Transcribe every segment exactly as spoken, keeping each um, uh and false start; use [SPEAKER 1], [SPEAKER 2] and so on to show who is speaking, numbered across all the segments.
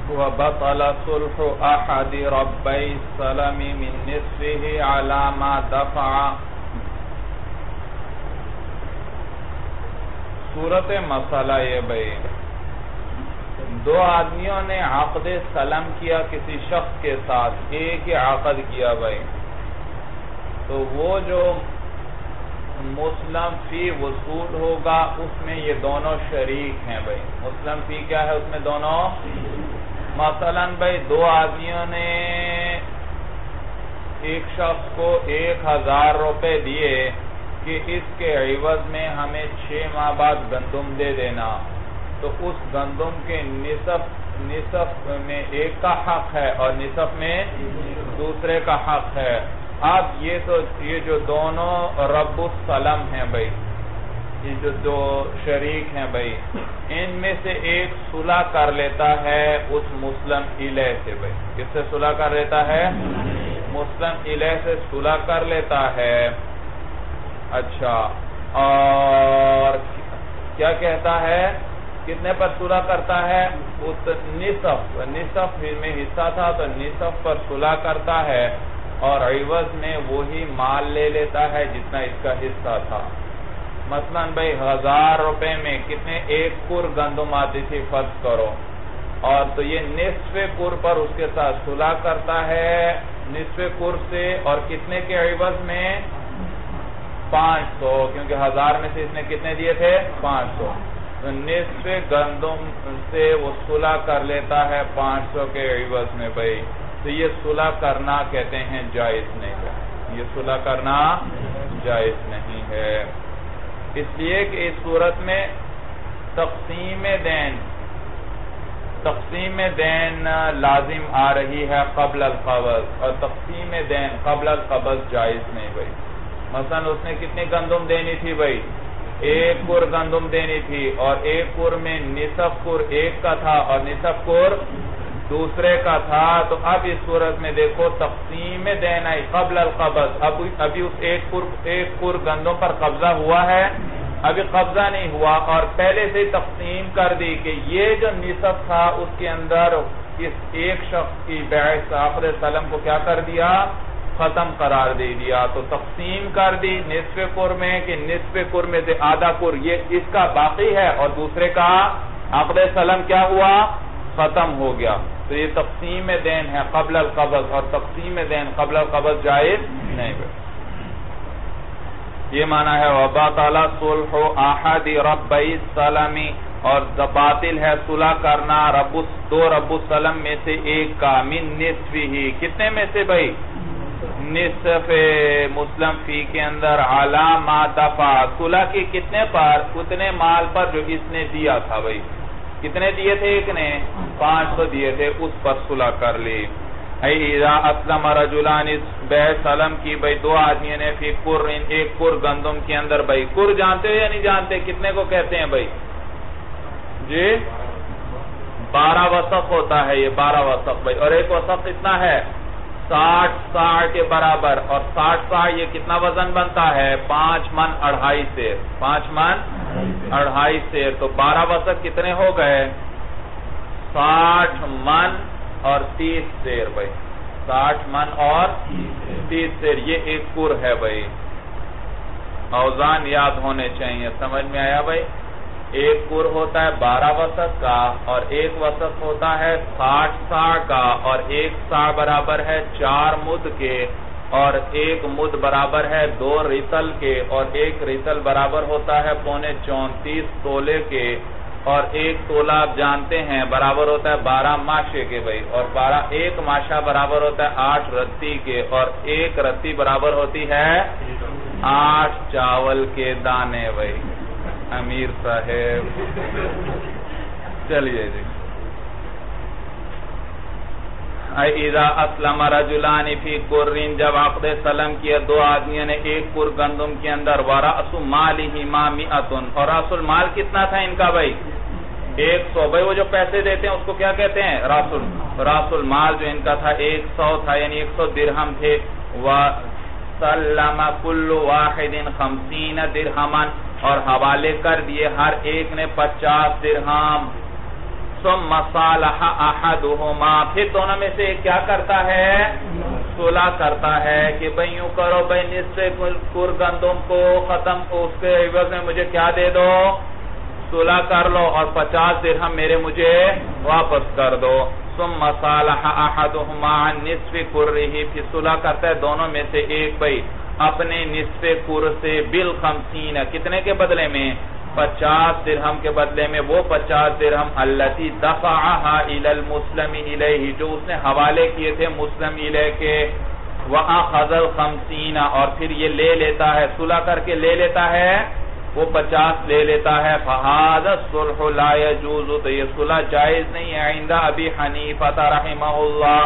[SPEAKER 1] وبطل صلح أحد ربي السلم من نصفه على ما دفع. صورت مسئلہ یہ بھئی دو آدمیوں نے عقد سلم کیا کسی شخص کے ساتھ، ایک ہی عقد کیا بھئی، تو وہ جو مسلم فی وصول ہوگا اس میں یہ دونوں شریک ہیں بھئی. مسلم فی کیا ہے؟ اس میں دونوں. مثلا بھئی دو آدمیوں نے ایک شخص کو ایک ہزار روپے دیے کہ اس کے عوض میں ہمیں چھ ماہ بعد گندم دے دینا، تو اس گندم کے نصف نصف میں ایک کا حق ہے اور نصف میں دوسرے کا حق ہے. اب یہ تو یہ جو دونوں رب السلم ہیں بھئی، یہ جو دو شریک ہیں بھئی، ان میں سے ایک صلح کر لیتا ہے اس مسلم الیہ سے بھئی. کس سے صلح کر لیتا ہے؟ مسلم الیہ سے صلح کر لیتا ہے. اچھا، اور کیا کہتا ہے؟ کتنے پر صلح کرتا ہے؟ اس نصف نصف میں حصہ تھا تو نصف پر صلح کرتا ہے اور عوض میں وہی مال لے لیتا ہے جتنا اس کا حصہ تھا. مثلا بھئی ہزار روپے میں کتنے ایک کر گندم آتی تھی فرض کرو، اور تو یہ نصف کر پر اس کے ساتھ صلح کرتا ہے نصف کر سے، اور کتنے کے عوض میں؟ پانچ سو، کیونکہ ہزار میں سے اس نے کتنے دیے تھے؟ پانچ سو. تو نصف گندم سے وہ صلح کر لیتا ہے پانچ سو کے عوض میں بھئی. تو یہ صلح کرنا کہتے ہیں جائز نہیں ہے، یہ صلح کرنا جائز نہیں ہے، اس لیے کہ اس صورت میں تقسیم دین تقسیم دین لازم آ رہی ہے قبل القبض، اور تقسیم دین قبل القبض جائز نہیں بھئی. مثلا اس نے کتنی گندم دینی تھی بھئی؟ ایک کر گندم دینی تھی، اور ایک کر میں نصف کر ایک کا تھا اور نصف کر دوسرے کا تھا. تو اب اس صورت میں دیکھو تقسیم دین آئی قبل القبض. اب ابھی اس ایک کر ایک کر گندم پر قبضہ ہوا ہے؟ ابھی قبضہ نہیں ہوا، اور پہلے سے تقسیم کر دی کہ یہ جو نصف تھا اس کے اندر اس ایک شخص کی بیع عقد سلم کو کیا کر دیا؟ ختم قرار دے دیا. تو تقسیم کر دی نصف کر میں کہ نصف کر میں سے آدھا کر یہ اس کا باقی ہے اور دوسرے کا عقد سلم کیا ہوا؟ ختم ہو گیا. تو یہ تقسیم دین ہے قبل القبض، اور تقسیم دین قبل القبض جائز نہیں ہے. یہ معنی ہے وَبَطَلَ صُلْحُ أَحَدِ رَبِّ السَّلَمِ، اور باطل ہے صلح کرنا رب دو رب السلم میں سے ایک کا، من نصفہ، کتنے میں سے بھئی؟ نصف مسلم فی کے اندر، علی ما دفع، صلح کی کتنے پر؟ اتنے مال پر جو اس نے دیا تھا بھئی. کتنے دیے تھے؟ ایک نے پانچ سو دیے تھے، اس پر صلح کر لی. اذا اسلم رجلان، بیع سلم کی بھئی دو آدمی نے فی کر، ایک کر گندم کے اندر. بھئی کر جانتے ہو یا نہیں جانتے؟ کتنے کو کہتے ہیں بھئی؟ جی بارہ وسق ہوتا ہے، یہ بارہ وسق بھئی. اور ایک وسق کتنا ہے؟ ساٹھ ساٹھ کے برابر. اور ساٹھ ساٹھ یہ کتنا وزن بنتا ہے؟ پانچ من اڑھائی سیر. پانچ من اڑھائی سیر. تو بارہ وسق کتنے ہو گئے؟ ساٹھ من اور تیس سیر بھائی. ساٹھ من اور تیس سیر، یہ ایک کر ہے بھائی. اوزان یاد ہونے چاہیے. سمجھ میں آیا بھائی؟ ایک کر ہوتا ہے بارہ وسق کا، اور ایک وسق ہوتا ہے ساٹھ سا کا، اور ایک سا برابر ہے چار مد کے، اور ایک مد برابر ہے دو ریتل کے، اور ایک ریتل برابر ہوتا ہے پونے چونتیس تولے کے، اور ایک تولہ آپ جانتے ہیں برابر ہوتا ہے بارہ ماشے کے بھائی. اور بارہ ایک ماشا برابر ہوتا ہے آٹھ رتی کے، اور ایک رتی برابر ہوتی ہے آٹھ چاول کے دانے بھائی. امیر صاحب چلیے جی. اذا اسلم رجلان فی کرین، جب عقد سلم کیا دو آدمیوں نے ایک کر گندم کے اندر، ورأس مالہما مئۃ، اور رأس المال کتنا تھا ان کا بھائی؟ ایک سو. بھائی وہ جو پیسے دیتے ہیں اس کو کیا کہتے ہیں؟ رأس رأس المال جو ان کا تھا ایک سو تھا، یعنی ایک سو درہم تھے. وسلم کل واحد خمسین درہما، اور حوالے کر دیے ہر ایک نے پچاس درہم. ثم صالح احدهما، پھر دونوں میں سے کیا کرتا ہے؟ صلح کرتا ہے کہ بھئی یوں کرو، بھئی نصف کر گندم کو ختم، اس کے عوض میں مجھے کیا دے دو؟ صلح کر لو، اور پچاس درہم میرے مجھے واپس کر دو۔ ثم صالح احدهما عن نصف کرہ، پھر صلح کرتا ہے دونوں میں سے ایک بھئی اپنے نصف کر سے بالخمسین، کتنے کے بدلے میں؟ پچاس درہم کے بدلے میں، وہ پچاس درہم التی دفعها الى المسلم الیہ، جو اس نے حوالے کیے تھے مسلم الیہ کے، وَأَخَذَ الْخَمْسِينَ، اور پھر یہ لے لیتا ہے، صلح کر کے لے لیتا ہے، وہ پچاس لے لیتا ہے۔ فَهَذَا الصُّلْحُ لَا يَجُوزُ، تو یہ صلح جائز نہیں ہے عند ابی حنیفہ رحمہ اللہ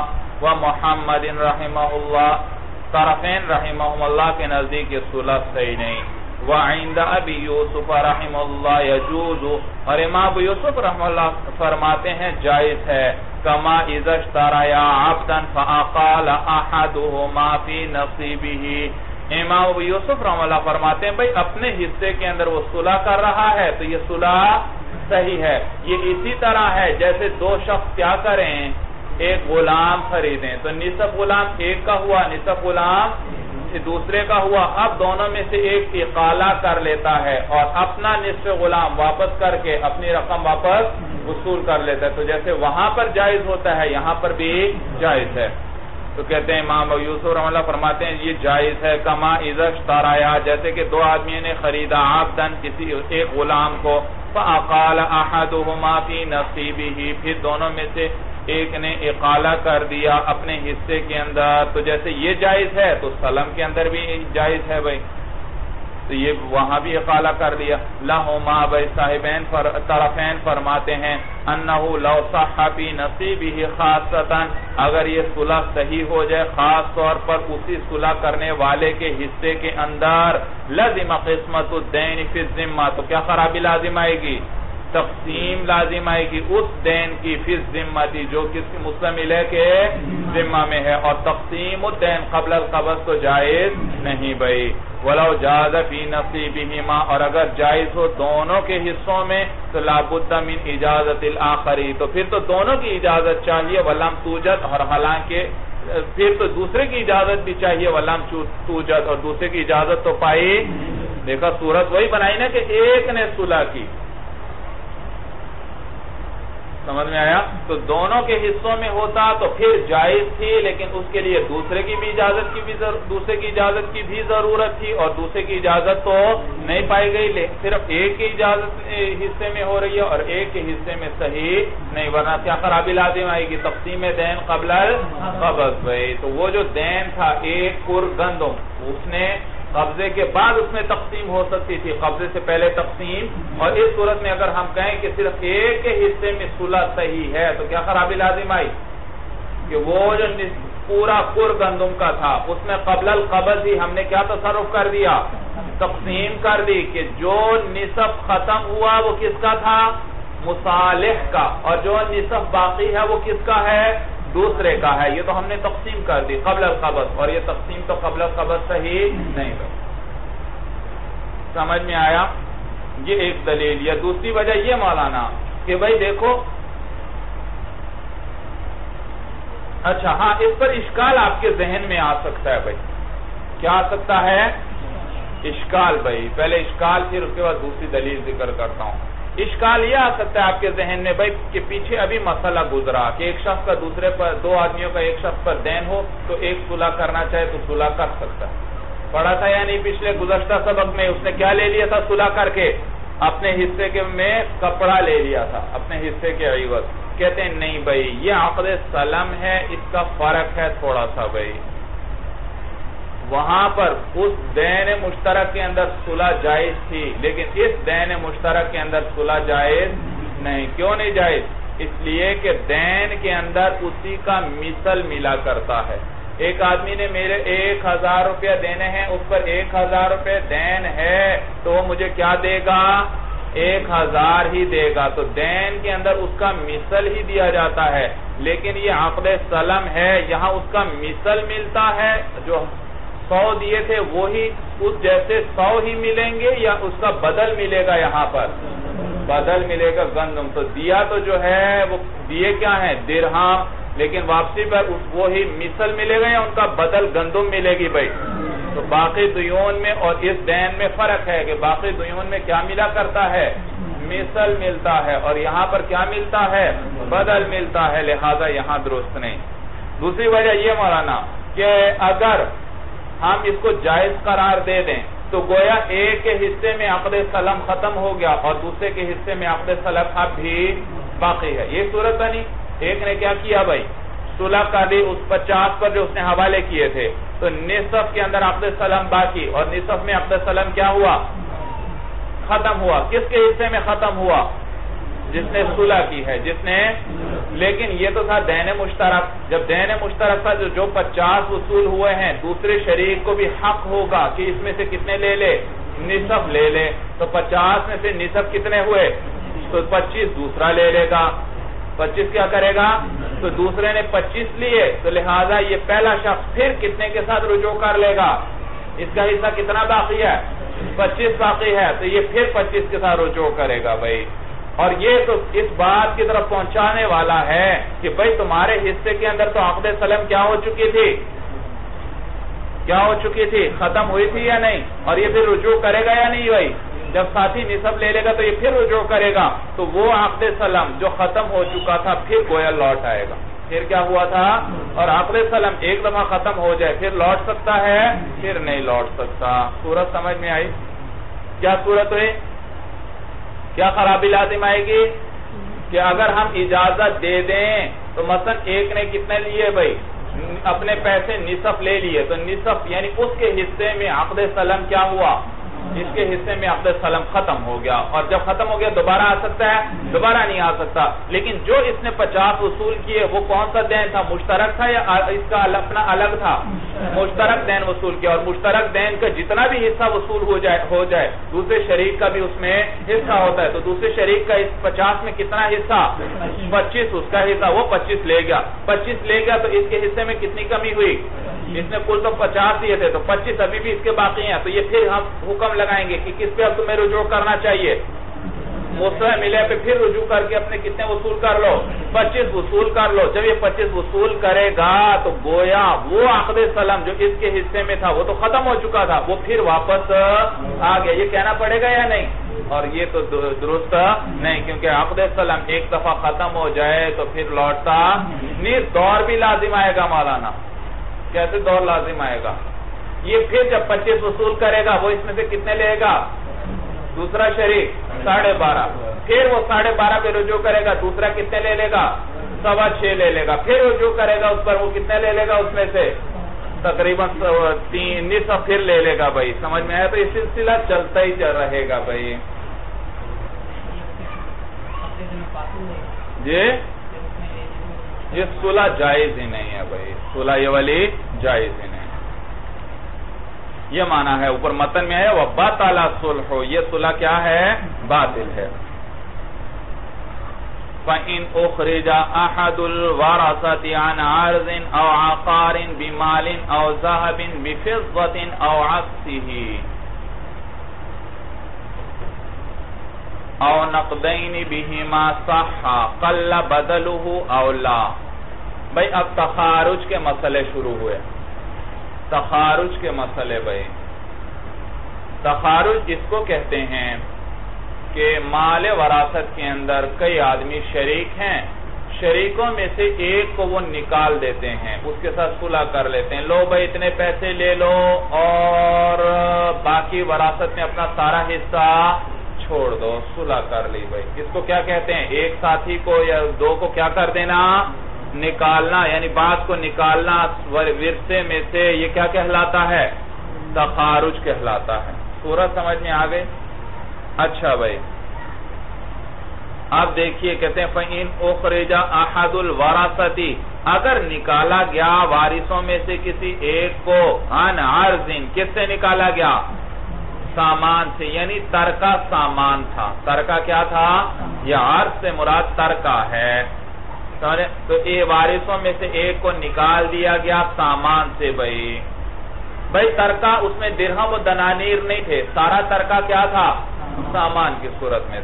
[SPEAKER 1] ومحمد رحمہ اللہ، طرفین رحمہم اللہ کے نزدیک یہ صلح صحیح نہیں۔ وعند ابی یوسف رحمہ اللہ یجوز، اور امام ابو یوسف رحمہ اللہ فرماتے ہیں جائز ہے۔ کما اذا اشتریا عبدا فاقال احدهما فی نصیبہ، امام ابو یوسف رحمہ اللہ فرماتے ہیں بھئی اپنے حصے کے اندر وہ صلح کر رہا ہے تو یہ صلح صحیح ہے۔ یہ اسی طرح ہے جیسے دو شخص کیا کریں، ایک غلام خریدیں، تو نصف غلام ایک کا ہوا، نصف غلام دوسرے کا ہوا، اب دونوں میں سے ایک اقالہ کر لیتا ہے اور اپنا نصف غلام واپس کر کے اپنی رقم واپس وصول کر لیتا ہے، تو جیسے وہاں پر جائز ہوتا ہے یہاں پر بھی جائز ہے۔ تو کہتے ہیں امام ابو یوسف رحمہ اللہ فرماتے ہیں یہ جائز ہے۔ کما اذا اشترایا، جیسے کہ دو آدمیوں نے خریدا عبدن، کسی ایک غلام کو، فاقال احدهما فی نصیبہ، پھر دونوں میں سے ایک نے اقالہ کر دیا اپنے حصے کے اندر، تو جیسے یہ جائز ہے تو سلم کے اندر بھی جائز ہے بھائی، تو یہ وہاں بھی اقالہ کر دیا۔ لہما، بھائی صاحبین طرفین فرماتے ہیں انہو لو صح فی نصیبہ خاصتا، اگر یہ صلح صحیح ہو جائے خاص طور پر اسی صلح کرنے والے کے حصے کے اندر، لازم قسمت الدین فی الذمہ، تو کیا خرابی لازم آئے گی؟ تقسیم لازم آئے گی اس دین کی فی الذمہ، جو کس کی مسلم الیہ کے ذمہ میں ہے، اور تقسیم الدین قبل القبض تو جائز نہیں بھائی۔ ولو جاز فی نصیبہما، اور اگر جائز ہو دونوں کے حصوں میں تو لابد من اجازت الآخری، تو پھر تو دونوں کی اجازت چاہیے، ولم توجد، اور حالانکہ پھر تو دوسرے کی اجازت بھی چاہیے، ولم توجد، اور دوسرے کی اجازت تو پائی۔ دیکھا صورت وہی بنائی نا کہ ایک نے صلح کی، سمجھ میں آیا؟ تو دونوں کے حصوں میں ہوتا تو پھر جائز تھی، لیکن اس کے لیے دوسرے کی بھی اجازت کی بھی دوسرے کی اجازت کی بھی ضرورت تھی، اور دوسرے کی اجازت تو نہیں پائی گئی، صرف ایک کی اجازت حصے میں ہو رہی ہے اور ایک کے حصے میں صحیح نہیں، ورنہ کیا خرابی لازم آئے گی؟ تقسیم دین قبل القبض بھائی، تو وہ جو دین تھا ایک کر گندم، اس نے قبضے کے بعد اس میں تقسیم ہو سکتی تھی، قبضے سے پہلے تقسیم، اور اس صورت میں اگر ہم کہیں کہ صرف ایک کے حصے میں صلح صحیح ہے تو کیا خرابی لازم آئی کہ وہ جو پورا کر گندم کا تھا اس میں قبل القبض ہی ہم نے کیا تصرف کر دیا؟ تقسیم کر دی، کہ جو نصف ختم ہوا وہ کس کا تھا؟ مصالح کا، اور جو نصف باقی ہے وہ کس کا ہے؟ دوسرے کا ہے۔ یہ تو ہم نے تقسیم کر دی قبل القبض، اور یہ تقسیم تو قبل القبض صحیح نہیں تھا۔ سمجھ میں آیا؟ یہ ایک دلیل۔ یا دوسری وجہ یہ مولانا کہ بھائی دیکھو، اچھا ہاں اس پر اشکال آپ کے ذہن میں آ سکتا ہے بھائی، کیا آ سکتا ہے؟ اشکال بھائی، پہلے اشکال پھر اس کے بعد دوسری دلیل ذکر کرتا ہوں۔ اشکال یہ آ سکتا ہے آپ کے ذہن میں بھائی کہ پیچھے ابھی مسئلہ گزرا کہ ایک شخص کا دوسرے پر، دو آدمیوں کا ایک شخص پر دین ہو تو ایک صلح کرنا چاہے تو صلح کر سکتا ہے، پڑھا تھا یعنی پچھلے گزشتہ سبق میں اس نے کیا لے لیا تھا صلح کر کے؟ اپنے حصے کے میں کپڑا لے لیا تھا اپنے حصے کے عوض۔ کہتے ہیں نہیں بھائی یہ عقد سلم ہے، اس کا فرق ہے تھوڑا سا بھائی، وہاں پر اس دین مشترک کے اندر صلح جائز تھی، لیکن اس دین مشترک کے اندر صلح جائز نہیں۔ کیوں نہیں جائز؟ اس لیے کہ دین کے اندر اسی کا مثل ملا کرتا ہے۔ ایک آدمی نے میرے ایک ہزار روپیہ دینے ہیں، اس پر ایک ہزار روپے دین ہے تو وہ مجھے کیا دے گا؟ ایک ہزار ہی دے گا، تو دین کے اندر اس کا مثل ہی دیا جاتا ہے۔ لیکن یہ عقد سلم ہے، یہاں اس کا مثل ملتا ہے، جو سو دیے تھے وہی اس جیسے سو ہی ملیں گے یا اس کا بدل ملے گا؟ یہاں پر بدل ملے گا گندم. تو دیا تو جو ہے وہ دیے کیا ہیں درہم, لیکن واپسی پر وہی مثل ملے گا یا ان کا بدل گندم ملے گی بھائی. تو باقی دیون میں اور اس دین میں فرق ہے کہ باقی دیون میں کیا ملا کرتا ہے, مثل ملتا ہے, اور یہاں پر کیا ملتا ہے, بدل ملتا ہے, لہذا یہاں درست نہیں. دوسری وجہ یہ مولانا کہ اگر ہم اس کو جائز قرار دے دیں تو گویا ایک کے حصے میں عقد سلم ختم ہو گیا اور دوسرے کے حصے میں عقد سلم اب بھی باقی ہے. یہ صورت نہیں. ایک نے کیا کیا بھائی, صلح کا دی اس پچاس پر جو اس نے حوالے کیے تھے, تو نصف کے اندر عقد سلم باقی اور نصف میں عقد سلم کیا ہوا, ختم ہوا. کس کے حصے میں ختم ہوا, جس نے صلح کی ہے, جس نے. لیکن یہ تو تھا دین مشترک. جب دین مشترک تھا جو جو پچاس وصول ہوئے ہیں, دوسرے شریک کو بھی حق ہوگا کہ اس میں سے کتنے لے لے, نصف لے لے. تو پچاس میں سے نصف کتنے ہوئے, تو پچیس دوسرا لے لے گا. پچیس کیا کرے گا, تو دوسرے نے پچیس لیے, تو لہذا یہ پہلا شخص پھر کتنے کے ساتھ رجوع کر لے گا, اس کا حصہ کتنا باقی ہے, پچیس باقی ہے, تو یہ پھر پچیس کے ساتھ رجوع کرے گا بھائی. اور یہ تو اس بات کی طرف پہنچانے والا ہے کہ بھائی تمہارے حصے کے اندر تو عقد سلم کیا ہو چکی تھی, کیا ہو چکی تھی, ختم ہوئی تھی یا نہیں, اور یہ پھر رجوع کرے گا یا نہیں بھائی. جب ساتھی نصف لے لے گا تو یہ پھر رجوع کرے گا, تو وہ عقد سلم جو ختم ہو چکا تھا پھر گویا لوٹ آئے گا. پھر کیا ہوا تھا, اور عقد سلم ایک دفعہ ختم ہو جائے پھر لوٹ سکتا ہے, پھر نہیں لوٹ سکتا. صورت سمجھ میں آئی؟ کیا صورت ہوئی, کیا خرابی لازم آئے گی کہ اگر ہم اجازت دے دیں تو مثلا ایک نے کتنے لیے بھائی, اپنے پیسے نصف لے لیے, تو نصف یعنی اس کے حصے میں عقد سلم کیا ہوا, اس کے حصے میں عقد سلم ختم ہو گیا, اور جب ختم ہو گیا دوبارہ آ سکتا ہے, دوبارہ نہیں آ سکتا. لیکن جو اس نے پچاس وصول کیے وہ کون سا دین تھا, مشترک تھا یا اس کا اپنا الگ تھا, مشترک دین وصول کیا, اور مشترک دین کا جتنا بھی حصہ وصول ہو جائے ہو جائے دوسرے شریک کا بھی اس میں حصہ ہوتا ہے. تو دوسرے شریک کا اس پچاس میں کتنا حصہ, پچیس اس کا حصہ, وہ پچیس لے گیا. پچیس لے گیا تو اس کے حصے میں کتنی کمی ہوئی, اس نے کل تو پچاس دیے تھے, تو پچیس ابھی بھی اس کے باقی ہیں. تو یہ پھر ہم حکم لگائیں گے کہ کس پہ اب تمہیں رجوع کرنا چاہیے, مصلح ملے پہ پھر رجوع کر کے اپنے کتنے وصول کر لو, پچیس وصول کر لو. جب یہ پچیس وصول کرے گا تو گویا وہ عقد سلم جو اس کے حصے میں تھا وہ تو ختم ہو چکا تھا, وہ پھر واپس آ گیا. یہ کہنا پڑے گا یا نہیں, اور یہ تو درست نہیں, کیونکہ عقد سلم ایک دفعہ ختم ہو جائے تو پھر لوٹتا نہیں. دور بھی لازم آئے گا مولانا, کیسے دور لازم آئے گا, یہ پھر جب پچیس وصول کرے گا وہ اس میں سے کتنے لے گا, دوسرا شریک ساڑھے بارہ, پھر وہ ساڑھے بارہ پہ رجوع کرے گا, دوسرا کتنے لے لے گا, سوا چھ لے لے گا, پھر رجوع کرے گا اس پر, وہ کتنے لے لے گا اس میں سے, تقریباً تین نصف پھر لے لے گا بھائی. سمجھ میں آیا؟ تو یہ سلسلہ چلتا ہی چل رہے گا بھائی. جی یہ صلح جائز ہی نہیں ہے بھائی, صلح یہ والی جائز ہی نہیں. یہ معنی ہے اوپر متن میں ہے وَبَطَلَ صُلْحُ, یہ صلح کیا ہے, باطل ہے. فَإِنْ أُخْرِجَ أَحَدُ الْوَرَثَةِ عَنْ عَرْضٍ أَوْ عَقَارٍ بِمَالٍ أَوْ ذَهَبٍ بِفِضَّةٍ أَوْ عَكْسِهِ أَوْ نَقْدَيْنِ بِهِمَا صَحَّ قَلَّ بَدَلُهُ أَوْ لَا. بھئی اب تخارج کے مسئلے شروع ہوئے, تخارج کے مسئلے. بھئی تخارج اس کو کہتے ہیں کہ مال وراثت کے اندر کئی آدمی شریک ہیں, شریکوں میں سے ایک کو وہ نکال دیتے ہیں, اس کے ساتھ صلح کر لیتے ہیں, لو بھئی اتنے پیسے لے لو اور باقی وراثت میں اپنا سارا حصہ چھوڑ دو, صلح کر لی. بھئی اس کو کیا کہتے ہیں, ایک ساتھی کو یا دو کو کیا کر دینا, نکالنا, یعنی بات کو نکالنا ورثے میں سے. یہ کیا کہلاتا ہے, تخارج کہلاتا ہے. صورت سمجھ میں آ گئی؟ اچھا بھائی اب دیکھیے کہتے ہیں فَإِنْ أُخْرِجَ أَحَدُ الْوَرَثَةِ, اگر نکالا گیا وارثوں میں سے کسی ایک کو, عَنْ عَرْضٍ, کس سے نکالا گیا, سامان سے, یعنی ترکہ سامان تھا. ترکہ کیا تھا, یہ عرض سے مراد ترکہ ہے. تو اے وارثوں میں سے ایک کو نکال دیا گیا سامان سے. بھئی بھئی ترکہ اس میں درہم و دنانیر نہیں تھے, سارا ترکہ کیا تھا, سامان کی صورت میں تھا.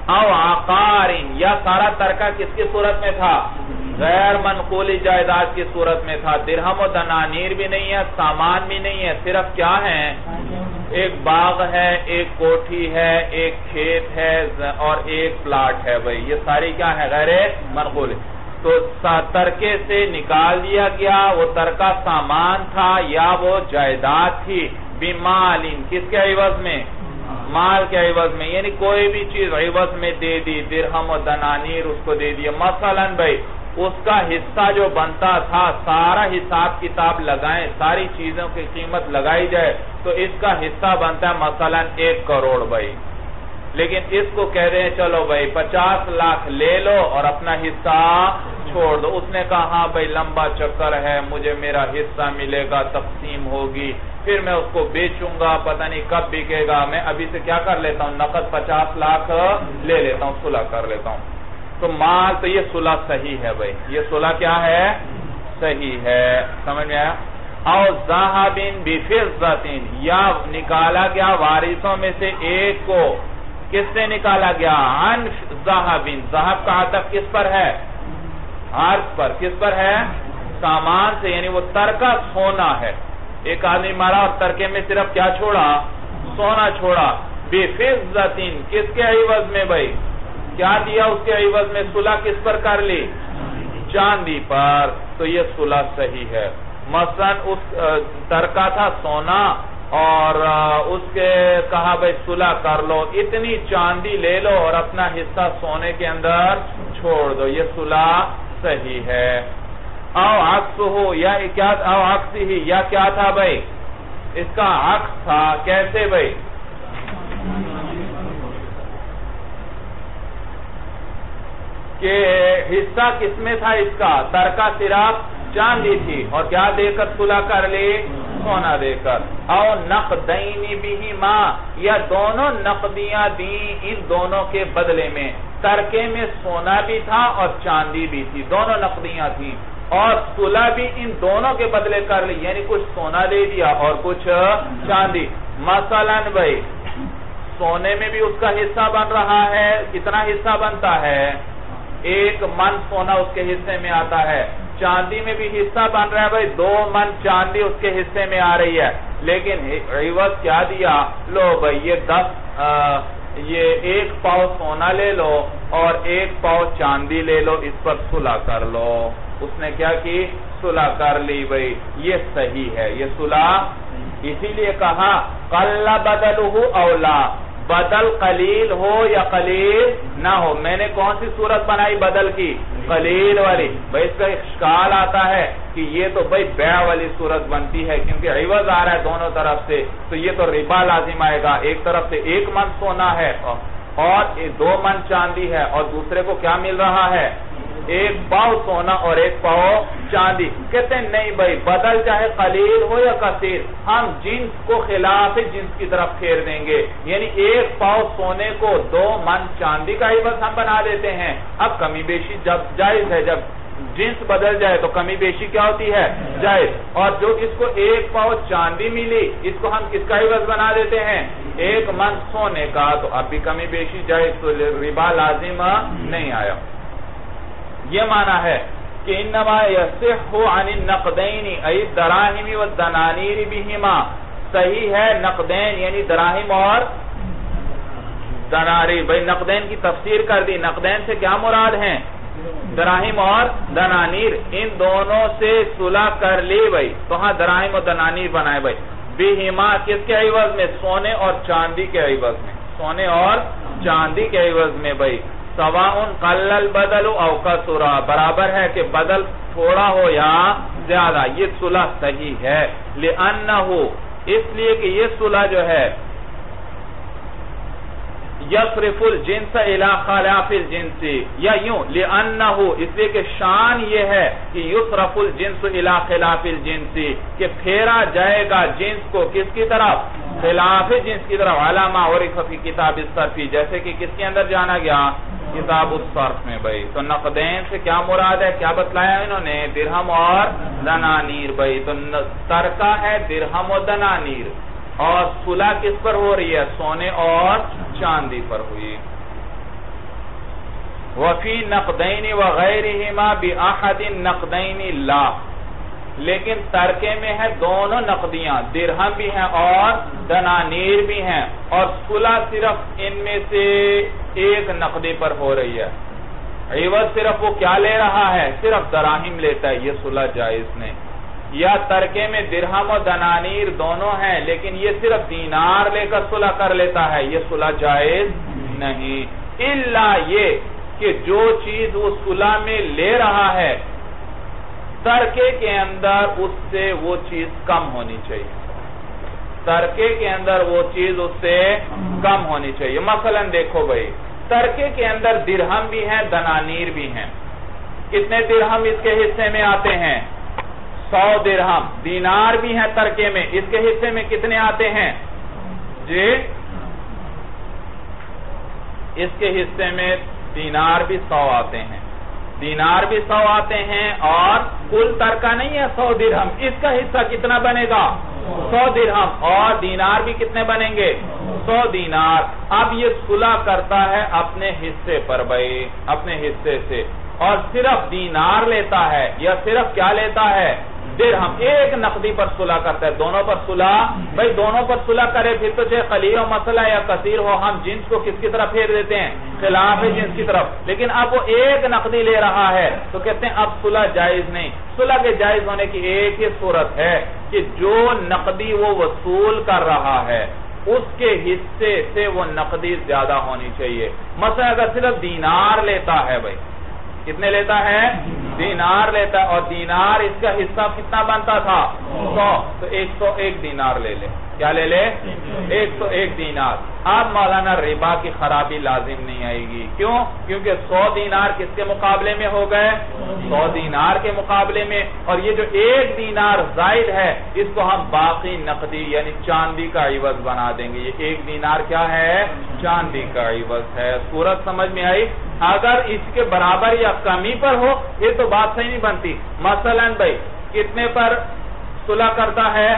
[SPEAKER 1] او عقارن، یا سارا ترکہ کس کی صورت میں تھا؟ غیر منقولی جائیداد کی صورت میں تھا. درہم و دنانیر بھی نہیں ہے، سامان بھی نہیں ہے، صرف کیا ہے؟ ایک باغ ہے، ایک کوٹھی ہے، ایک کھیت ہے اور ایک پلاٹ ہے. بھائی یہ ساری کیا ہے؟ غیر منقولی. تو ترکے سے نکال دیا گیا، وہ ترکہ سامان تھا یا وہ جائیداد تھی. بمالین، کس کے عوض میں؟ مال کے عوض میں، یعنی کوئی بھی چیز عوض میں دے دی، درہم و دنانیر اس کو دے دیا. مثلا بھائی اس کا حصہ جو بنتا تھا، سارا حساب کتاب لگائیں، ساری چیزوں کی قیمت لگائی جائے تو اس کا حصہ بنتا ہے مثلا ایک کروڑ. بھائی لیکن اس کو کہہ رہے ہیں چلو بھائی پچاس لاکھ لے لو اور اپنا حصہ چھوڑ دو. اس نے کہا ہاں بھائی لمبا چکر ہے، مجھے میرا حصہ ملے گا، تقسیم ہوگی، پھر میں اس کو بیچوں گا، پتہ نہیں کب بکے گا، میں ابھی سے کیا کر لیتا ہوں؟ نقد پچاس لاکھ لے لیتا ہوں، صلح کر لیتا ہوں. تو مال تو یہ صلح صحیح ہے. بھائی یہ صلح کیا ہے؟ صحیح ہے. سمجھ میں آیا؟ او ذہب بفضۃ، یا نکالا گیا وارثوں میں سے ایک کو. کس سے نکالا گیا؟ عن ذہب. ذہب کا عطف کس پر ہے؟ عرض پر. کس پر ہے؟ سامان سے، یعنی وہ ترکہ سونا ہے. ایک آدمی مارا اور ترکے میں صرف کیا چھوڑا؟ سونا چھوڑا. بفضۃ، کس کے عوض میں؟ بھائی کیا دیا اس کے عوض میں؟ صلح کس پر کر لی؟ چاندی پر. تو یہ صلح صحیح ہے. مثلا اس ترکہ تھا سونا اور اس کے کہا بھائی صلح کر لو، اتنی چاندی لے لو اور اپنا حصہ سونے کے اندر چھوڑ دو. یہ صلح صحیح ہے. او عکس ہو، یا کیا؟ او عکس ہی، یا کیا تھا بھائی؟ اس کا عکس تھا. کیسے بھائی؟ کہ حصہ کس میں تھا اس کا؟ ترکہ صرف چاندی تھی اور کیا دے کر صلح کر لی؟ سونا دے کر. او نقدین بہما، یا دونوں نقدیاں دیں ان دونوں کے بدلے میں. ترکے میں سونا بھی تھا اور چاندی بھی تھی، دونوں نقدیاں تھیں، اور صلح بھی ان دونوں کے بدلے کر لی، یعنی کچھ سونا دے دیا اور کچھ چاندی. مثلا بھائی سونے میں بھی اس کا حصہ بن رہا ہے. کتنا حصہ بنتا ہے؟ ایک من سونا اس کے حصے میں آتا ہے. چاندی میں بھی حصہ بن رہا ہے بھائی، دو من چاندی اس کے حصے میں آ رہی ہے. لیکن عوض کیا دیا؟ لو بھائی یہ دس یہ ایک پاؤ سونا لے لو اور ایک پاؤ چاندی لے لو، اس پر صلح کر لو. اس نے کیا کی؟ صلح کر لی. بھائی یہ صحیح ہے، یہ صلح. اسی لیے کہا قل بدلہ اولا، بدل قلیل ہو یا قلیل نہ ہو. میں نے کون سی صورت بنائی بدل کی؟ قلیل والی. بھائی اس کا اشکال آتا ہے کہ یہ تو بھائی بیع والی صورت بنتی ہے کیونکہ عوض آ رہا ہے دونوں طرف سے، تو یہ تو ربا لازم آئے گا. ایک طرف سے ایک من سونا ہے اور دو من چاندی ہے، اور دوسرے کو کیا مل رہا ہے؟ ایک پاؤ سونا اور ایک پاؤ چاندی. کہتے ہیں نہیں بھائی، بدل چاہے قلیل ہو یا کثیر، ہم جنس کو خلاف جنس کی طرف پھیر دیں گے. یعنی ایک پاؤ سونے کو دو من چاندی کا عوض ہم بنا دیتے ہیں. اب کمی بیشی جب جائز ہے، جب جنس بدل جائے تو کمی بیشی کیا ہوتی ہے؟ جائز. اور جو اس کو ایک پاؤ چاندی ملی، اس کو ہم کس کا عوض بنا دیتے ہیں؟ ایک من سونے کا. تو اب بھی کمی بیشی جائز، تو ربا لازم نہیں آیا. یہ معنی ہے کہ انما یصح عن النقدین ای الدراہم والدنانیر بہما. صحیح ہے نقدین یعنی دراہم اور دنانیر. بھئی نقدین کی تفسیر کر دی. نقدین سے کیا مراد ہیں؟ دراہم اور دنانیر. ان دونوں سے صلح کر لی. بھئی تو ہاں دراہم اور دنانیر بنائے. بھئی بہما کس کے عوض میں؟ سونے اور چاندی کے عوض میں. سونے اور چاندی کے عوض میں. بھئی سواء قل البدل او کثر، برابر ہے کہ بدل تھوڑا ہو یا زیادہ. یہ صلح صحیح ہے. لأنہ، اس لیے کہ یہ صلح جو ہے یصرف الجنس الى خلاف الجنس، یا یوں لأنہ، اس لیے کہ شان یہ ہے کہ یصرف الجنس الى خلاف الجنس، کہ پھیرا جائے گا جنس کو کس کی طرف؟ خلاف جنس کی طرف. علامہ عرف فی کتاب الصرف، جیسے کہ کس کے اندر جانا گیا؟ کتاب الصرف میں. بھئی تو نقدین سے کیا مراد ہے؟ کیا بتلایا انہوں نے؟ درہم اور دنانیر. بھئی تو ترکہ ہے درہم و دنانیر، اور صلح کس پر ہو رہی ہے؟ سونے اور چاندی پر ہوئی. وفی نقدین وغیرہما بأحد النقدین لا، لیکن ترکے میں ہے دونوں نقدیاں، درہم بھی ہیں اور دنانیر بھی ہیں، اور صلح صرف ان میں سے ایک نقدی پر ہو رہی ہے، عوض صرف وہ کیا لے رہا ہے؟ صرف دراہم لیتا ہے، یہ صلح جائز نہیں۔ یا ترکے میں درہم اور دنانیر دونوں ہیں لیکن یہ صرف دینار لے کر صلح کر لیتا ہے، یہ صلح جائز نہیں، الا یہ کہ جو چیز وہ صلح میں لے رہا ہے ترکے کے اندر اس سے وہ چیز کم ہونی چاہیے، ترکے کے اندر وہ چیز اس سے کم ہونی چاہیے۔ مثلا دیکھو بھائی، ترکے کے اندر درہم بھی ہیں دنانیر بھی ہیں، کتنے درہم اس کے حصے میں آتے ہیں؟ سو درہم۔ دینار بھی ہیں ترکے میں، اس کے حصے میں کتنے آتے ہیں؟ جی اس کے حصے میں دینار بھی سو آتے ہیں، دینار بھی سو آتے ہیں، اور کل ترکہ نہیں ہے سو درہم، اس کا حصہ کتنا بنے گا؟ سو درہم، اور دینار بھی کتنے بنیں گے؟ سو دینار۔ اب یہ صلح کرتا ہے اپنے حصے پر بھائی، اپنے حصے سے، اور صرف دینار لیتا ہے یا صرف کیا لیتا ہے؟ درہم، ایک نقدی پر صلح کرتا ہے، دونوں پر صلح، بھائی دونوں پر صلح کرے پھر تو چاہے قلیل ہو مسئلہ یا کثیر ہو، ہم جنس کو کس کی طرف پھیر دیتے ہیں؟ خلاف جنس کی طرف، لیکن اب وہ ایک نقدی لے رہا ہے تو کہتے ہیں اب صلح جائز نہیں۔ صلح کے جائز ہونے کی ایک ہی صورت ہے کہ جو نقدی وہ وصول کر رہا ہے اس کے حصے سے وہ نقدی زیادہ ہونی چاہیے۔ مثلا اگر صرف دینار لیتا ہے بھائی، کتنے لیتا ہے؟ دینار لیتا ہے، اور دینار اس کا حصہ کتنا بنتا تھا؟ سو، تو ایک سو ایک دینار لے لے، کیا لے لے؟ ایک سو ایک دینار۔ اب مولانا ربا کی خرابی لازم نہیں آئے گی، کیوں؟ کیونکہ سو دینار کس کے مقابلے میں ہو گئے؟ سو دینار کے مقابلے میں، اور یہ جو ایک دینار زائد ہے اس کو ہم باقی نقدی یعنی چاندی کا عوض بنا دیں گے، یہ ایک دینار کیا ہے؟ چاندی کا عوض ہے۔ صورت سمجھ میں آئی؟ اگر اس کے برابر یا کمی پر ہو یہ تو بات صحیح نہیں بنتی۔ مثلا بھائی کتنے پر صلح کرتا ہے؟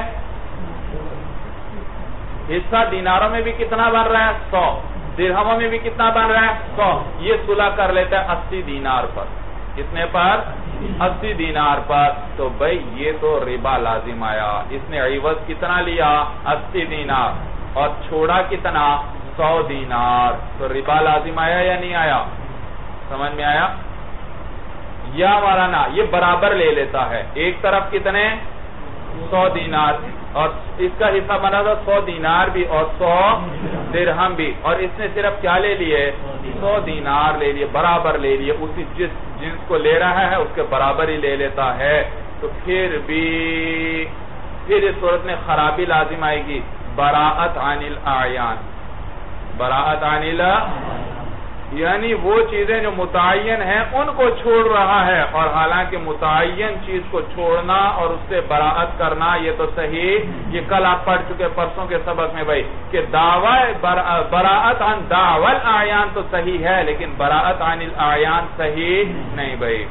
[SPEAKER 1] حصہ دیناروں میں بھی کتنا بن رہا ہے؟ سو، درہموں میں بھی کتنا بن رہا ہے؟ سو، یہ صلح کر لیتا ہے اسی دینار پر، کتنے پر؟ اسی دینار پر، تو بھائی یہ تو ربا لازم آیا، اس نے عوض کتنا لیا؟ اسی دینار، اور چھوڑا کتنا؟ سو دینار، تو ربا لازم آیا یا نہیں آیا؟ سمجھ میں آیا؟ یا مولانا یہ برابر لے لیتا ہے، ایک طرف کتنے؟ سو دینار، اور اس کا حصہ بنا تھا سو دینار بھی اور سو درہم بھی، اور اس نے صرف کیا لے لیے؟ سو دینار لے لیے، برابر لے لیے، اسی جس جنس کو لے رہا ہے اس کے برابر ہی لے لیتا ہے، تو پھر بھی پھر اس صورت میں خرابی لازم آئے گی، براءت عن الاعیان، براءت عن الاعیان، یعنی وہ چیزیں جو متعین ہیں ان کو چھوڑ رہا ہے، اور حالانکہ متعین چیز کو چھوڑنا اور اس سے براءت کرنا یہ تو صحیح، یہ کل آپ پڑھ چکے پرسوں کے سبق میں بھائی کہ دعوی براءت عن دعوی الاعیان تو صحیح ہے لیکن براءت عن الاعیان صحیح نہیں بھائی۔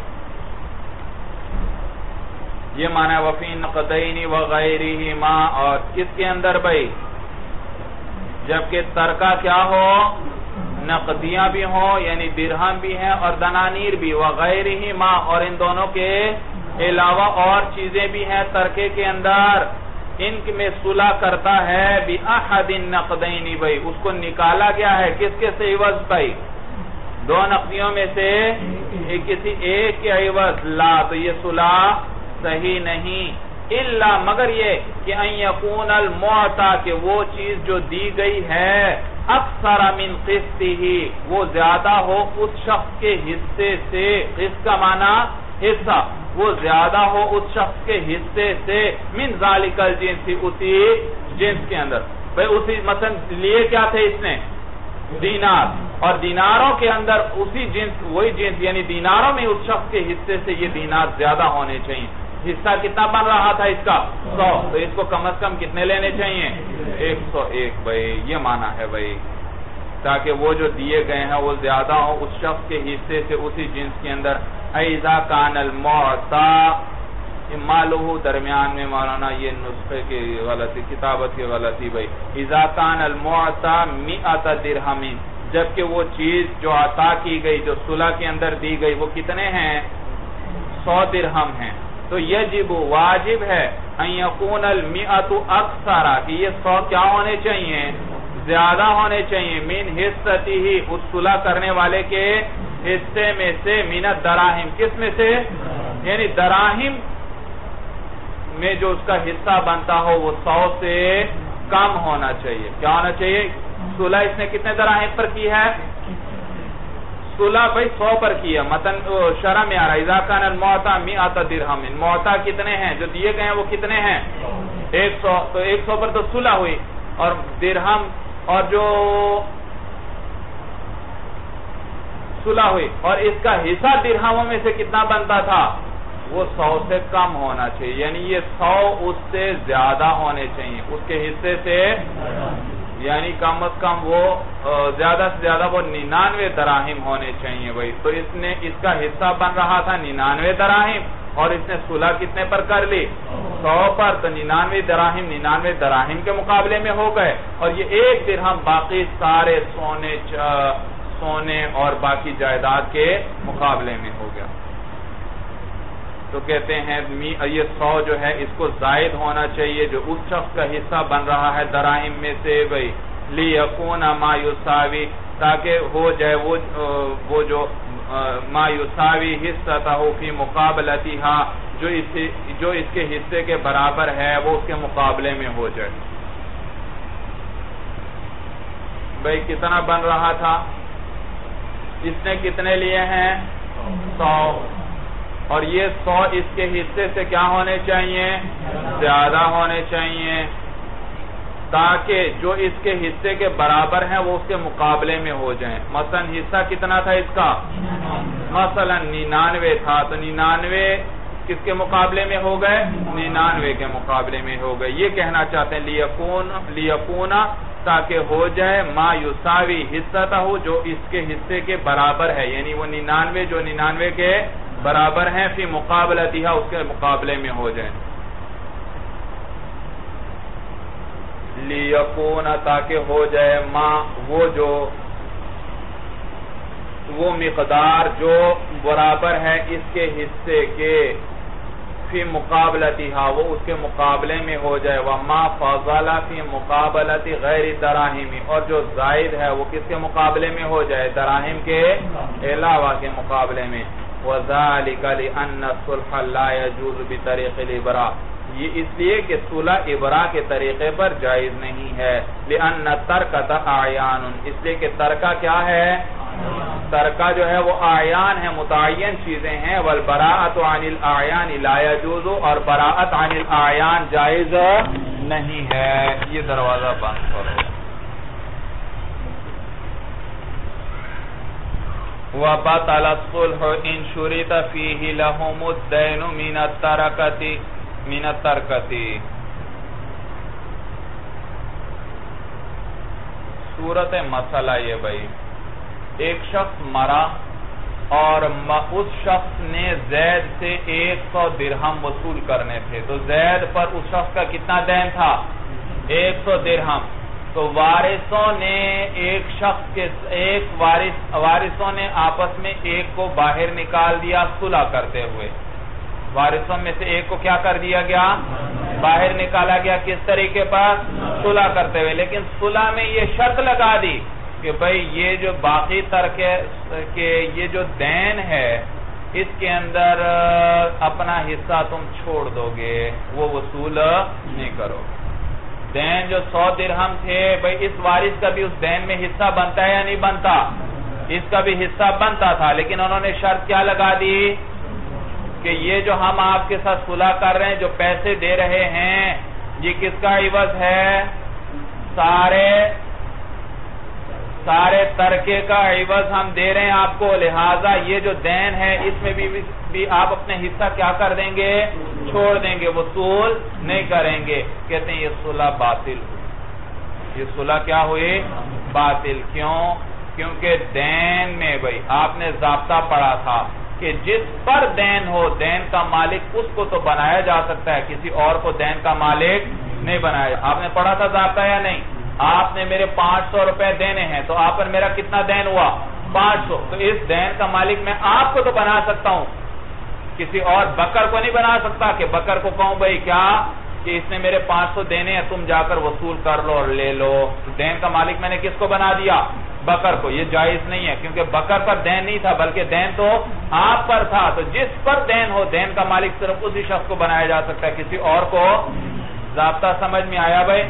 [SPEAKER 1] یہ معنی ہے وفی نقدین وغیرہما، اور کس کے اندر بھائی؟ جبکہ ترکہ کیا ہو؟ نقدیاں بھی ہوں یعنی درہم بھی ہیں اور دنانیر بھی، وغیرہما، اور ان دونوں کے علاوہ اور چیزیں بھی ہیں ترکے کے اندر، ان میں صلح کرتا ہے بأحد النقدین بھائی، اس کو نکالا گیا ہے کس کے سے عوض بھائی؟ دو نقدیوں میں سے کسی ایک کے عوض، لا، تو یہ صلح صحیح نہیں، الا مگر یہ کہ ان یکون المعطى کہ وہ چیز جو دی گئی ہے اکثر من قسطہ وہ زیادہ ہو اس شخص کے حصے سے، قسط کا معنی حصہ، وہ زیادہ ہو اس شخص کے حصے سے، من ذالک الجنس، اسی جنس کے اندر بھئی اسی مثلا لیے کیا تھے اس نے؟ دینار، اور دیناروں کے اندر اسی جنس وہی جنس یعنی دیناروں میں اس شخص کے حصے سے یہ دینار زیادہ ہونے چاہیے، حصہ کتنا بن رہا تھا اس کا؟ سو، تو اس کو کم از کم کتنے لینے چاہیے؟ ایک سو ایک بھائی، یہ معنی ہے بھائی، تاکہ وہ جو دیے گئے ہیں وہ زیادہ ہو اس شخص کے حصے سے اسی جنس کے اندر۔ اذا کان المعطى مالہ، درمیان میں مولانا یہ نسخے کی غلطی، کتابت کی غلطی بھائی، اذا کان المعطى مئۃ درہم، جبکہ وہ چیز جو عطا کی گئی، جو صلح کے اندر دی گئی، وہ کتنے ہیں؟ سو درہم ہیں. تو یجب واجب ہے ان یکون المئۃ اکثر، کہ یہ سو کیا ہونے چاہیے؟ زیادہ ہونے چاہیے. من حصتی ہی، اس صلح کرنے والے کے حصے میں سے. من الدراہم، کس میں سے؟ یعنی دراہم میں جو اس کا حصہ بنتا ہو وہ سو سے کم ہونا چاہیے. کیا ہونا چاہیے؟ صلح اس نے کتنے دراہم پر کی ہے؟ صلح بھائی سو پر کی ہے. متن شرح میں آ رہا ہے اذا کان المعطى مئۃ درہم. معطى کتنے ہیں جو دیے گئے ہیں وہ کتنے ہیں؟ ایک سو. تو ایک سو پر تو صلح ہوئی. اور درہم اور جو صلح ہوئی اور اس کا حصہ درہموں میں سے کتنا بنتا تھا؟ وہ سو سے کم ہونا چاہیے. یعنی یہ سو اس سے زیادہ ہونے چاہیے اس کے حصے سے. یعنی کم از کم وہ زیادہ سے زیادہ وہ ننانوے دراہم ہونے چاہیے بھائی. تو اس نے اس کا حصہ بن رہا تھا ننانوے دراہم اور اس نے صلح کتنے پر کر لی؟ سو پر. تو ننانوے دراہم ننانوے دراہم کے مقابلے میں ہو گئے اور یہ ایک درہم باقی سارے سونے سونے اور باقی جائیداد کے مقابلے میں ہو گیا. تو کہتے ہیں یہ سو جو ہے اس کو زائد ہونا چاہیے جو اس شخص کا حصہ بن رہا ہے دراہم میں سے بھائی. لیکون ما یساوی، تاکہ ہو جائے وہ وہ جو ما یساوی حصتہ فی مقابلتہا، جو اس جو اس کے حصے کے برابر ہے وہ اس کے مقابلے میں ہو جائے. بھائی کتنا بن رہا تھا؟ اس نے کتنے لیے ہیں؟ سو. اور یہ سو اس کے حصے سے کیا ہونے چاہیے؟ زیادہ ہونے چاہیے، تاکہ جو اس کے حصے کے برابر ہیں وہ اس کے مقابلے میں ہو جائیں. مثلا حصہ کتنا تھا اس کا؟ مثلا ننانوے تھا. تو ننانوے کس کے مقابلے میں ہو گئے؟ ننانوے کے مقابلے میں ہو گئے. یہ کہنا چاہتے ہیں لیکون لیکونا، تاکہ ہو جائے ما یساوی حصتہ ہو، جو اس کے حصے کے برابر ہے. یعنی وہ ننانوے جو ننانوے کے برابر ہیں فی مقابلتہا، اس کے مقابلے میں ہو جائیں. لیکون، تاکہ ہو جائے ما، وہ جو وہ مقدار جو برابر ہے اس کے حصے کے فی مقابلتہا، وہ اس کے مقابلے میں ہو جائے. وما فضل فی مقابلت غیر دراہم، اور جو زائد ہے وہ کس کے مقابلے میں ہو جائے؟ دراہم کے علاوہ کے مقابلے میں. وَذَلِكَ لِأَنَّ الصُّلْحَ لَا يَجُوزُ بِطَرِيقِ الْإِبْرَاءِ، یہ اس لیے کہ صلح ابراء کے طریقے پر جائز نہیں ہے. لِأَنَّ التَّرْكَةَ أَعْيَانٌ، اس لیے کہ ترکہ کیا ہے؟ ترکہ جو ہے وہ اعیان ہے، متعین چیزیں ہیں. وَالْبَرَاءَةُ عَنِ الْأَعْيَانِ لَا يَجُوزُ، اور براءت عن الاعیان جائز نہیں ہے. یہ دروازہ بند کرو. وَبَطَلَ الصُّلْحُ إِنْ شُرِطَ فِيهِ لَهُمُ الدَّيْنُ مِنَ التَّرَكَةِ مِنَ التَّرْكَةِ. صورت مسئلہ یہ بھائی، ایک شخص مرا اور اس شخص نے زید سے ایک سو درہم وصول کرنے تھے. تو زید پر اس شخص کا کتنا دین تھا؟ ایک سو درہم. تو وارثوں نے ایک شخص کے ایک وارث وارثوں نے آپس میں ایک کو باہر نکال دیا صلح کرتے ہوئے. وارثوں میں سے ایک کو کیا کر دیا گیا؟ باہر نکالا گیا. کس طریقے پر؟ صلح کرتے ہوئے. لیکن صلح میں یہ شرط لگا دی کہ بھئی یہ جو باقی ترکے کہ یہ جو دین ہے اس کے اندر اپنا حصہ تم چھوڑ دو گے، وہ وصول نہیں کرو. دین جو سو درہم تھے بھئی اس وارث کا بھی اس دین میں حصہ بنتا ہے یا نہیں بنتا؟ اس کا بھی حصہ بنتا تھا، لیکن انہوں نے شرط کیا لگا دی کہ یہ جو ہم آپ کے ساتھ صلح کر رہے ہیں، جو پیسے دے رہے ہیں، یہ کس کا عوض ہے؟ سارے سارے ترکے کا عوض ہم دے رہے ہیں آپ کو. لہٰذا یہ جو دین ہے اس میں بھی بھی آپ اپنے حصہ کیا کر دیں گے؟ چھوڑ دیں گے، وصول نہیں کریں گے. کہتے ہیں یہ صلح باطل ہوئی. یہ صلح کیا ہوئی؟ باطل. کیوں؟ کیونکہ دین میں بھئی آپ نے ضابطہ پڑھا تھا کہ جس پر دین ہو دین کا مالک اس کو تو بنایا جا سکتا ہے، کسی اور کو دین کا مالک نہیں بنایا. آپ نے پڑھا تھا ضابطہ یا نہیں؟ آپ نے میرے پانچ سو روپے دینے ہیں تو آپ پر میرا کتنا دین ہوا؟ پانچ سو. تو اس دین کا مالک میں آپ کو تو بنا سکتا ہوں, کسی اور بکر کو نہیں بنا سکتا کہ بکر کو کہوں بھائی کیا کہ اس نے میرے پانچ سو دینے ہیں, تم جا کر وصول کر لو اور لے لو. دین کا مالک میں نے کس کو بنا دیا؟ بکر کو. یہ جائز نہیں ہے کیونکہ بکر پر دین نہیں تھا بلکہ دین تو آپ پر تھا. تو جس پر دین ہو دین کا مالک صرف اسی شخص کو بنایا جا سکتا ہے, کسی اور کو. ضابطہ سمجھ میں آیا بھائی؟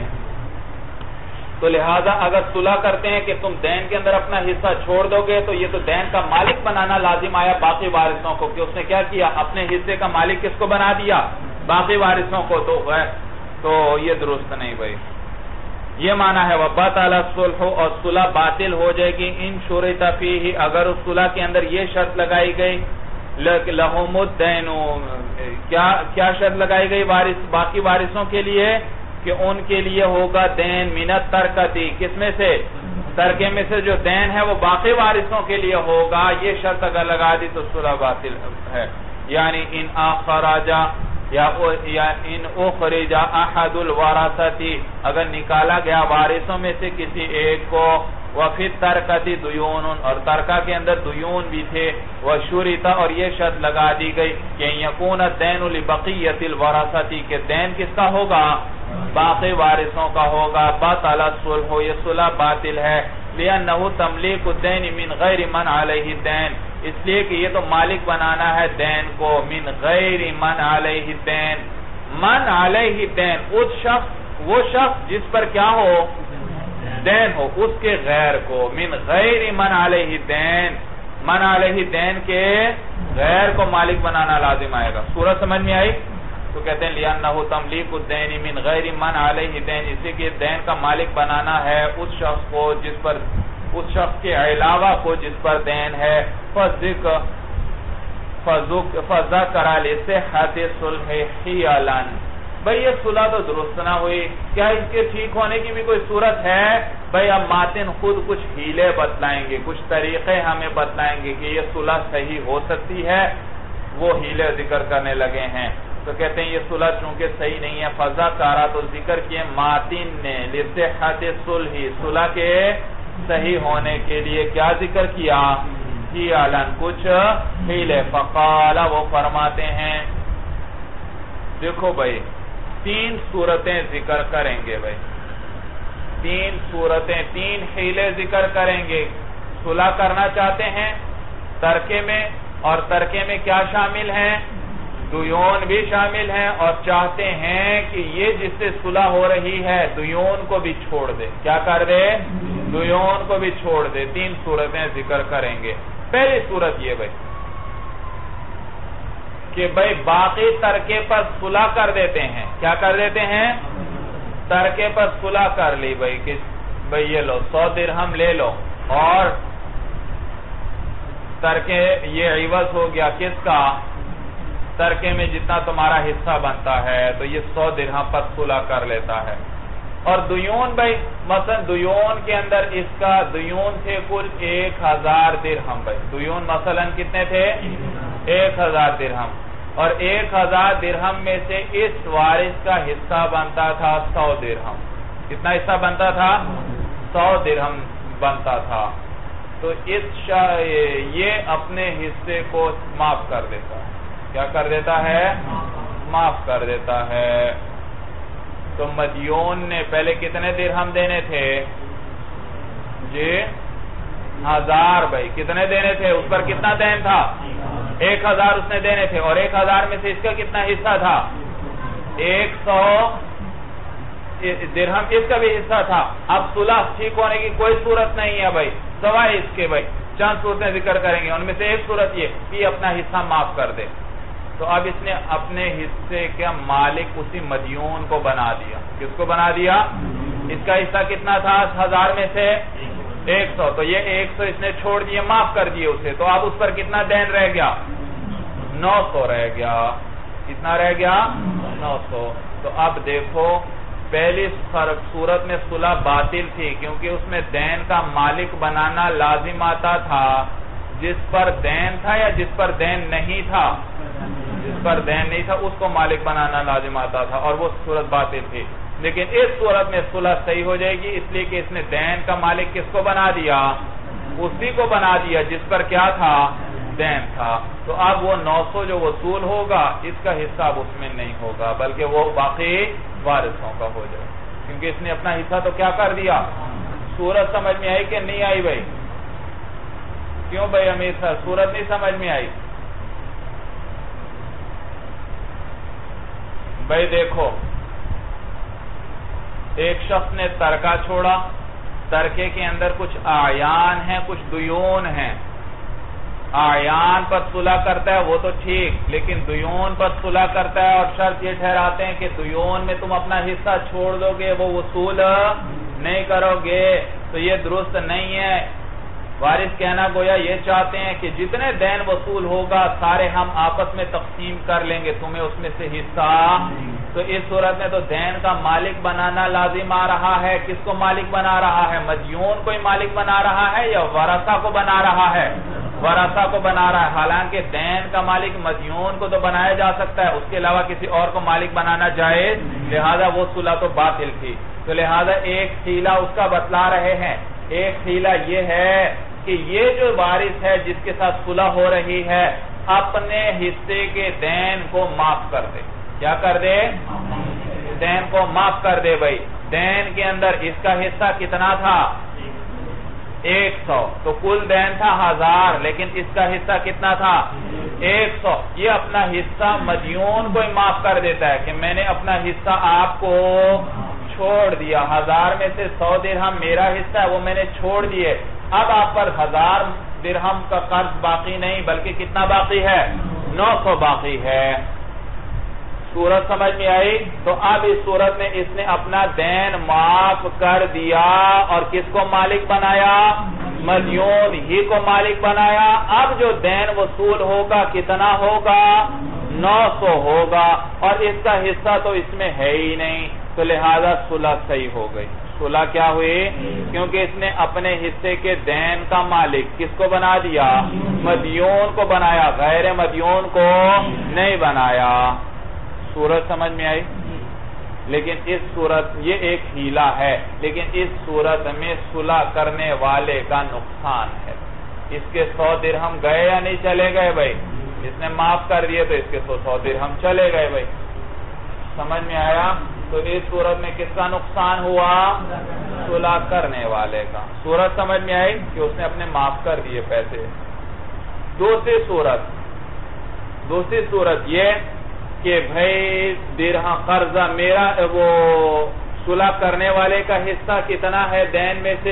[SPEAKER 1] تو لہذا اگر صلح کرتے ہیں کہ تم دین کے اندر اپنا حصہ چھوڑ دو گے تو یہ تو دین کا مالک بنانا لازم آیا باقی وارثوں کو, کہ اس نے کیا کیا؟ اپنے حصے کا مالک کس کو بنا دیا؟ باقی وارثوں کو. تو تو یہ درست نہیں بھائی. یہ معنی ہے وَبَطَلَ الصُّلْحُ, اور صلح باطل ہو جائے گی ان شُرِطَ فِيهِ, اگر اس صلح کے اندر یہ شرط لگائی گئی لَهُمُ الدَّيْنُ, کیا کیا شرط لگائی گئی وارث باقی وارثوں کے لیے کہ ان کے لیے ہوگا دین من الترکتی, کس میں سے؟ ترکے میں سے جو دین ہے وہ باقی وارثوں کے لیے ہوگا. یہ شرط اگر لگا دی تو صلح باطل ہے. یعنی ان اخرجا یا ان اخرج احد الورثتی, اگر نکالا گیا وارثوں میں سے کسی ایک کو, وفی الترکتی دیون, اور ترکہ کے اندر دیون بھی تھے, وشرط, اور یہ شرط لگا دی گئی کہ یکون الدین لبقیت الورثتی, کہ دین کس کا ہوگا؟ باقی وارثوں کا ہوگا. بطل الصلح, یہ صلح باطل ہے. لأنه تملیک الدین من غیر من علیہ الدین, اس لیے کہ یہ تو مالک بنانا ہے دین کو, من غیر من علیہ الدین, من علیہ الدین, اس شخص وہ شخص جس پر کیا ہو؟ دین ہو, اس کے غیر کو. من غیر من علیہ الدین, من علیہ الدین کے غیر کو مالک بنانا لازم آئے گا. سورہ سمجھ میں آئی؟ تو کہتے ہیں لِأَنَّهُ تَمْلِيكُ الدَّيْنِ مِنْ غَيْرِ مَنْ عَلَيْهِ دَيْنِ, اسی کہ دین کا مالک بنانا ہے اس شخص کو جس پر, اس شخص کے علاوہ کو جس پر دین ہے. فَذَكَرَ لِصِحَّةِ الصُّلْحِ حِيَلًا, بھئی یہ صلح تو درست نہ ہوئی, کیا اس کے ٹھیک ہونے کی بھی کوئی صورت ہے؟ بھئی اب ماتن خود کچھ ہیلے بتلائیں گے, کچھ طریقے ہمیں بتلائیں گے کہ یہ صلح صحیح ہو سکتی ہے. وہ ہیلے ذکر کرنے لگے ہیں. تو کہتے ہیں یہ صلح چونکہ صحیح نہیں ہے, فضا کارا, تو ذکر کیے ماتن نے لصحت الصلح, صلح کے صحیح ہونے کے لیے کیا ذکر کیا؟ کی اعلان, کچھ ہیلے. فقال, وہ فرماتے ہیں, دیکھو بھائی تین صورتیں ذکر کریں گے بھائی, تین صورتیں, تین ہیلے ذکر کریں گے. صلح کرنا چاہتے ہیں ترکے میں, اور ترکے میں کیا شامل ہیں؟ دیون بھی شامل ہیں, اور چاہتے ہیں کہ یہ جس سے صلح ہو رہی ہے دیون کو بھی چھوڑ دے. کیا کر دے؟ دیون کو بھی چھوڑ دے. تین صورتیں ذکر کریں گے. پہلی صورت یہ بھائی کہ بھائی باقی ترکے پر صلح کر دیتے ہیں. کیا کر دیتے ہیں؟ ترکے پر صلح کر لی بھائی کہ بھائی یہ لو سو درہم لے لو, اور ترکے یہ عوض ہو گیا کس کا؟ ترکے میں جتنا تمہارا حصہ بنتا ہے, تو یہ سو درہم پر صلح کر لیتا ہے. اور دیون بھائی مثلا دیون کے اندر اس کا دیون تھے کل ایک ہزار درہم بھائی, دیون مثلا کتنے تھے؟ ایک ہزار درہم, اور ایک ہزار درہم میں سے اس وارث کا حصہ بنتا تھا سو درہم. کتنا حصہ بنتا تھا؟ سو درہم بنتا تھا. تو اس یہ اپنے حصے کو معاف کر دیتا ہے. کیا کر دیتا ہے؟ معاف کر دیتا ہے. تو مدیون نے پہلے کتنے درہم دینے تھے جی؟ ہزار بھائی. کتنے دینے تھے؟ اس پر کتنا دین تھا؟ ایک ہزار اس نے دینے تھے, اور ایک ہزار میں سے اس کا کتنا حصہ تھا؟ ایک سو درہم اس کا بھی حصہ تھا. اب صلح ٹھیک ہونے کی کوئی صورت نہیں ہے بھائی, سوائے اس کے بھائی چند صورتیں ذکر کریں گے. ان میں سے ایک صورت یہ کہ اپنا حصہ معاف کر دے. تو اب اس نے اپنے حصے کا مالک اسی مدیون کو بنا دیا. کس کو بنا دیا؟ اس کا حصہ کتنا تھا ہزار میں سے؟ ایک سو. تو یہ ایک سو اس نے چھوڑ دیے, معاف کر دیے اسے. تو اب اس پر کتنا دین رہ گیا؟ نو سو رہ گیا. کتنا رہ گیا؟ نو سو. تو اب دیکھو پہلی صورت میں صلح باطل تھی کیونکہ اس میں دین کا مالک بنانا لازم آتا تھا. جس پر دین تھا یا جس پر دین نہیں تھا؟ جس پر دین نہیں تھا اس کو مالک بنانا لازم آتا تھا, اور وہ صورت باطل تھی. لیکن اس صورت میں صلح صحیح ہو جائے گی، اس لیے کہ اس نے دین کا مالک کس کو بنا دیا؟ اسی کو بنا دیا جس پر کیا تھا؟ دین تھا۔ تو اب وہ نو سو جو وصول ہوگا اس کا حصہ اب اس میں نہیں ہوگا، بلکہ وہ باقی وارثوں کا ہو جائے، کیونکہ اس نے اپنا حصہ تو کیا کر دیا؟ صورت سمجھ میں آئی کہ نہیں آئی بھائی؟ کیوں بھائی امیر صاحب صورت نہیں سمجھ میں آئی؟ بھائی دیکھو، ایک شخص نے ترکہ چھوڑا، ترکے کے اندر کچھ اعیان ہیں، کچھ دیون ہیں۔ اعیان پر صلح کرتا ہے وہ تو ٹھیک، لیکن دیون پر صلح کرتا ہے اور شرط یہ ٹھہراتے ہیں کہ دیون میں تم اپنا حصہ چھوڑ دو گے، وہ وصول نہیں کرو گے، تو یہ درست نہیں ہے۔ وارث کہنا گویا یہ چاہتے ہیں کہ جتنے دین وصول ہوگا سارے ہم آپس میں تقسیم کر لیں گے، تمہیں اس میں سے حصہ۔ تو اس صورت میں تو دین کا مالک بنانا لازم آ رہا ہے۔ کس کو مالک بنا رہا ہے؟ مدیون کو ہی مالک بنا رہا ہے یا ورثہ کو بنا رہا ہے؟ ورثہ کو بنا رہا ہے۔ حالانکہ دین کا مالک مدیون کو تو بنایا جا سکتا ہے، اس کے علاوہ کسی اور کو مالک بنانا جائز، لہذا وہ صلح تو باطل تھی۔ تو لہذا ایک حیلہ اس کا بتلا رہے ہیں۔ ایک حیلہ یہ ہے کہ یہ جو وارث ہے جس کے ساتھ صلح ہو رہی ہے اپنے حصے کے دین کو معاف کر دے۔ کیا کر دے؟ دین کو معاف کر دے بھائی۔ دین کے اندر اس کا حصہ کتنا تھا؟ ایک سو، تو کل دین تھا ہزار، لیکن اس کا حصہ کتنا تھا؟ ایک سو۔ یہ اپنا حصہ مدیون کو ہی معاف کر دیتا ہے کہ میں نے اپنا حصہ آپ کو چھوڑ دیا، ہزار میں سے سو درہم میرا حصہ ہے وہ میں نے چھوڑ دیے، اب آپ پر ہزار درہم کا قرض باقی نہیں بلکہ کتنا باقی ہے؟ نو سو باقی ہے۔ صورت سمجھ میں آئی؟ تو اب اس صورت میں اس نے اپنا دین معاف کر دیا اور کس کو مالک بنایا؟ مدیون ہی کو مالک بنایا۔ اب جو دین وصول ہوگا کتنا ہوگا؟ نو سو ہوگا، اور اس کا حصہ تو اس میں ہے ہی نہیں، تو لہذا صلح صحیح ہو گئی۔ صلح کیا ہوئی؟ کیونکہ اس نے اپنے حصے کے دین کا مالک کس کو بنا دیا؟ مدیون کو بنایا، غیر مدیون کو نہیں بنایا۔ صورت سمجھ میں آئی؟ لیکن اس صورت یہ ایک حیلہ ہے، لیکن اس صورت میں صلح کرنے والے کا نقصان ہے۔ اس کے سو درہم گئے یا نہیں چلے گئے بھائی؟ اس نے معاف کر دیے تو اس کے سو سو درہم چلے گئے بھائی۔ سمجھ میں آیا؟ تو اس صورت میں کس کا نقصان ہوا؟ صلح کرنے والے کا۔ صورت سمجھ میں آئی کہ اس نے اپنے معاف کر دیے پیسے۔ دوسری صورت دوسری صورت یہ کہ بھائی درہم قرضہ میرا، وہ صلح کرنے والے کا حصہ کتنا ہے دین میں سے؟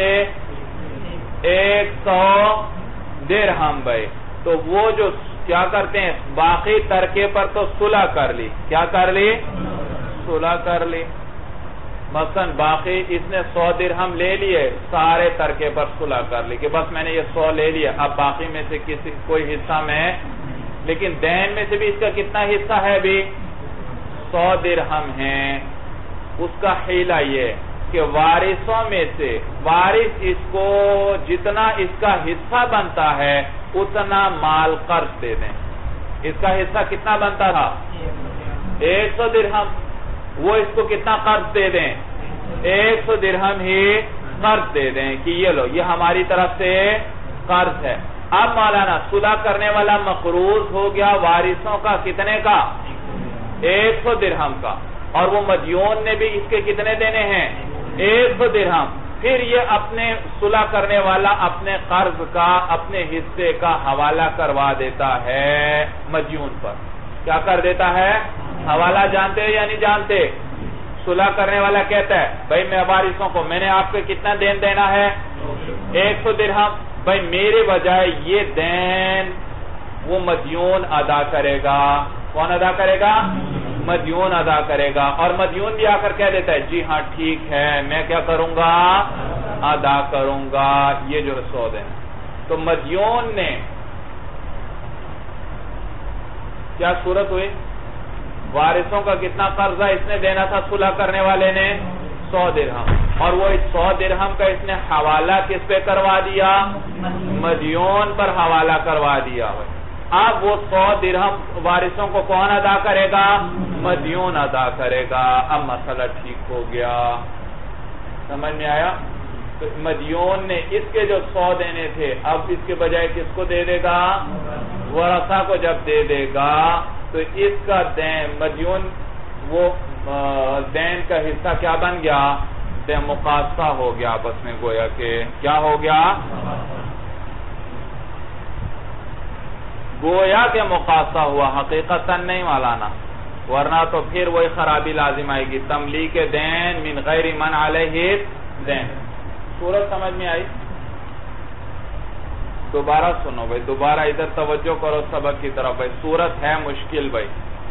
[SPEAKER 1] ایک سو درہم بھائی۔ تو وہ جو کیا کرتے ہیں باقی ترکے پر تو صلح کر لی، کیا کر لی؟ صلح کر لی۔ مثلا باقی اس نے سو درہم لے لیے، سارے ترکے پر صلح کر لی کہ بس میں نے یہ سو لے لیا، اب باقی میں سے کسی کوئی حصہ میں، لیکن دین میں سے بھی اس کا کتنا حصہ ہے بھی؟ سو درہم ہیں۔ اس کا حیلہ یہ کہ وارثوں میں سے وارث اس کو جتنا اس کا حصہ بنتا ہے اتنا مال قرض دے دیں۔ اس کا حصہ کتنا بنتا تھا؟ ایک سو درہم، وہ اس کو کتنا قرض دے دیں؟ ایک سو درہم ہی قرض دے دیں کہ یہ لو یہ ہماری طرف سے قرض ہے۔ اب مولانا صلح کرنے والا مقروض ہو گیا وارثوں کا کتنے کا؟ ایک سو درہم کا، اور وہ مدیون نے بھی اس کے کتنے دینے ہیں؟ ایک سو درہم۔ پھر یہ اپنے صلح کرنے والا اپنے قرض کا اپنے حصے کا حوالہ کروا دیتا ہے مدیون پر۔ کیا کر دیتا ہے؟ حوالہ جانتے یا نہیں جانتے؟ صلح کرنے والا کہتا ہے بھائی میں وارثوں کو میں نے آپ کو کتنا دین دینا ہے؟ ایک سو درہم، بھائی میرے بجائے یہ دین وہ مدیون ادا کرے گا۔ کون ادا کرے گا؟ مدیون ادا کرے گا، اور مدیون بھی آ کر کہہ دیتا ہے جی ہاں ٹھیک ہے میں کیا کروں گا؟ ادا کروں گا یہ جو سو دین۔ تو مدیون نے کیا صورت ہوئی؟ وارثوں کا کتنا قرضہ اس نے دینا تھا صلح کرنے والے نے؟ سو درہم، اور وہ اس سو درہم کا اس نے حوالہ کس پہ کروا دیا؟ مدیون پر حوالہ کروا دیا۔ اب وہ سو درہم وارثوں کو کون ادا کرے گا؟ مدیون ادا کرے گا. اب مسئلہ ٹھیک ہو گیا. سمجھ میں آیا؟ مدیون نے اس کے جو سو دینے تھے اب اس کے بجائے کس کو دے دے گا؟ ورثہ کو جب دے دے گا تو اس کا دین مدیون وہ دین کا حصہ کیا بن گیا؟ دین مقاصہ ہو گیا آپس میں. گویا کہ کیا ہو گیا؟ گویا کہ مقاصہ ہوا، حقیقتاً نہیں مولانا، ورنہ تو پھر وہی خرابی لازم آئے گی. تملیک دین من غیر من علیہ دین. صورت سمجھ میں آئی؟ دوبارہ سنو بھائی، دوبارہ ادھر توجہ کرو سبق کی طرف. بھائی صورت ہے مشکل. بھائی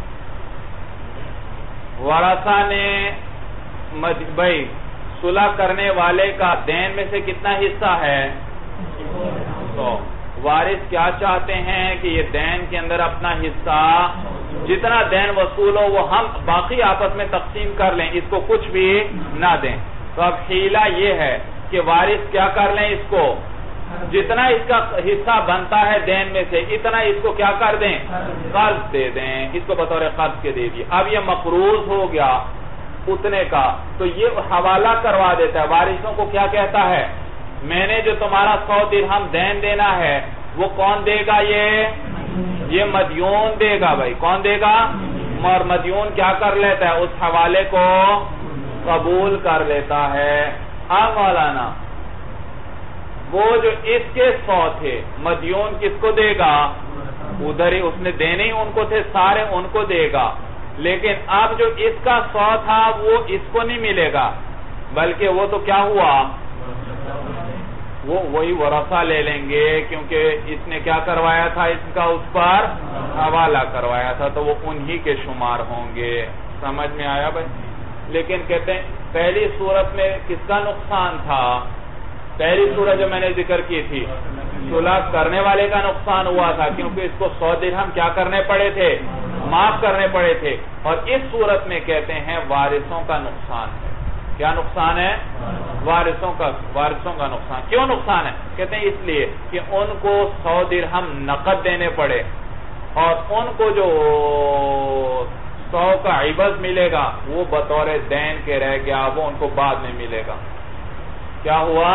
[SPEAKER 1] ورثہ نے بھائی صلح کرنے والے کا دین میں سے کتنا حصہ ہے؟ سو. وارث کیا چاہتے ہیں کہ یہ دین کے اندر اپنا حصہ جتنا دین وصول ہو وہ ہم باقی آپس میں تقسیم کر لیں، اس کو کچھ بھی نہ دیں. تو اب حیلہ یہ ہے کہ وارث کیا کر لیں، اس کو جتنا اس کا حصہ بنتا ہے دین میں سے اتنا اس کو کیا کر دیں؟ قرض دے دیں. اس کو بطور قرض کے دے دی. اب یہ مقروض ہو گیا اتنے کا تو یہ حوالہ کروا دیتا ہے. وارثوں کو کیا کہتا ہے؟ میں نے جو تمہارا سو درہم دین دینا ہے وہ کون دے گا؟ یہ یہ مدیون دے گا. بھائی کون دے گا؟ اور مدیون کیا کر لیتا ہے؟ اس حوالے کو قبول کر لیتا ہے. اب مولانا وہ جو اس کے سو تھے مدیون کس کو دے گا؟ ادھر ہی اس نے دینے ہی ان کو تھے سارے، ان کو دے گا. لیکن اب جو اس کا سو تھا وہ اس کو نہیں ملے گا، بلکہ وہ تو کیا ہوا؟ وہ وہی ورثہ لے لیں گے، کیونکہ اس نے کیا کروایا تھا؟ اس کا اس پر حوالہ کروایا تھا، تو وہ انہی کے شمار ہوں گے. سمجھ میں آیا بھائی؟ لیکن کہتے ہیں پہلی صورت میں کس کا نقصان تھا؟ پہلی صورت جو میں نے ذکر کی تھی صلح کرنے والے کا نقصان ہوا تھا، کیونکہ اس کو سو درہم کیا کرنے پڑے تھے؟ معاف کرنے پڑے تھے. اور اس صورت میں کہتے ہیں وارثوں کا نقصان ہے. کیا نقصان ہے؟ وارثوں کا وارثوں کا نقصان. کیوں نقصان ہے؟ کہتے ہیں اس لیے کہ ان کو سو درہم نقد دینے پڑے اور ان کو جو سو کا عوض ملے گا وہ بطور دین کے رہ گیا، وہ ان کو بعد میں ملے گا. کیا ہوا؟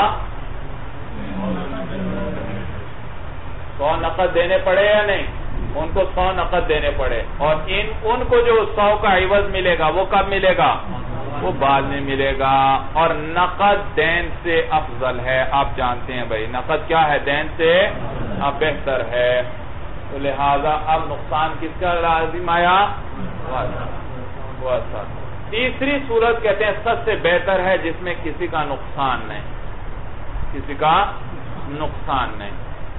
[SPEAKER 1] سو نقد دینے پڑے یا نہیں؟ ان کو سو نقد دینے پڑے اور ان ان کو جو سو کا عوض ملے گا وہ کب ملے گا؟ وہ بعد میں ملے گا. اور نقد دین سے افضل ہے. آپ جانتے ہیں بھائی نقد کیا ہے؟ دین سے بہتر ہے. تو لہذا اب نقصان کس کا لازم آیا؟ تیسری صورت کہتے ہیں سب سے بہتر ہے جس میں کسی کا نقصان نہیں، کسی کا نقصان نہیں.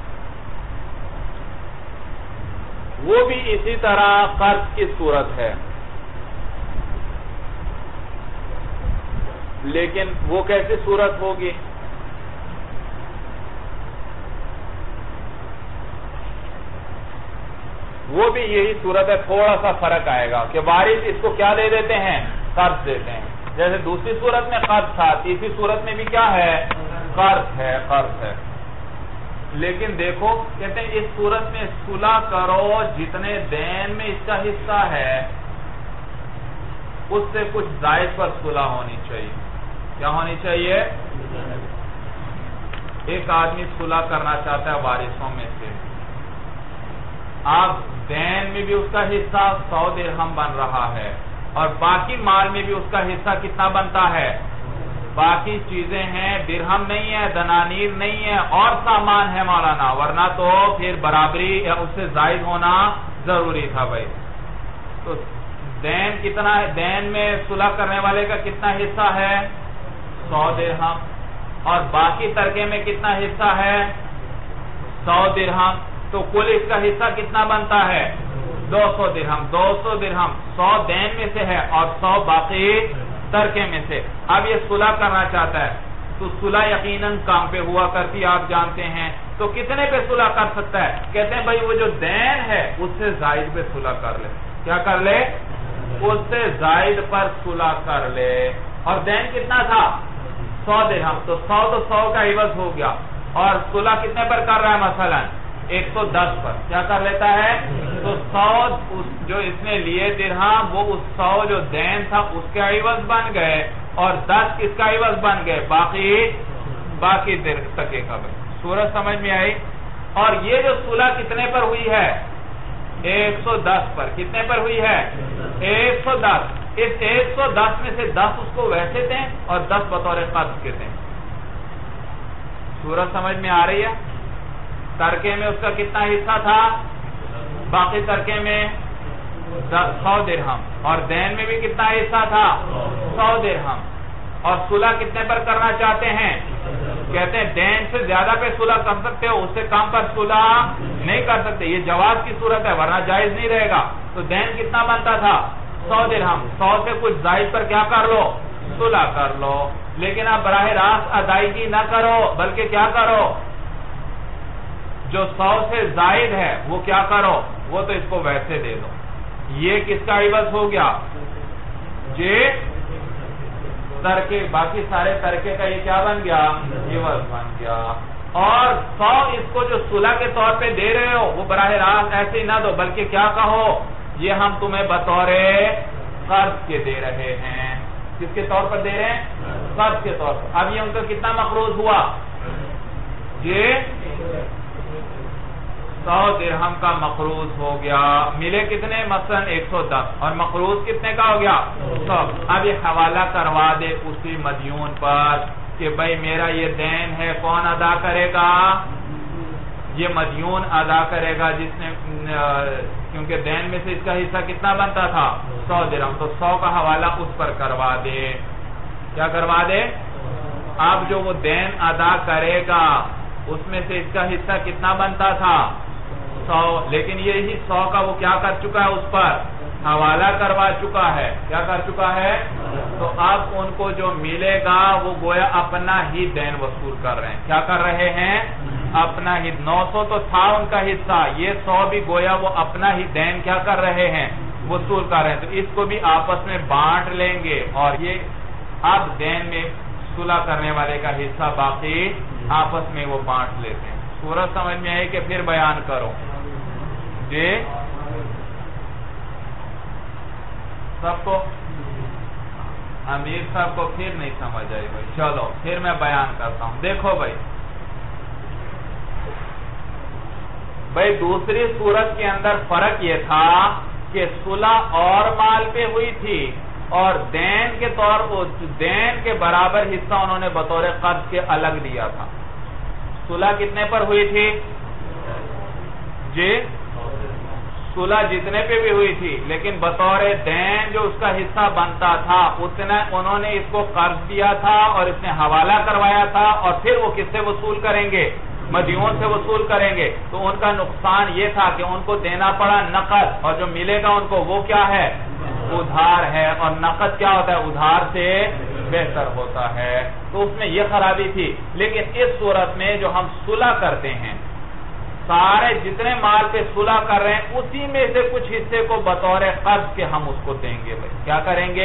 [SPEAKER 1] وہ بھی اسی طرح قرض کی صورت ہے، لیکن وہ کیسی صورت ہوگی؟ وہ بھی یہی صورت ہے، تھوڑا سا فرق آئے گا کہ وارث اس کو کیا دے دیتے ہیں؟ قرض دیتے ہیں. جیسے دوسری صورت میں قرض تھا، تیسری صورت میں بھی کیا ہے؟ قرض ہے. قرض ہے. لیکن دیکھو کہتے ہیں اس صورت میں صلح کرو جتنے دین میں اس کا حصہ ہے اس سے کچھ زائد پر صلح ہونی چاہیے. کیا ہونی چاہیے؟ ایک آدمی صلح کرنا چاہتا ہے وارثوں میں سے. آپ دین میں بھی اس کا حصہ سو درہم بن رہا ہے اور باقی مال میں بھی اس کا حصہ کتنا بنتا ہے؟ باقی چیزیں ہیں، درہم نہیں ہے، دنانیر نہیں ہے اور سامان ہے مولانا، ورنہ تو پھر برابری یا اس سے زائد ہونا ضروری تھا بھائی. تو دین کتنا ہے؟ دین میں صلح کرنے والے کا کتنا حصہ ہے؟ سو درہم. اور باقی ترکے میں کتنا حصہ ہے؟ سو درہم. تو کل اس کا حصہ کتنا بنتا ہے؟ دو سو درہم. دو سو درہم سو دین میں سے ہے اور سو باقی ترکے میں سے. اب یہ صلح کرنا چاہتا ہے تو صلح یقیناً کام پہ ہوا کرتی آپ جانتے ہیں. تو کتنے پہ صلح کر سکتا ہے؟ کہتے ہیں بھائی وہ جو دین ہے اس سے زائد پہ صلح کر لے. کیا کر لے؟ اس سے زائد پر صلح کر لے. اور دین کتنا تھا؟ سو درہم. تو سو تو سو کا عوض ہو گیا اور صلح کتنے پر کر رہا ہے؟ مثلا ایک سو دس پر کیا کر لیتا ہے؟ تو سو جو اس نے لیے درہم وہ اس سو جو دین تھا اس کے عوض بن گئے اور دس کس کا عوض بن گئے؟ باقی باقی تکے کا بن. سورج سمجھ میں آئی؟ اور یہ جو صلح کتنے پر ہوئی ہے؟ ایک سو دس پر. کتنے پر ہوئی ہے؟ ایک سو دس. اس ایک سو دس میں سے دس اس کو ویسے دیں اور دس بطور قرض کے دیں. سورج سمجھ میں آ رہی ہے؟ ترکے میں اس کا کتنا حصہ تھا؟ باقی ترکے میں سو درہم اور دین میں بھی کتنا حصہ تھا؟ سو درہم. اور صلح کتنے پر کرنا چاہتے ہیں؟ کہتے ہیں دین سے زیادہ پہ صلح کر سکتے ہو، اس سے کم پر صلح نہیں کر سکتے. یہ جواز کی صورت ہے ورنہ جائز نہیں رہے گا. تو دین کتنا بنتا تھا؟ سو درہم. سو سے کچھ زائد پر کیا کر لو؟ صلح کر لو. لیکن آپ براہ راست ادائیگی نہ کرو بلکہ کیا کرو؟ جو سو سے زائد ہے وہ کیا کرو؟ وہ تو اس کو ویسے دے دو. یہ کس کا عوض ہو گیا؟ جی ترکے، باقی سارے ترکے کا یہ کیا بن گیا؟ عوض بن گیا. اور سو اس کو جو صلح کے طور پہ دے رہے ہو وہ براہ راست ایسے ہی نہ دو بلکہ کیا کہو؟ یہ ہم تمہیں بطور قرض کے دے رہے ہیں. کس کے طور پر دے رہے ہیں؟ قرض کے طور پر. اب یہ ان کا کتنا مقروض ہوا؟ یہ سو درہم کا مقروض ہو گیا. ملے کتنے؟ مثلا ایک سو دس اور مقروض کتنے کا ہو گیا؟ سو. اب یہ حوالہ کروا دے اسی مدیون پر کہ بھائی میرا یہ دین ہے. کون ادا کرے گا؟ یہ مدیون ادا کرے گا جس نے، کیونکہ دین میں سے اس کا حصہ کتنا بنتا تھا؟ سو درہم. تو سو کا حوالہ اس پر کروا دے. کیا کروا دے؟ اب جو وہ دین ادا کرے گا اس میں سے اس کا حصہ کتنا بنتا تھا؟ سو. لیکن یہی سو کا وہ کیا کر چکا ہے؟ اس پر حوالہ کروا چکا ہے. کیا کر چکا ہے؟ تو اب ان کو جو ملے گا وہ گویا اپنا ہی دین وصول کر رہے ہیں. کیا کر رہے ہیں؟ اپنا ہی. نو سو تو تھا ان کا حصہ، یہ سو بھی گویا وہ اپنا ہی دین کیا کر رہے ہیں؟ وصول کر رہے ہیں. تو اس کو بھی آپس میں بانٹ لیں گے اور یہ اب دین میں صلح کرنے والے کا حصہ باقی آپس میں وہ بانٹ لیتے ہیں. سورج سمجھ میں آئی کہ پھر بیان کرو؟ جی سب کو؟ امیر صاحب کو پھر نہیں سمجھ آئی بھائی. چلو پھر میں بیان کرتا ہوں. دیکھو بھائی بھائی دوسری صورت کے اندر فرق یہ تھا کہ صلح اور مال پہ ہوئی تھی اور دین کے طور دین کے برابر حصہ انہوں نے بطور قرض کے الگ دیا تھا. صلح کتنے پر ہوئی تھی؟ جی صلح جتنے پہ بھی ہوئی تھی لیکن بطور دین جو اس کا حصہ بنتا تھا اتنا انہوں نے اس کو قرض دیا تھا اور اس نے حوالہ کروایا تھا اور پھر وہ کس سے وصول کریں گے؟ مدیون سے وصول کریں گے. تو ان کا نقصان یہ تھا کہ ان کو دینا پڑا نقد اور جو ملے گا ان کو وہ کیا ہے؟ ادھار ہے. اور نقد کیا ہوتا ہے؟ ادھار سے بہتر ہوتا ہے. تو اس میں یہ خرابی تھی. لیکن اس صورت میں جو ہم صلح کرتے ہیں سارے جتنے مال پہ صلح کر رہے ہیں اسی میں سے کچھ حصے کو بطور قرض کے ہم اس کو دیں گے. بھائی کیا کریں گے؟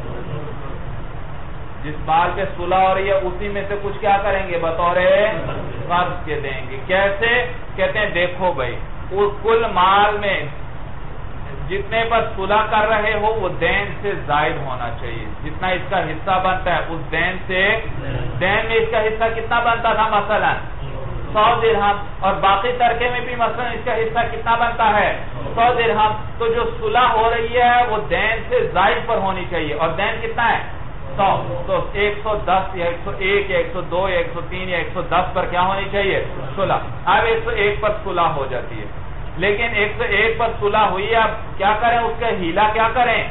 [SPEAKER 1] جس مال پہ صلح ہو رہی ہے اسی میں سے کچھ کیا کریں گے؟ بطور قرض کے دیں گے. کیسے؟ کہتے ہیں دیکھو بھائی کل مال میں جتنے پر صلح کر رہے ہو وہ دین سے زائد ہونا چاہیے. جتنا اس کا حصہ بنتا ہے اس دین سے، دین میں اس کا حصہ کتنا بنتا تھا؟ مثلا سو درہم اور باقی ترکے میں بھی مثلا اس کا حصہ کتنا بنتا ہے؟ سو درہم. تو جو صلح ہو رہی ہے وہ دین سے زائد پر ہونی چاہیے اور دین کتنا ہے؟ سو. تو ایک سو دس یا ایک سو ایک یا ایک سو دو یا ایک سو تین یا ایک سو دس پر کیا ہونی چاہیے؟ صلح. اب ایک سو ایک پر صلح ہو جاتی ہے. لیکن ایک سو ایک پر صلح ہوئی ہے، اب کیا کریں؟ اس کا ہیلا کیا کریں؟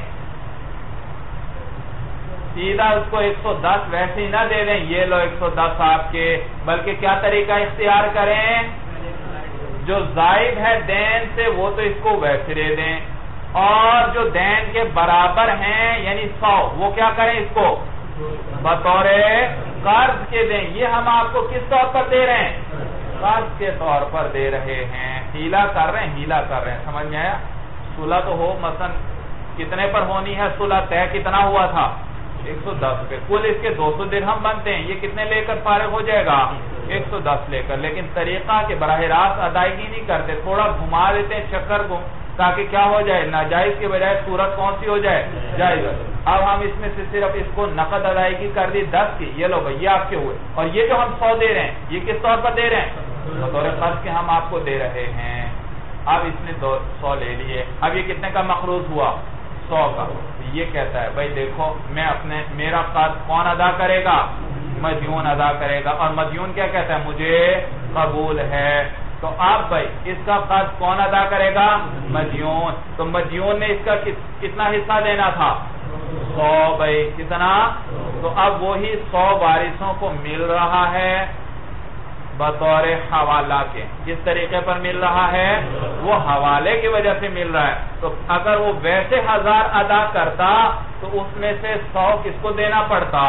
[SPEAKER 1] سیدھا اس کو ایک سو دس ویسے ہی نہ دے دیں یہ لو ایک سو دس آپ کے، بلکہ کیا طریقہ اختیار کریں؟ جو زائد ہے دین سے وہ تو اس کو ویسے دے دیں اور جو دین کے برابر ہیں یعنی سو وہ کیا کریں؟ اس کو بطور قرض کے دیں. یہ ہم آپ کو کس طور پر دے رہے ہیں؟ قرض کے طور پر دے رہے ہیں. ہیلا کر رہے ہیں ہیلا کر رہے ہیں. سمجھ میں آیا؟ صلح تو ہو مثلا کتنے پر ہونی ہے؟ صلح طے کتنا ہوا تھا؟ ایک سو دس پہ کل اس کے دو سو درہم بنتے ہیں. یہ کتنے لے کر فارغ ہو جائے گا؟ ایک سو دس لے کر. لیکن طریقہ کہ براہ راست ادائیگی نہیں کرتے, تھوڑا گھما دیتے ہیں چکر کو, تاکہ کیا ہو جائے, ناجائز کے بجائے صورت کون سی ہو جائے؟ جائز. اب ہم اس میں سے صرف اس کو نقد ادائیگی کر دی دس کی, یہ لو بھائی یہ آپ کے ہوئے, اور یہ جو ہم سو دے رہے ہیں یہ کس طور پر دے رہے ہیں؟ بطور قرض کے ہم آپ کو دے رہے ہیں. اب اس نے دو سو لے لیے. اب یہ کتنے کا مقروض ہوا؟ سو کا. یہ کہتا ہے بھائی دیکھو میں اپنے میرا قرض کون ادا کرے گا؟ مدیون ادا کرے گا. اور مدیون کیا کہتا ہے؟ مجھے قبول ہے. تو آپ بھائی اس کا قرض کون ادا کرے گا؟ مدیون. تو مدیون نے اس کا کتنا حصہ دینا تھا؟ سو. بھائی کتنا؟ تو اب وہی سو وارثوں کو مل رہا ہے بطور حوالہ کے. جس طریقے پر مل رہا ہے وہ حوالے کی وجہ سے مل رہا ہے. تو اگر وہ ویسے ہزار ادا کرتا تو اس میں سے سو کس کو دینا پڑتا؟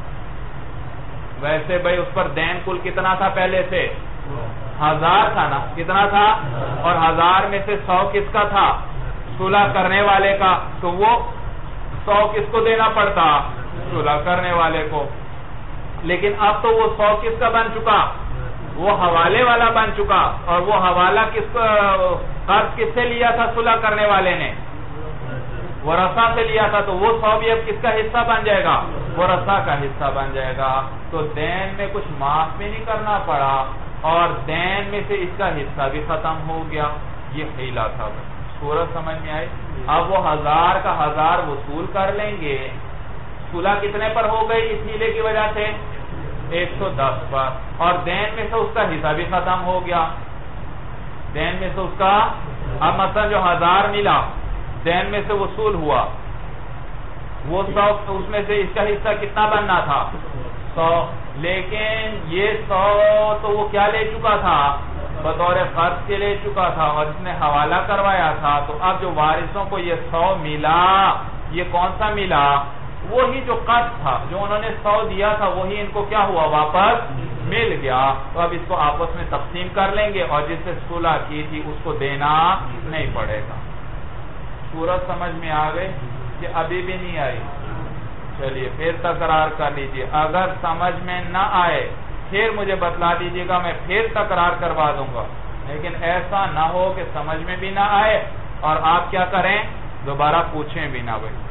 [SPEAKER 1] ویسے بھائی اس پر دین کل کتنا تھا پہلے سے؟ ہزار تھا نا, کتنا تھا؟ اور ہزار میں سے سو کس کا تھا؟ صلح کرنے والے کا. تو وہ سو کس کو دینا پڑتا؟ صلح کرنے والے کو. لیکن اب تو وہ سو کس کا بن چکا؟ وہ حوالے والا بن چکا. اور وہ حوالہ کس کو قرض کس سے لیا تھا صلح کرنے والے نے؟ ورثہ سے لیا تھا. تو وہ سو بھی اب کس کا حصہ بن جائے گا؟ ورثہ کا حصہ بن جائے گا. تو دین میں کچھ معاف بھی نہیں کرنا پڑا اور دین میں سے اس کا حصہ بھی ختم ہو گیا. یہ حیلہ تھا. صورت سمجھ میں آئی؟ اب وہ ہزار کا ہزار وصول کر لیں گے. صلح کتنے پر ہو گئی اس حیلے کی وجہ سے؟ ایک سو دس پر. اور دین میں سے اس کا حصہ بھی ختم ہو گیا. دین میں سے اس کا اب مثلا جو ہزار ملا دین میں سے وصول ہوا, وہ سو, اس میں سے اس کا حصہ کتنا بننا تھا؟ سو. لیکن یہ سو تو وہ کیا لے چکا تھا؟ بطور قرض کے لے چکا تھا اور اس نے حوالہ کروایا تھا. تو اب جو وارثوں کو یہ سو ملا, یہ کون سا ملا؟ وہی جو قرض تھا, جو انہوں نے سو دیا تھا وہی ان کو کیا ہوا؟ واپس مل گیا. تو اب اس کو آپس میں تقسیم کر لیں گے اور جس سے صلح کی تھی اس کو دینا نہیں پڑے گا. صورت سمجھ میں آ گئی کہ ابھی بھی نہیں آئی؟ چلیے پھر تکرار کر لیجئے. اگر سمجھ میں نہ آئے پھر مجھے بتلا دیجئے گا, میں پھر تکرار کروا دوں گا. لیکن ایسا نہ ہو کہ سمجھ میں بھی نہ آئے اور آپ کیا کریں, دوبارہ پوچھیں بھی نہ. بھائی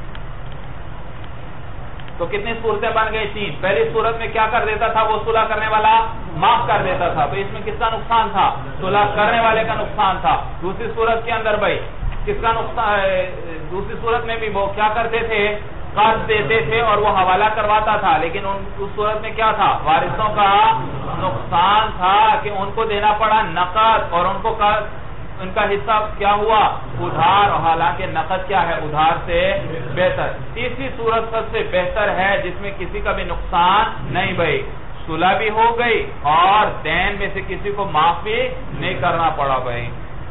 [SPEAKER 1] تو کتنی صورتیں بن گئی؟ تین. پہلی صورت میں کیا کر دیتا تھا وہ صلح کرنے والا؟ معاف کر دیتا تھا. تو اس میں کس کا نقصان تھا؟ صلح کرنے والے کا نقصان تھا. دوسری صورت کے اندر بھائی کس کا نقصان؟ دوسری صورت میں بھی وہ کیا کرتے تھے؟ قرض دیتے تھے اور وہ حوالہ کرواتا تھا. لیکن اس صورت میں کیا تھا؟ وارثوں کا نقصان تھا کہ ان کو دینا پڑا نقد, اور ان کو ان کا حصہ کیا ہوا؟ ادھار. اور حالانکہ نقد کیا ہے؟ ادھار سے بہتر. تیسری صورت سب سے بہتر ہے جس میں کسی کا بھی نقصان نہیں. بھائی صلح بھی ہو گئی اور دین میں سے کسی کو معاف بھی نہیں کرنا پڑا. بھائی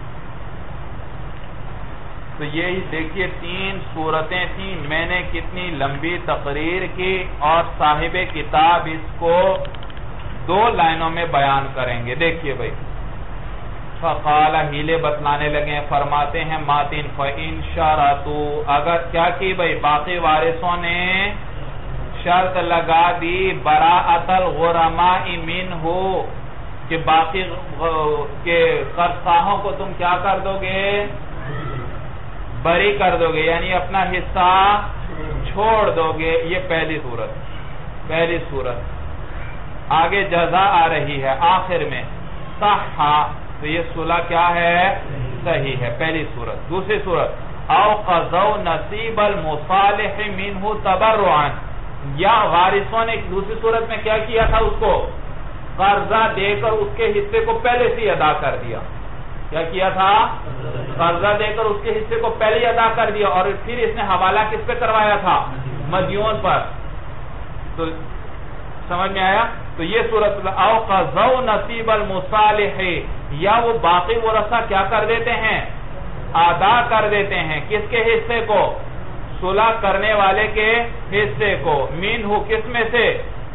[SPEAKER 1] تو یہی دیکھیے تین صورتیں تھیں. میں نے کتنی لمبی تقریر کی اور صاحب کتاب اس کو دو لائنوں میں بیان کریں گے. دیکھیے بھائی فقال ہیلے بتلانے لگے, فرماتے ہیں ماتن فإن شرطوا, اگر کیا کی بھئی باقی وارثوں نے شرط لگا دی براءۃ الغرماء منہ, کہ باقی کے قرض خواہوں کو تم کیا کر دو گے؟ بری کر دو گے, یعنی اپنا حصہ چھوڑ دو گے. یہ پہلی صورت. پہلی صورت آگے جزا آ رہی ہے آخر میں صحا, تو یہ صلح کیا ہے؟ صحیح ہے. پہلی صورت. دوسری صورت او قضوا نصیب المصالح منہ تبرعا, یا وارثوں نے دوسری صورت میں کیا کیا تھا؟ اس کو قرضہ دے کر اس کے حصے کو پہلے سے ادا کر دیا. کیا کیا تھا؟ قرضہ دے کر اس کے حصے کو پہلے ہی ادا کر دیا اور پھر اس نے حوالہ کس پہ کروایا تھا؟ مدیون پر. تو سمجھ میں آیا؟ تو یہ صورت او قضوا نصیب المصالح, یا وہ باقی ورثہ کیا کر دیتے ہیں؟ ادا کر دیتے ہیں. کس کے حصے کو؟ صلح کرنے والے کے حصے کو. مین ہو کس میں سے؟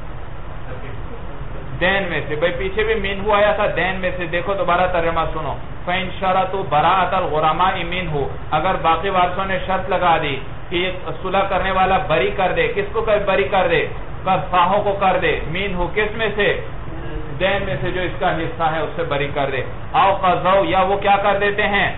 [SPEAKER 1] دین میں سے. بھئی پیچھے بھی مین ہو آیا تھا دین میں سے. دیکھو دوبارہ ترجمہ سنو. فَإِن شَرَطُوا بَرَاءَةَ الْغُرَمَاءِ مِنْهُ, اگر باقی وارثوں نے شرط لگا دی کہ یہ صلح کرنے والا بری کر دے. کس کو بری کر دے؟ قرضخواہوں کو کر دے. مین ہو کس میں سے؟ دین میں سے جو اس کا حصہ ہے اس سے بری کر دے. او قضوا یا وہ کیا کر دیتے ہیں؟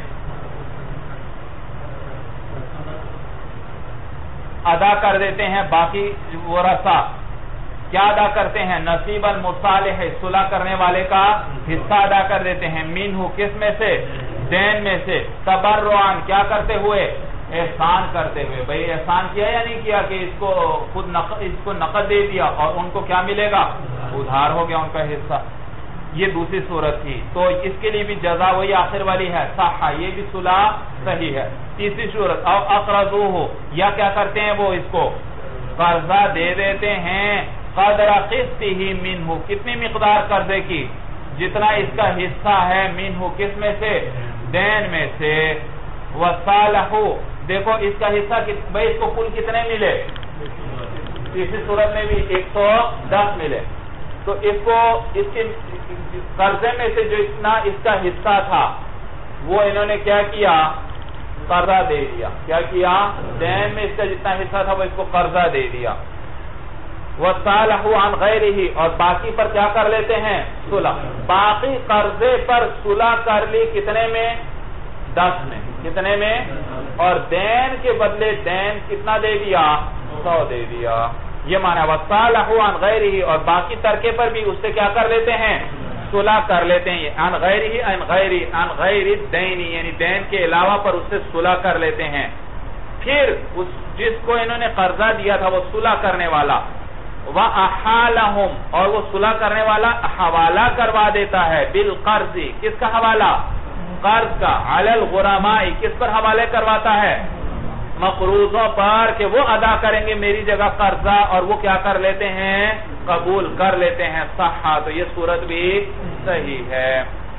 [SPEAKER 1] ادا کر دیتے ہیں باقی ورثہ. کیا ادا کرتے ہیں؟ نصیب المصالح صلح کرنے والے کا حصہ ادا کر دیتے ہیں. منہ کس میں سے؟ دین میں سے. تبرعان کیا کرتے ہوئے؟ احسان کرتے ہوئے. بھئی احسان کیا یا نہیں کیا کہ اس کو خود نقد اس کو نقد دے دیا اور ان کو کیا ملے گا؟ ادھار ہو گیا ان کا حصہ. یہ دوسری صورت تھی. تو اس کے لیے بھی جزا وہی آخر والی ہے صح، یہ بھی صلح صحیح ہے. تیسری صورت او اقرضوہ یا کیا کرتے ہیں وہ اس کو قرضہ دے دیتے ہیں. قدر قسطہ منہ کتنی مقدار قرضے کی؟ جتنا اس کا حصہ ہے. منہ کس میں سے؟ دین میں سے. وصالحو دیکھو اس کا حصہ بھئی اس کو کل کتنے ملے؟ تیسری صورت میں بھی ایک سو دس ملے. تو اس کو اس کے قرضے میں سے جو اتنا اس کا حصہ تھا وہ انہوں نے کیا کیا؟ قرضہ دے دیا. کیا کیا؟ دین میں اس کا جتنا حصہ تھا وہ اس کو قرضہ دے دیا. وَصَالَحُ عَنْ غَيْرِهِ اور باقی پر کیا کر لیتے ہیں؟ صلح. باقی قرضے پر صلح کر لی کتنے میں؟ دس میں. کتنے میں؟ اور دین کے بدلے دین کتنا دے دیا؟ سو دے دیا. یہ معنی وَصَالَحُ عَنْ غَيْرِهِ اور باقی ترکے پر بھی اس سے کیا کر لیتے ہیں؟ صلح کر لیتے ہیں. عن غیرہ عن غیر عن غیر الدین یعنی دین کے علاوہ پر اس سے صلح کر لیتے ہیں. پھر اس جس کو انہوں نے قرضہ دیا تھا وہ صلح کرنے والا وَأَحَالَهُمْ اور وہ صلح کرنے والا حوالہ کروا دیتا ہے. بالقرض کس کا حوالہ؟ قرض کا. علی الغرماء کس پر حوالے کرواتا ہے؟ مقروضوں پر کہ وہ ادا کریں گے میری جگہ قرضہ اور وہ کیا کر لیتے ہیں؟ قبول کر لیتے ہیں. صحہ تو یہ صورت بھی صحیح ہے.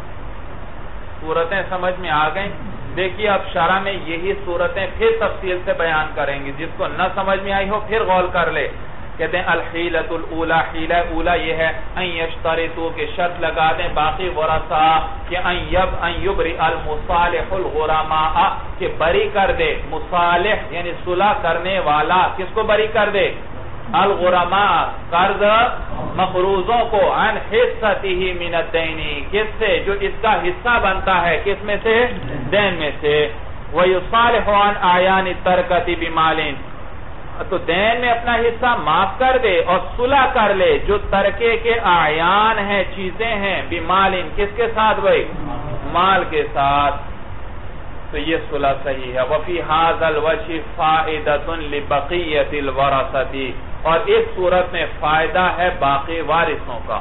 [SPEAKER 1] صورتیں سمجھ میں آ گئیں. دیکھیے اب شرح میں یہی صورتیں پھر تفصیل سے بیان کریں گے. جس کو نہ سمجھ میں آئی ہو پھر غور کر لے. کہتے ہیں الحیلۃ الاولی حیلہ اولا یہ ہے ان یشترطوا کہ شرط لگا دیں باقی ورثہ کہ ان یب ان یبری المصالح الغرماء کہ بری کر دے مصالح یعنی صلح کرنے والا. کس کو بری کر دے؟ الغرماء قرض مقروضوں کو. عن حصته من الدین کس سے؟ جو اس کا حصہ بنتا ہے. کس میں سے؟ دین میں سے. ویصالح عن اعیان الترکۃ بمال تو دین میں اپنا حصہ معاف کر دے اور صلح کر لے جو ترکے کے اعیان ہیں چیزیں ہیں. بمال کس کے ساتھ بھئی؟ مال کے ساتھ. تو یہ صلح صحیح ہے. وفی ھذا الوجہ فائدۃ لبقیۃ الورثۃ اور اس صورت میں فائدہ ہے باقی وارثوں کا.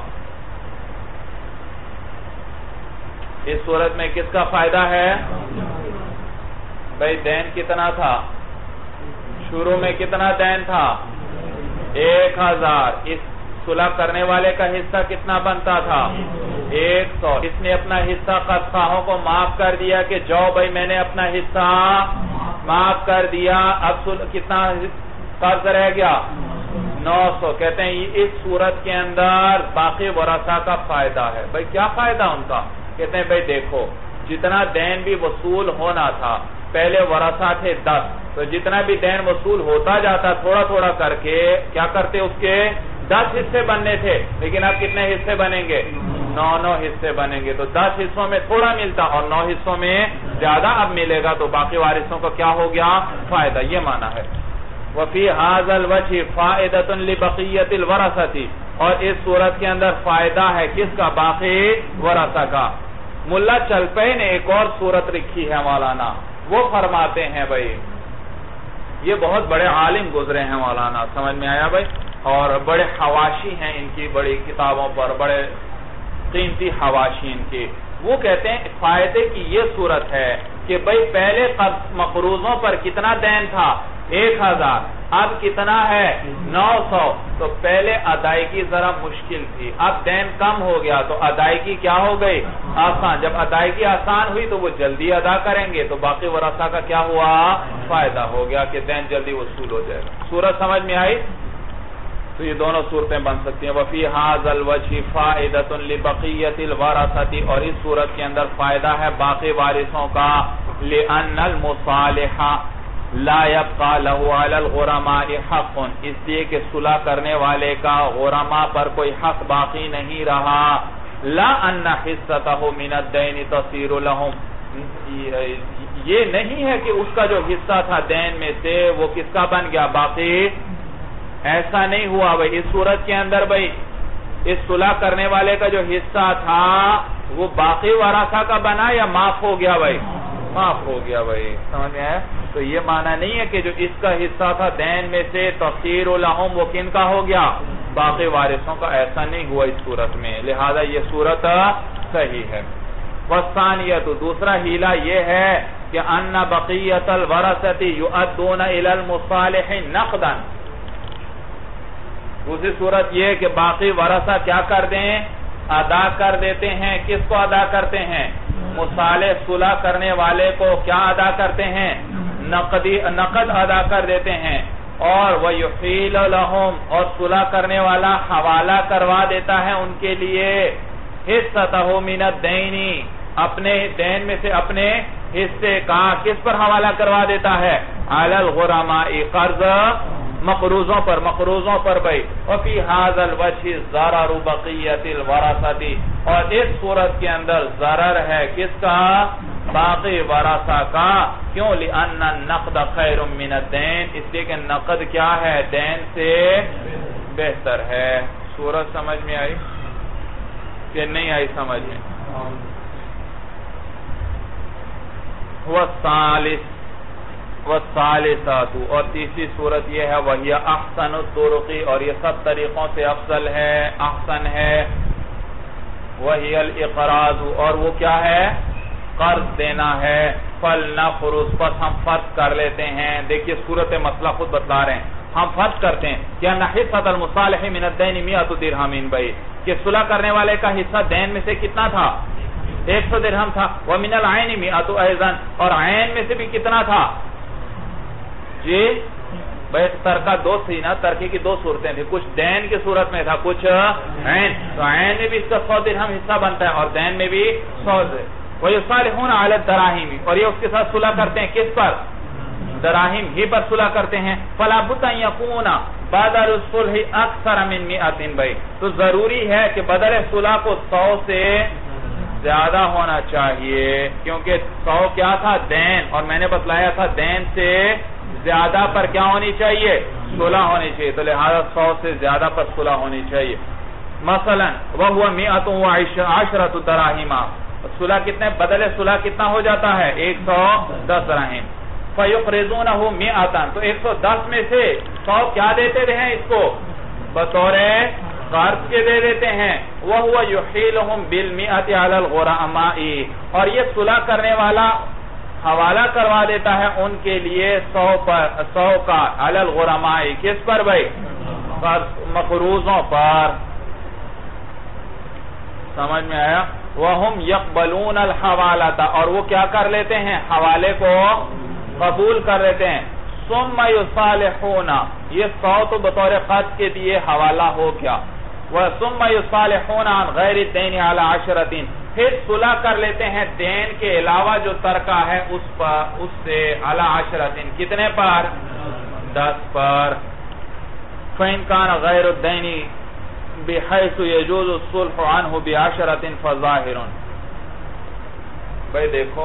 [SPEAKER 1] اس صورت میں کس کا فائدہ ہے؟ بھئی دین کتنا تھا؟ شروع میں کتنا دین تھا؟ ایک ہزار. اس صلح کرنے والے کا حصہ کتنا بنتا تھا؟ ایک سو. اس نے اپنا حصہ قرضخواہوں کو معاف کر دیا کہ جاؤ بھائی میں نے اپنا حصہ معاف کر دیا. اب کتنا قرض رہ گیا؟ نو سو. کہتے ہیں اس صورت کے اندر باقی ورثہ کا فائدہ ہے. بھائی کیا فائدہ ان کا؟ کہتے ہیں بھائی دیکھو جتنا دین بھی وصول ہونا تھا پہلے ورثہ تھے دس تو جتنا بھی دین وصول ہوتا جاتا تھوڑا تھوڑا کر کے کیا کرتے اس کے دس حصے بننے تھے. لیکن اب کتنے حصے بنیں گے؟ نو نو حصے بنیں گے. تو دس حصوں میں تھوڑا ملتا اور نو حصوں میں زیادہ اب ملے گا. تو باقی وارثوں کا کیا ہو گیا؟ فائدہ. یہ معنی ہے. وفی ھذا الوجہ فائدۃ لبقیۃ الورثۃ اور اس صورت کے اندر فائدہ ہے کس کا؟ باقی ورثہ کا. ملا چلپے نے ایک اور صورت رکھی ہے مولانا. وہ فرماتے ہیں بھائی یہ بہت بڑے عالم گزرے ہیں مولانا. سمجھ میں آیا بھائی؟ اور بڑے حواشی ہیں ان کی بڑی کتابوں پر بڑے قیمتی حواشی ان کی. وہ کہتے ہیں فائدے کی یہ صورت ہے کہ بھائی پہلے مقروضوں پر کتنا دین تھا؟ ایک ہزار. اب کتنا ہے؟ نو سو. تو پہلے ادائیگی ذرا مشکل تھی. اب دین کم ہو گیا تو ادائیگی کیا ہو گئی؟ آسان. جب ادائیگی آسان ہوئی تو وہ جلدی ادا کریں گے تو باقی ورثہ کا کیا ہوا؟ فائدہ ہو گیا کہ دین جلدی وصول ہو جائے گا. صورت سمجھ میں آئی؟ تو یہ دونوں صورتیں بن سکتی ہیں. وفی ھذا الوجہ فائدۃ لبقیۃ الورثۃ اور اس صورت کے اندر فائدہ ہے باقی وارثوں کا. لأن المصالح لا يبقى له على الغرماء حق، اس لیے کہ صلح کرنے والے کا غرماء پر کوئی حق باقی نہیں رہا. لا ان حصته من الدين تصير لهم، یہ نہیں ہے کہ اس کا جو حصہ تھا دین میں سے وہ کس کا بن گیا باقی، ایسا نہیں ہوا بھائی. اس صورت کے اندر بھائی اس صلح کرنے والے کا جو حصہ تھا وہ باقی ورثہ کا بنا یا معاف ہو گیا بھائی، معاف ہو گیا بھائی. سمجھ میں آیا؟ تو یہ معنی نہیں ہے کہ جو اس کا حصہ تھا دین میں سے تفسیر لہم وہ کن کا ہو گیا باقی وارثوں کا، ایسا نہیں ہوا اس صورت میں، لہذا یہ صورت صحیح ہے. والثانیۃ، دوسرا ہیلہ یہ ہے کہ ان بقیۃ الورثۃ یؤدون الی المصالح نقدا. دوسری صورت یہ کہ باقی ورثہ کیا کر دیں، ادا کر دیتے ہیں. کس کو ادا کرتے ہیں؟ مصالح صلح کرنے والے کو کیا ادا کرتے ہیں؟ نقدی نقد ادا کر دیتے ہیں. اور وَيُحِيلُ لَهُمْ، اور صلح کرنے والا حوالہ کروا دیتا ہے ان کے لیے حصتہ من الدین، اپنے دین میں سے اپنے حصے کا کس پر حوالہ کروا دیتا ہے؟ علی الغرماء، قرض مقروضوں پر، مقروضوں پر بھائی. وفی هذا الوجه ضرر بقیۃ الورثۃ، اور اس صورت کے اندر ضرر ہے کس کا؟ باقی ورثہ کا. کیوں؟ لأن النقد خیر من الدین، اس لیے کہ نقد کیا ہے؟ دین سے بہتر ہے. صورت سمجھ میں آئی کہ نہیں آئی سمجھ میں؟ والثالث والثالثات، اور تیسری صورت یہ ہے وہی احسن الطرق، اور یہ سب طریقوں سے افضل ہے، احسن ہے. وہی الاقراض، اور وہ کیا ہے؟ قرض دینا ہے. فلنفرض، پس ہم فرض کر لیتے ہیں. دیکھیے صورت مسئلہ خود بتلا رہے ہیں. ہم فرض کرتے ہیں کہ ان حصۃ المصالح من الدین مئۃ درہم بھائی، کہ صلح کرنے والے کا حصہ دین میں سے کتنا تھا؟ ایک سو درہم تھا. ومن العین مئۃ ایضا، اور عین میں سے بھی کتنا تھا؟ جی بھائی ترکہ دو تھی نا، ترکے کی دو صورتیں تھیں، کچھ دین کی صورت میں تھا کچھ عین. تو عین میں بھی اس کا سو درہم حصہ بنتا ہے اور دین میں بھی سو. وَيُصَالِحُونَ عَلَى الدَّرَاهِمِ، اور یہ اس کے ساتھ صلح کرتے ہیں کس پر؟ دراہم ہی پر صلح کرتے ہیں. فَلَا بُدَّ أَن يَكُونَ بَدَلُ الصُّلْحِ أَكْثَرَ مِن مِئَةٍ بھائی، تو ضروری ہے کہ بدل صلح کو سو سے زیادہ ہونا چاہیے، کیونکہ سو کیا تھا؟ دین، اور میں نے بتلایا تھا دین سے زیادہ پر کیا ہونی چاہیے؟ صلح ہونی چاہیے. تو لہذا سو سے زیادہ پر صلح ہونی چاہیے. مثلا وَهُوَ مِئَةٌ وَعَشْرَةُ دَرَاهِمَ، صلح کتنے بدل صلح کتنا ہو جاتا ہے؟ ایک سو دس دراہم. فَيُقْرِضُونَهُ مِئَةً، تو ایک سو دس میں سے سو کیا دیتے ہیں اس کو؟ بطور قرض کے دے دیتے ہیں. وَهُوَ يُحِيلُهُمْ بِالْمِئَةِ عَلَى الْغُرَمَاءِ، اور یہ صلح کرنے والا حوالہ کروا دیتا ہے ان کے لیے سو پر، سو کا علی الغرماء، کس پر بھائی؟ مقروضوں پر. سمجھ میں آیا؟ وَهُمْ يَقْبَلُونَ الْحَوَالَةَ، اور وہ کیا کر لیتے ہیں؟ حوالے کو قبول کر لیتے ہیں. ثُمَّ يُصَالِحُونَ، یہ سو تو بطور قرض کے دیے حوالہ ہو گیا. وَثُمَّ يُصَالِحُونَ عَنْ غَيْرِ الدَّيْنِ عَلَى عَشْرَةٍ، پھر صلح کر لیتے ہیں دین کے علاوہ جو ترکہ ہے اس پر، اس سے عَلَى عَشْرَةٍ، کتنے پر؟ دس پر. فَإِنْ كَانَ غَيْرُ الدَّيْنِ بحيث يجوز الصلح عنه بعشرة فظاهر. بھائی دیکھو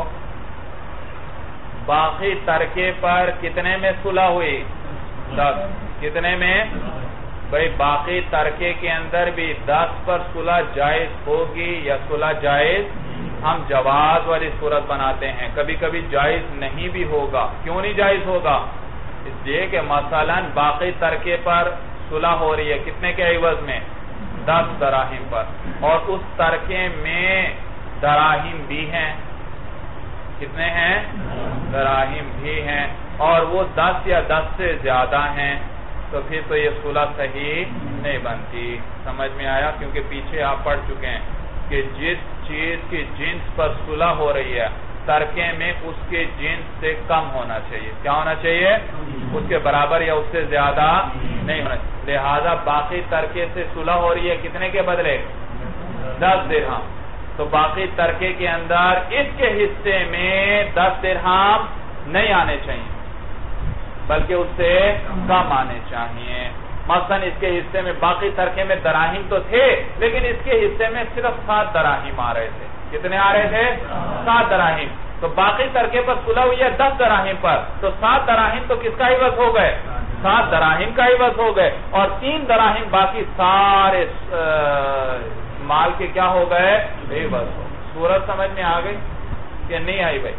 [SPEAKER 1] باقی ترکے پر کتنے میں صلح ہوئی؟ دس. کتنے میں بھائی؟ باقی ترکے کے اندر بھی دس پر صلح جائز ہوگی یا صلح جائز؟ ہم جواز والی صورت بناتے ہیں، کبھی کبھی جائز نہیں بھی ہوگا. کیوں نہیں جائز ہوگا؟ اس لیے کہ مثلا باقی ترکے پر صلح ہو رہی ہے کتنے کے عوض میں؟ دس دراہم پر، اور اس ترکے میں دراہم بھی ہیں. کتنے ہیں؟ دراہم بھی ہیں، اور وہ دس یا دس سے زیادہ ہیں. تو پھر تو یہ صلح صحیح نہیں بنتی. سمجھ میں آیا؟ کیونکہ پیچھے آپ پڑھ چکے ہیں کہ جس چیز کی جنس پر صلح ہو رہی ہے ترکے میں اس کے جنس سے کم ہونا چاہیے. کیا ہونا چاہیے؟ اس کے برابر یا اس سے زیادہ نہیں ہونا چاہیے. لہذا باقی ترکے سے صلح ہو رہی ہے کتنے کے بدلے؟ دس درہم. تو باقی ترکے کے اندر اس کے حصے میں دس درہم نہیں آنے چاہیے. بلکہ اس سے کم آنے چاہیے. مثلا اس کے حصے میں باقی ترکے میں دراہیم تو تھے لیکن اس کے حصے میں صرف سات دراہیم آ رہے تھے. کتنے آ رہے تھے؟ سات دراہیم. تو باقی ترکے پر صلح ہوئی ہے دس دراہیم پر, تو سات دراہیم تو کس کا عوض ہو گئے؟ سات دراہیم کا عوض ہو گئے, اور تین دراہیم باقی سارے مال کے کیا ہو گئے؟ عوض ہو. صورت سمجھ میں آ گئی کہ نہیں آئی بھائی؟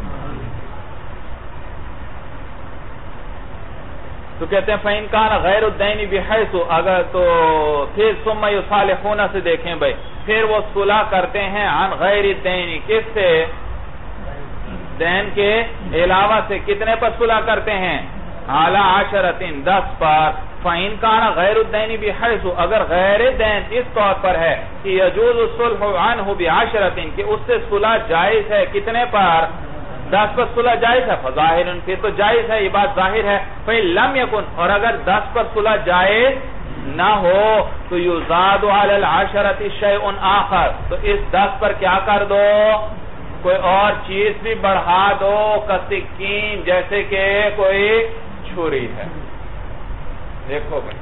[SPEAKER 1] تو کہتے ہیں فَإِنْ كَانَ غَيْرُ الدَّيْنِ بِحَيْثُ, اگر تو پھر ثُمَّ يُصَالِحُونَ سے دیکھیں بھائی, پھر وہ صلح کرتے ہیں عن غیر الدین, کس سے؟ دین کے علاوہ سے. کتنے پر صلح کرتے ہیں؟ عَلَى عَشَرَةٍ, دس پر. فَإِنْ كَانَ غَيْرُ الدَّيْنِ بِحَيْثُ, اگر غیر دین اس طور پر ہے کہ يَجُوزُ الصُّلْحُ عَنْهُ بِعَشَرَةٍ, کہ اس سے صلح جائز ہے. کتنے پر؟ دس پر صلح جائز ہے. فظاہر, پھر تو جائز ہے, یہ بات ظاہر ہے. فَإِن لَمْ يَكُنْ, اور اگر دس پر صلح جائز نہ ہو تو یزاد علی العشرۃ شیء آخر, تو اس دس پر کیا کر دو؟ کوئی اور چیز بھی بڑھا دو. کسکین, جیسے کہ کوئی چھری ہے. دیکھو بھائی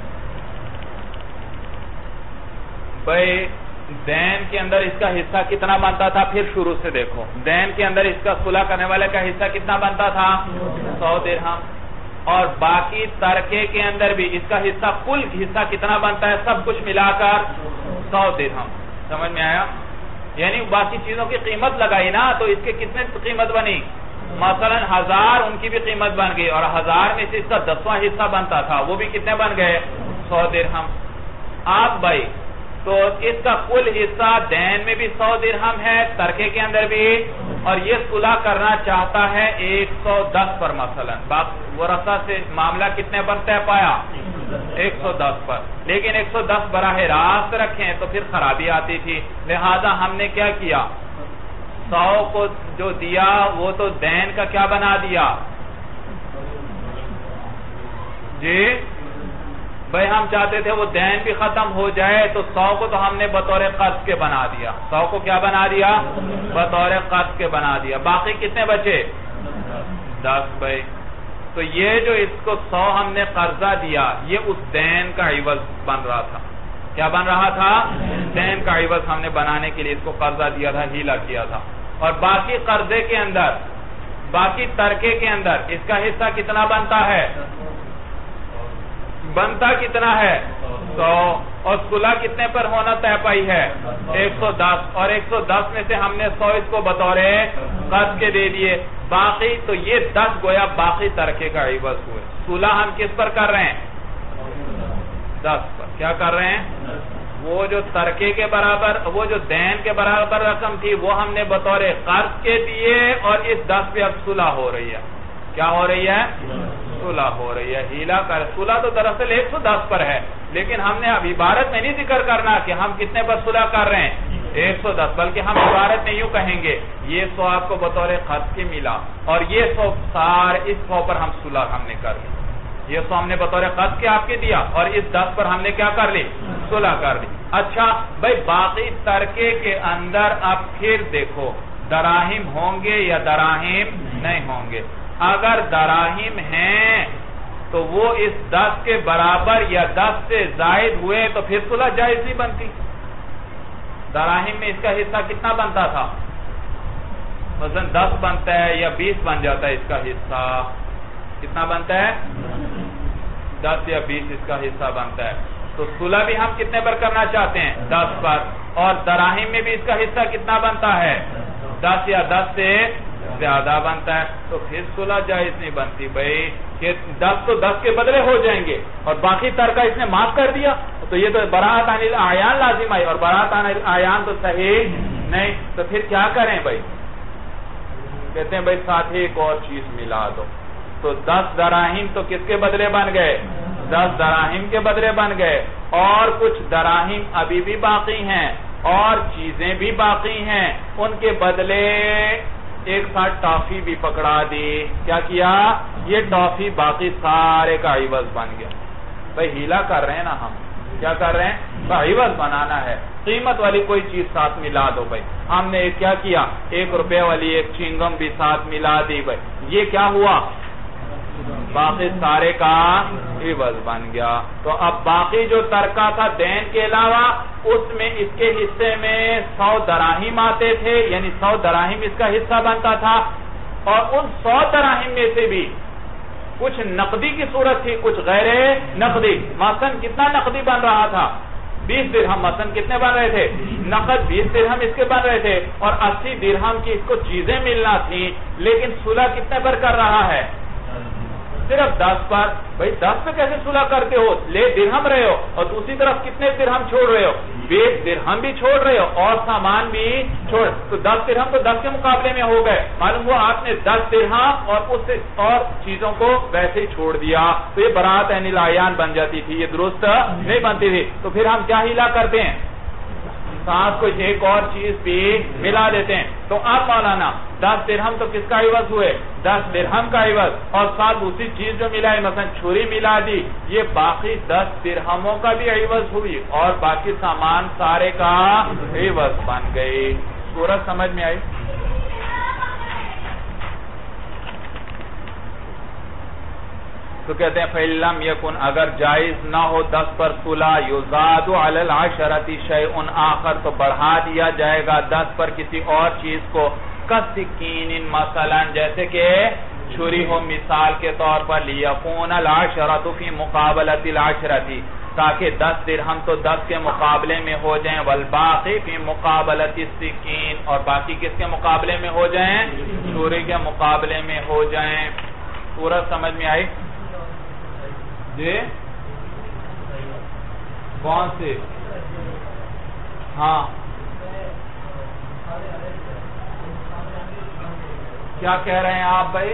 [SPEAKER 1] بھائی دین کے اندر اس کا حصہ کتنا بنتا تھا؟ پھر شروع سے دیکھو. دین کے اندر اس کا صلح کرنے والے کا حصہ کتنا بنتا تھا؟ سو درہم. اور باقی ترکے کے اندر بھی اس کا حصہ, کل حصہ کتنا بنتا ہے سب کچھ ملا کر؟ سو درہم. سمجھ میں آیا؟ یعنی باقی چیزوں کی قیمت لگائی نا, تو اس کے کتنے قیمت بنی؟ مثلا ہزار ان کی بھی قیمت بن گئی, اور ہزار میں سے اس کا دسواں حصہ بنتا تھا, وہ بھی کتنے بن گئے؟ سو درہم. آپ بھائی تو اس کا کل حصہ دین میں بھی سو درہم ہے, ترکے کے اندر بھی, اور یہ صلح کرنا چاہتا ہے ایک سو دس پر. مثلا ورثہ سے معاملہ کتنے پر طے پایا؟ ایک سو دس پر. لیکن ایک سو دس براہ راست رکھیں تو پھر خرابی آتی تھی, لہذا ہم نے کیا کیا؟ سو کو جو دیا وہ تو دین کا کیا بنا دیا جی بھائی؟ ہم چاہتے تھے وہ دین بھی ختم ہو جائے, تو سو کو تو ہم نے بطور قرض کے بنا دیا. سو کو کیا بنا دیا؟ بطور قرض کے بنا دیا. باقی کتنے بچے؟ دس. بھائی تو یہ جو اس کو سو ہم نے قرضہ دیا, یہ اس دین کا عوض بن رہا تھا. کیا بن رہا تھا؟ دین کا عوض ہم نے بنانے کے لیے اس کو قرضہ دیا تھا, ہیلا کیا تھا. اور باقی قرضے کے اندر, باقی ترکے کے اندر اس کا حصہ کتنا بنتا ہے؟ بنتا کتنا ہے؟ سو. اور صلح کتنے پر ہونا طے پائی ہے؟ ایک سو دس. اور ایک سو دس میں سے ہم نے سو اس کو بطور قرض کے دے دیے. باقی تو یہ دس گویا باقی ترکے کا عوض ہوئے. صلح ہم کس پر کر رہے ہیں؟ دس پر. کیا کر رہے ہیں؟ وہ جو ترکے کے برابر, وہ جو دین کے برابر رقم تھی وہ ہم نے بطور قرض کے دیے, اور اس دس پہ اب صلح ہو رہی ہے. کیا ہو رہی ہے؟ صلح ہو رہی ہے. ہیلا کر. صلح تو دراصل ایک سو دس پر ہے, لیکن ہم نے اب عبارت میں نہیں ذکر کرنا کہ ہم کتنے پر صلح کر رہے ہیں, ایک سو دس, بلکہ ہم عبارت میں یوں کہیں گے یہ سو آپ کو بطور قرض کے ملا, اور یہ سو سارے اس سو پر ہم صلح ہم نے کر لی. یہ سو ہم نے بطور قرض کے آپ کے دیا, اور اس دس پر ہم نے کیا کر لی؟ صلح کر لی. اچھا بھائی باقی ترکے کے اندر اب پھر دیکھو دراہیم ہوں گے یا دراہیم نہیں ہوں گے. اگر دراہیم ہیں تو وہ اس دس کے برابر یا دس سے زائد ہوئے تو پھر صلح جائز نہیں بنتی. دراہیم میں اس کا حصہ کتنا بنتا تھا؟ مثلا دس بنتا ہے یا بیس بن جاتا ہے اس کا حصہ. کتنا بنتا ہے؟ دس یا بیس اس کا حصہ بنتا ہے. تو صلح بھی ہم کتنے پر کرنا چاہتے ہیں؟ دس پر. اور دراہیم میں بھی اس کا حصہ کتنا بنتا ہے؟ دس یا دس سے زیادہ بنتا ہے. تو پھر صلح جائز نہیں بنتی بھائی, کہ دس تو دس کے بدلے ہو جائیں گے, اور باقی ترکہ اس نے معاف کر دیا, تو یہ تو براءت عن الاعیان لازم آئی, اور براءت عن الاعیان تو صحیح نہیں. تو پھر کیا کریں بھائی؟ کہتے ہیں بھائی ساتھ ہی ایک اور چیز ملا دو. تو دس دراہیم تو کس کے بدلے بن گئے؟ دس دراہیم کے بدلے بن گئے, اور کچھ دراہیم ابھی بھی باقی ہیں, اور چیزیں بھی باقی ہیں, ان کے بدلے ایک ساتھ ٹافی بھی پکڑا دی. کیا کیا؟ یہ ٹافی باقی سارے کا عوض بن گیا. بھائی ہیلا کر رہے ہیں نا ہم, کیا کر رہے ہیں؟ عوض بنانا ہے. قیمت والی کوئی چیز ساتھ ملا دو بھائی. ہم نے کیا کیا؟ ایک روپے والی ایک چنگم بھی ساتھ ملا دی. بھائی یہ کیا ہوا؟ باقی سارے کا عوض بن گیا. تو اب باقی جو ترکہ تھا دین کے علاوہ اس میں اس کے حصے میں سو دراہم آتے تھے، یعنی سو دراہم اس کا حصہ بنتا تھا، اور ان سو دراہم میں سے بھی کچھ نقدی کی صورت تھی، کچھ غیر نقدی. مثلا کتنا نقدی بن رہا تھا؟ بیس درہم. مثلا کتنے بن رہے تھے؟ نقد بیس درہم اس کے بن رہے تھے، اور اسی درہم کی اس کو چیزیں ملنا تھی، لیکن صلح کتنے پر کر رہا ہے؟ صرف دس پر. بھئی دس پہ کیسے صلح کرتے ہو؟ لے درہم رہے ہو اور دوسری طرف کتنے درہم چھوڑ رہے ہو؟ بیس درہم بھی چھوڑ رہے ہو اور سامان بھی چھوڑ. تو دس درہم تو دس کے مقابلے میں ہو گئے. معلوم ہوا آپ نے دس درہم اور اس اور چیزوں کو ویسے ہی چھوڑ دیا، تو یہ برات عین العیان بن جاتی تھی، یہ درست نہیں بنتی تھی. تو پھر ہم کیا ہیلا کرتے ہیں؟ ساتھ کوئی ایک اور چیز بھی ملا دیتے ہیں. تو اب مولانا دس درہم تو کس کا عوض ہوئے؟ دس درہم کا عوض، اور ساتھ دوسری چیز جو ملا ہے مثلا چھری ملا دی، یہ باقی دس درہموں کا بھی عوض ہوئی اور باقی سامان سارے کا عوض بن گئی. صورت سمجھ میں آئی؟ تو کہتے ہیں فَإِلَّمْ يَكُنْ اگر جائز نہ ہو دس پر صلح يُزَادُ عَلَى الْعَشَرَةِ شَيْءٌ آخر تو بڑھا دیا جائے گا دس پر کسی اور چیز کو. كَسِّكِينٍ مثلا جیسے کہ چھری ہو مثال کے طور پر لِيَكُونَ الْعَشَرَةُ فِي مُقَابَلَةِ الْعَشْرَةِ تاکہ دس درہم تو دس کے مقابلے میں ہو جائیں، وَالْبَاقِي فِي مُقَابَلَةِ السِّكِّينِ اور باقی کس کے مقابلے میں ہو جائیں؟ چھری کے مقابلے میں ہو جائیں. صورت سمجھ میں آئی؟ جی کون سے؟ ہاں کیا کہہ رہے ہیں آپ بھائی؟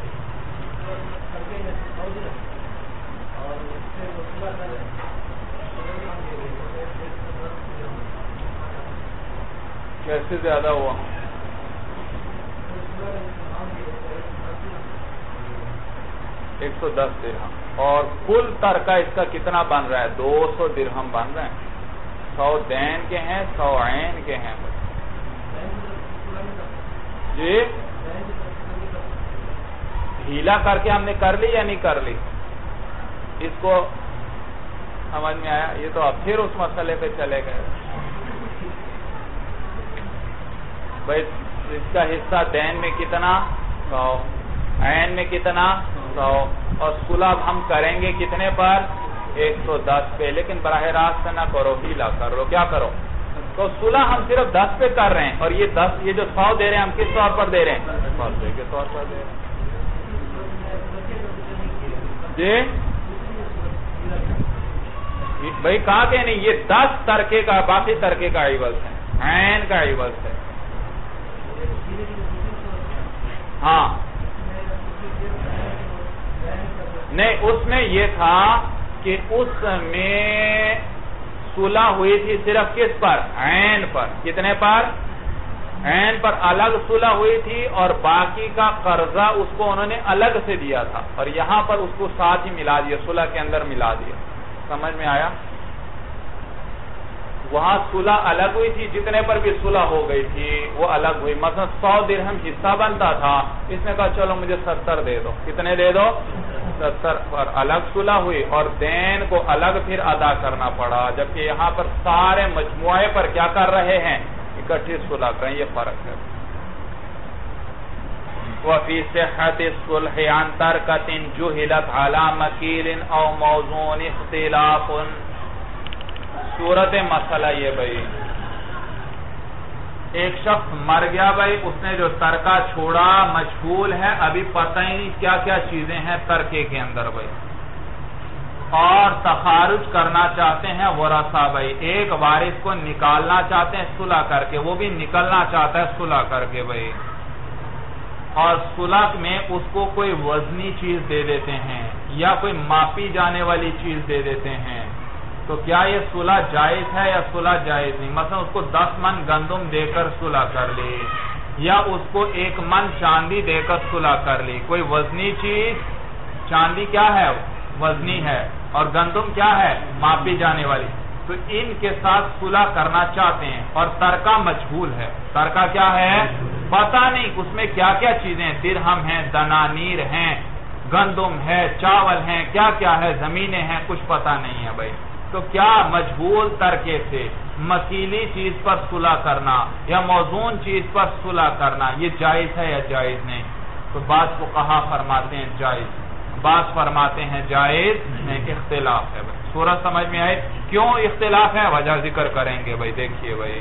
[SPEAKER 1] کیسے زیادہ ہوا؟ ایک سو دس درہم. اور کل ترکہ اس کا کتنا بن رہا ہے؟ دو سو درہم بن رہے ہیں. سو دین کے ہیں، سو عین کے ہیں. جی ہیلا کر کے ہم نے کر لی یا نہیں کر لی؟ اس کو سمجھ میں آیا؟ یہ تو اب پھر اس مسئلے پہ چلے گئے. بھائی اس کا حصہ دین میں کتنا؟ سو. عین میں کتنا؟ سو. اور صلح ہم کریں گے کتنے پر؟ ایک سو دس پہ. لیکن براہ راست نہ کرو، ہیلا کر لو. کیا کرو؟ تو صلح ہم صرف دس پہ کر رہے ہیں، اور یہ دس یہ جو سو دے رہے ہیں ہم کس طور پر دے رہے ہیں؟ سو کے طور پر دے رہے ہیں. جی بھائی کہا کہ نہیں، یہ دس ترکے کا باقی ترکے کا عوض ہے، عین کا عوض ہے. ہاں نہیں، اس میں یہ تھا کہ اس میں صلح ہوئی تھی صرف کس پر؟ عین پر. کتنے پر؟ عین پر الگ صلح ہوئی تھی، اور باقی کا قرضہ اس کو انہوں نے الگ سے دیا تھا، اور یہاں پر اس کو ساتھ ہی ملا دیا، صلح کے اندر ملا دیا. سمجھ میں آیا؟ وہاں صلح الگ ہوئی تھی، جتنے پر بھی صلح ہو گئی تھی وہ الگ ہوئی. مثلا سو درہم حصہ بنتا تھا، اس نے کہا چلو مجھے ستر دے دو. کتنے دے دو؟ ستر پر الگ صلح ہوئی، اور دین کو الگ پھر ادا کرنا پڑا. جبکہ یہاں پر سارے مجموعے پر کیا کر رہے ہیں؟ اکٹھی صلح کریں. یہ فرق ہے. وَفِي صِحَّةِ الصُّلْحِ عَنْ تَرْكَةٍ جُهِلَتْ عَلَى مَكِيلٍ أَوْ مَوْضُوعٍ اخْتِلَافٌ. صورت مسئلہ یہ بھائی، ایک شخص مر گیا بھائی، اس نے جو ترکہ چھوڑا مجہول ہے، ابھی پتہ ہی نہیں کیا کیا چیزیں ہیں ترکے کے اندر بھائی، اور تخارج کرنا چاہتے ہیں ورثہ بھائی. ایک وارث کو نکالنا چاہتے ہیں صلح کر کے، وہ بھی نکلنا چاہتا ہے صلح کر کے بھائی، اور صلح میں اس کو کوئی وزنی چیز دے دیتے ہیں یا کوئی ماپی جانے والی چیز دے دیتے ہیں. تو کیا یہ صلح جائز ہے یا صلح جائز نہیں؟ مثلا اس کو دس من گندم دے کر صلح کر لی، یا اس کو ایک من چاندی دے کر صلح کر لی. کوئی وزنی چیز، چاندی کیا ہے؟ وزنی ہے، اور گندم کیا ہے؟ ماپی جانے والی. تو ان کے ساتھ صلح کرنا چاہتے ہیں، اور ترکہ مجہول ہے. ترکہ کیا ہے؟ پتہ نہیں اس میں کیا کیا چیزیں ہیں، درہم ہیں، دنانیر ہیں، گندم ہے، چاول ہیں، کیا کیا ہے، زمینیں ہیں، کچھ پتہ نہیں ہے بھائی. تو کیا مجہول ترکے سے مکیلی چیز پر صلح کرنا یا موزون چیز پر صلح کرنا یہ جائز ہے یا جائز نہیں؟ تو بعض فقہا فرماتے ہیں جائز، بعض فرماتے ہیں جائز نہیں، اختلاف ہے بھائی. سورہ سمجھ میں آئے کیوں اختلاف ہے؟ وجہ ذکر کریں گے بھائی. دیکھیے بھائی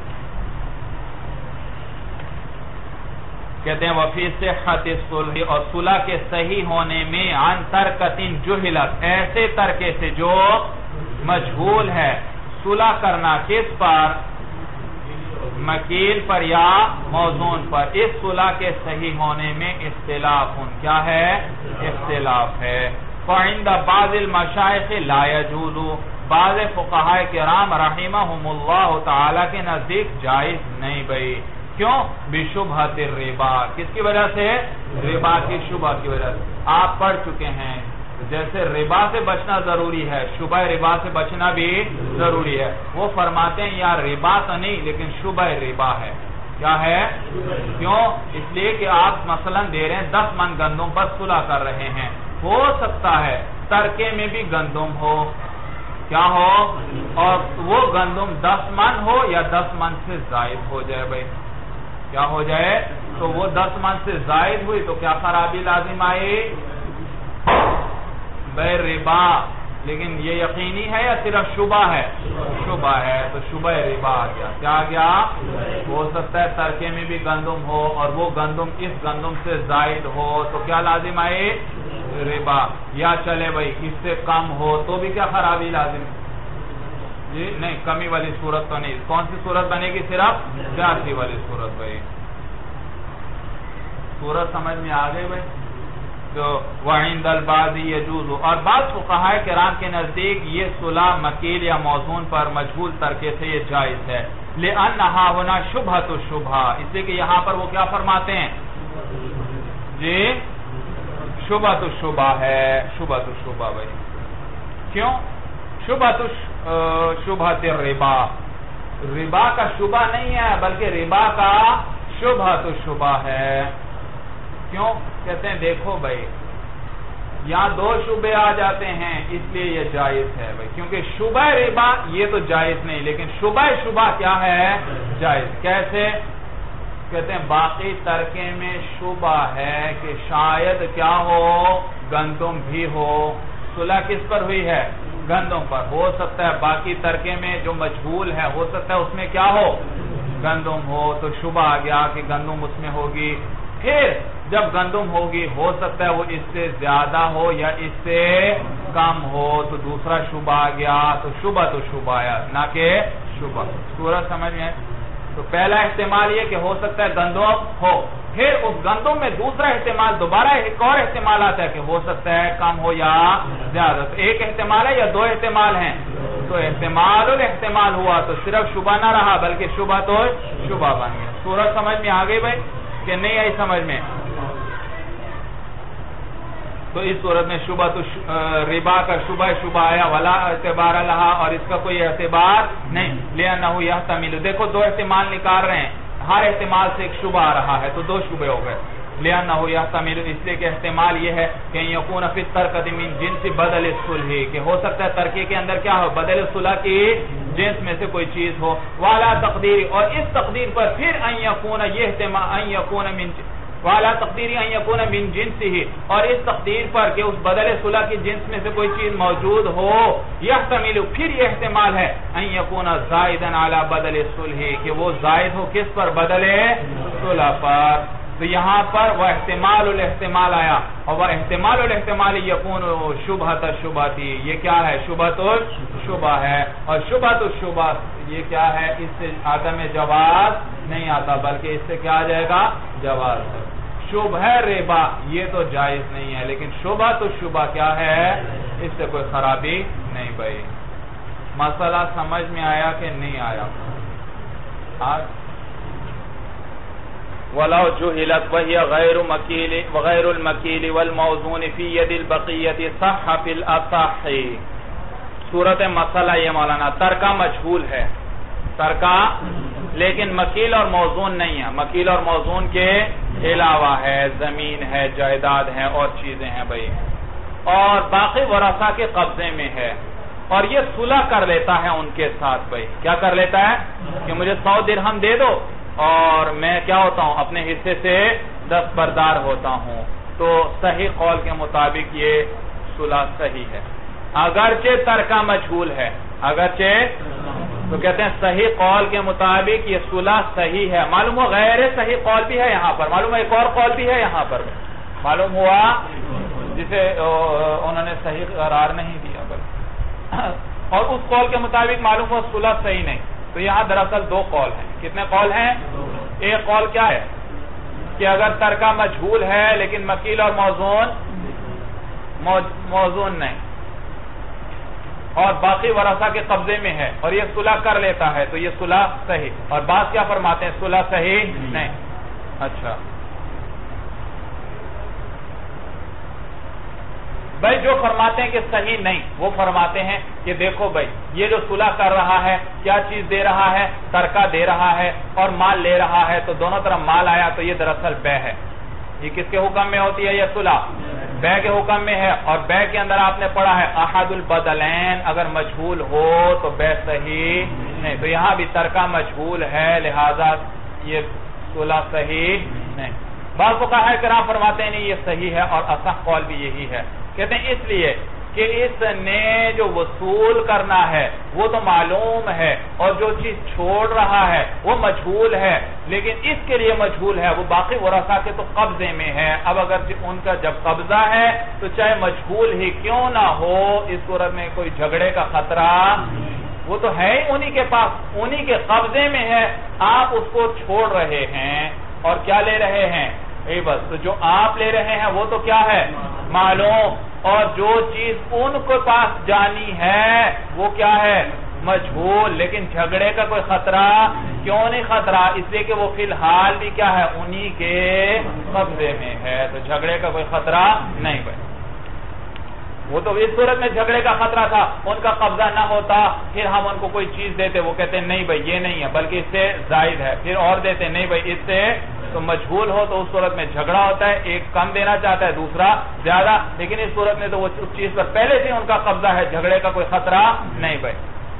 [SPEAKER 1] کہتے ہیں وفی صحت الصلح، اور صلح کے صحیح ہونے میں عن ترکۃ جہلت، ایسے ترکے سے جو مجہول ہے. صلح کرنا کس پر؟ مکیل پر یا موزون پر. اس صلح کے صحیح ہونے میں اختلاف کیا ہے؟ اختلاف ہے. فعند بعض المشائخ لا يجوز، بعض فقہاء کرام رحمہم اللہ تعالی کے نزدیک جائز نہیں بھائی. کیوں؟ بشبہۃ الربا، کس کی وجہ سے؟ ربا کی شبہ کی وجہ سے. آپ پڑھ چکے ہیں جیسے ربا سے بچنا ضروری ہے، شبہ ربا سے بچنا بھی ضروری ہے. وہ فرماتے ہیں یار ربا تو نہیں لیکن شبہ ربا ہے. کیا ہے؟ کیوں؟ اس لیے کہ آپ مثلا دے رہے ہیں دس من گندم پر صلح کر رہے ہیں، ہو سکتا ہے ترکے میں بھی گندم ہو، کیا ہو، اور وہ گندم دس من ہو یا دس من سے زائد ہو جائے بھائی. کیا ہو جائے؟ تو وہ دس من سے زائد ہوئی تو کیا خرابی لازم آئی؟ بے ربا. لیکن یہ یقینی ہے یا صرف شبہ ہے؟ شبہ ہے. تو شبہ ربا آ گیا. کیا آ گیا؟ ہو سکتا ہے ترکے میں بھی گندم ہو اور وہ گندم اس گندم سے زائد ہو تو کیا لازم آئے؟ ربا. یا چلے بھائی اس سے کم ہو تو بھی کیا خرابی لازم؟ جی نہیں، کمی والی صورت تو نہیں. کون سی صورت بنے گی؟ صرف زیادتی والی صورت بھائی. صورت سمجھ میں آ گئی بھائی. تو وعند البعض یجوز، اور بعض فقہاء کرام کے نزدیک یہ صلح مکیل یا موزون پر مجہول ترکے سے یہ جائز ہے. لأنہا ہونا شبہۃ الشبہ، اس لیے کہ یہاں پر وہ کیا فرماتے ہیں جی؟ شبہۃ الشبہ ہے. شبہۃ الشبہ بھائی. کیوں؟ شبہۃ شبہۃ الربا، ربا کا شبہ نہیں ہے بلکہ ربا کا شبہۃ الشبہ ہے. کیوں؟ کہتے ہیں دیکھو بھائی یہاں دو شبے آ جاتے ہیں اس لیے یہ جائز ہے بھائی. کیونکہ شبہ ربا یہ تو جائز نہیں لیکن شبہ شبہ کیا ہے؟ جائز. کیسے؟ کہتے ہیں باقی ترکے میں شبہ ہے کہ شاید کیا ہو، گندم بھی ہو. صلح کس پر ہوئی ہے؟ گندم پر. ہو سکتا ہے باقی ترکے میں جو مجہول ہے ہو سکتا ہے اس میں کیا ہو، گندم ہو. تو شبہ آ گیا کہ گندم اس میں ہوگی. پھر جب گندم ہوگی ہو سکتا ہے وہ اس سے زیادہ ہو یا اس سے کم ہو تو دوسرا شبہ آ گیا. تو شبہ تو شبہ آیا نہ کہ شبہ. سورج سمجھ میں؟ تو پہلا احتمال یہ کہ ہو سکتا ہے گندم ہو، پھر اس گندم میں دوسرا احتمال دوبارہ ایک اور احتمال آتا ہے کہ ہو سکتا ہے کم ہو یا زیادہ. تو ایک احتمال ہے یا دو احتمال ہیں؟ تو احتمال الاحتمال ہوا تو صرف شبہ نہ رہا بلکہ شبہ تو شبہ بن گیا. سورج سمجھ میں آ گئی بھائی کہ نہیں آئی سمجھ میں؟ تو اس صورت میں شبہ تو ربا کا شبہ شبہ آیا ولا اعتبار لہا، اور اس کا کوئی اعتبار نہیں. لأنہ یحتمل، دیکھو دو احتمال نکال رہے ہیں، ہر احتمال سے ایک شبہ آ رہا ہے تو دو شبہ ہو گئے. لأنہ یحتمل، اس لیے کہ احتمال یہ ہے کہ یکون فی الترکۃ من جنس بدل الصلح، کہ ہو سکتا ہے ترکے کے اندر کیا ہو، بدل الصلح کی جنس میں سے کوئی چیز ہو. والا تقدیر، اور اس تقدیر پر پھر ان یکون، یہ احتمال ان یکون من والا تقدیری ان یکون من جنسہ، اور اس تقدیر پر کہ اس بدل صلح کی جنس میں سے کوئی چیز موجود ہو. یحتمل، پھر یہ احتمال ہے ان یکون زائدا علی بدل الصلح، کہ وہ زائد ہو کس پر، بدل صلح پر. تو یہاں پر وہ احتمال الاحتمال آیا، اور وہ احتمال الاحتمال یکون شبہۃ الشبہ تھی. یہ کیا ہے؟ شبہۃ الشبہ ہے. اور شبہۃ الشبہ یہ کیا ہے؟ اس سے عدم جواز نہیں آتا بلکہ اس سے کیا آ جائے گا؟ جواز. شبہ ربا یہ تو جائز نہیں ہے لیکن شبہ تو شبہ کیا ہے؟ اس سے کوئی خرابی نہیں بھائی. مسئلہ سمجھ میں آیا کہ نہیں آیا؟ آج وَلَوْ جُهِلَتْ وَهِيَ غَيْرُ مَكِيلِ وَغَيْرُ الْمَكِيلِ وَالْمَوْزُونِ فِي يَدِ الْبَقِيَّةِ صَحَّ فِي الْأَصَحِّ. صورت مسئلہ یہ مولانا ترکہ مجہول ہے، ترکہ لیکن مکیل اور موزون نہیں ہے. مکیل اور موزون کے علاوہ ہے، زمین ہے، جائیداد ہے اور چیزیں ہیں بھائی، اور باقی ورثہ کے قبضے میں ہے، اور یہ صلح کر لیتا ہے ان کے ساتھ بھائی، کیا کر لیتا ہے کہ مجھے سو درہم دے دو اور میں کیا ہوتا ہوں اپنے حصے سے دستبردار ہوتا ہوں، تو صحیح قول کے مطابق یہ صلح صحیح ہے، اگرچہ ترکہ مجہول ہے، اگرچہ تو کہتے ہیں صحیح قول کے مطابق یہ صلح صحیح ہے۔ معلوم ہوا غیر صحیح قول بھی ہے یہاں پر، معلوم ہوا ایک اور قول بھی ہے یہاں پر، معلوم ہوا جسے انہوں نے صحیح قرار نہیں دیا بھائی، اور اس قول کے مطابق معلوم ہوا صلح صحیح نہیں، تو یہاں دراصل دو قول ہیں۔ کتنے قول ہیں؟ ایک قول کیا ہے کہ اگر ترکہ مجہول ہے لیکن مکیل اور موزون موزون نہیں اور باقی ورثہ کے قبضے میں ہے اور یہ صلح کر لیتا ہے تو یہ صلح صحیح، اور بعض کیا فرماتے ہیں صلح صحیح نہیں۔ اچھا بھائی جو فرماتے ہیں کہ صحیح نہیں وہ فرماتے ہیں کہ دیکھو بھائی یہ جو صلح کر رہا ہے کیا چیز دے رہا ہے؟ ترکہ دے رہا ہے اور مال لے رہا ہے، تو دونوں طرف مال آیا تو یہ دراصل بے ہے۔ یہ کس کے حکم میں ہوتی ہے؟ یہ صلح بے کے حکم میں ہے، اور بے کے اندر آپ نے پڑھا ہے احد البدلین اگر مجہول ہو تو بے صحیح نہیں، تو یہاں بھی ترکہ مجہول ہے لہذا یہ صلح صحیح نہیں۔ بعض فقہاء کرام فرماتے ہیں نہیں یہ صحیح ہے، اور اصح قول بھی یہی ہے، کہتے ہیں اس لیے کہ اس نے جو وصول کرنا ہے وہ تو معلوم ہے، اور جو چیز چھوڑ رہا ہے وہ مجہول ہے، لیکن اس کے لیے مجہول ہے، وہ باقی ورثہ کے تو قبضے میں ہے۔ اب اگر ان کا جب قبضہ ہے تو چاہے مجہول ہی کیوں نہ ہو، اس صورت میں کوئی جھگڑے کا خطرہ، وہ تو ہے ہی انہی کے پاس، انہی کے قبضے میں ہے، آپ اس کو چھوڑ رہے ہیں اور کیا لے رہے ہیں؟ اے بس، تو جو آپ لے رہے ہیں وہ تو کیا ہے؟ معلوم، اور جو چیز ان کو پاس جانی ہے وہ کیا ہے؟ مجہول، لیکن جھگڑے کا کوئی خطرہ کیوں نہیں خطرہ؟ اس لیے کہ وہ فی الحال بھی کیا ہے؟ انہی کے قبضے میں ہے، تو جھگڑے کا کوئی خطرہ نہیں بھائی۔ وہ تو اس صورت میں جھگڑے کا خطرہ تھا، ان کا قبضہ نہ ہوتا پھر ہم ان کو کوئی چیز دیتے، وہ کہتے ہیں نہیں بھائی یہ نہیں ہے بلکہ اس سے زائد ہے، پھر اور دیتے نہیں بھائی اس سے، تو مجہول ہو تو اس صورت میں جھگڑا ہوتا ہے، ایک کم دینا چاہتا ہے دوسرا زیادہ، لیکن اس صورت میں تو وہ اس چیز پر پہلے سے ان کا قبضہ ہے، جھگڑے کا کوئی خطرہ نہیں بھائی۔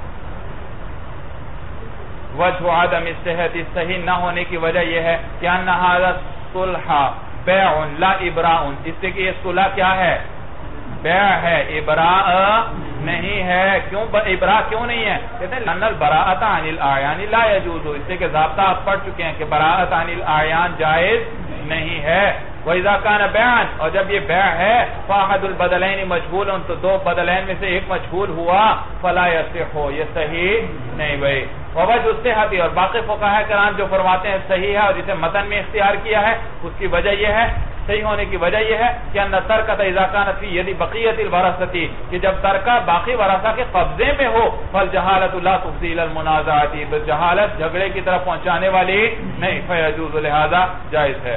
[SPEAKER 1] وجہ عدم الصحت، صحیح نہ ہونے کی وجہ یہ ہے کہ ان ھذا الصلح بیع لا ابراء، اس سے کہ یہ صلح کیا ہے؟ بیع ہے، ابراء نہیں ہے۔ کیوں ابراء کیوں نہیں ہے؟ کہتے ہیں لأن البراءۃ عن الاعیان لا يجوز، اس سے کہ ضابطہ آپ پڑھ چکے ہیں کہ براءۃ عن الاعیان جائز نہیں ہے۔ وَإِذَا كَانَ بَيْعًا، اور جب یہ بیع ہے فَأَحَدُ الْبَدَلَيْنِ مَجْهُولٌ، تو دو بدلین میں سے ایک مجہول ہوا، فَلَا يَصِحُّ، یہ صحیح نہیں بھائی۔ وَوَجْهُ الصِّحَّةِ، اور باقی فقہاء کرام جو فرماتے ہیں صحیح ہے اور جسے متن میں اختیار کیا ہے اس کی وجہ یہ ہے، صحیح ہونے کی وجہ یہ ہے کہ ان ترکۃ اذا كانت في يد بقیۃ الورثۃ، کہ جب ترکہ باقی ورثہ کے قبضے میں ہو، فالجہالۃ لا تفضی الى المنازعۃ، تو جہالت جھگڑے کی طرف پہنچانے والی نہیں، فیجوز، لہذا جائز ہے۔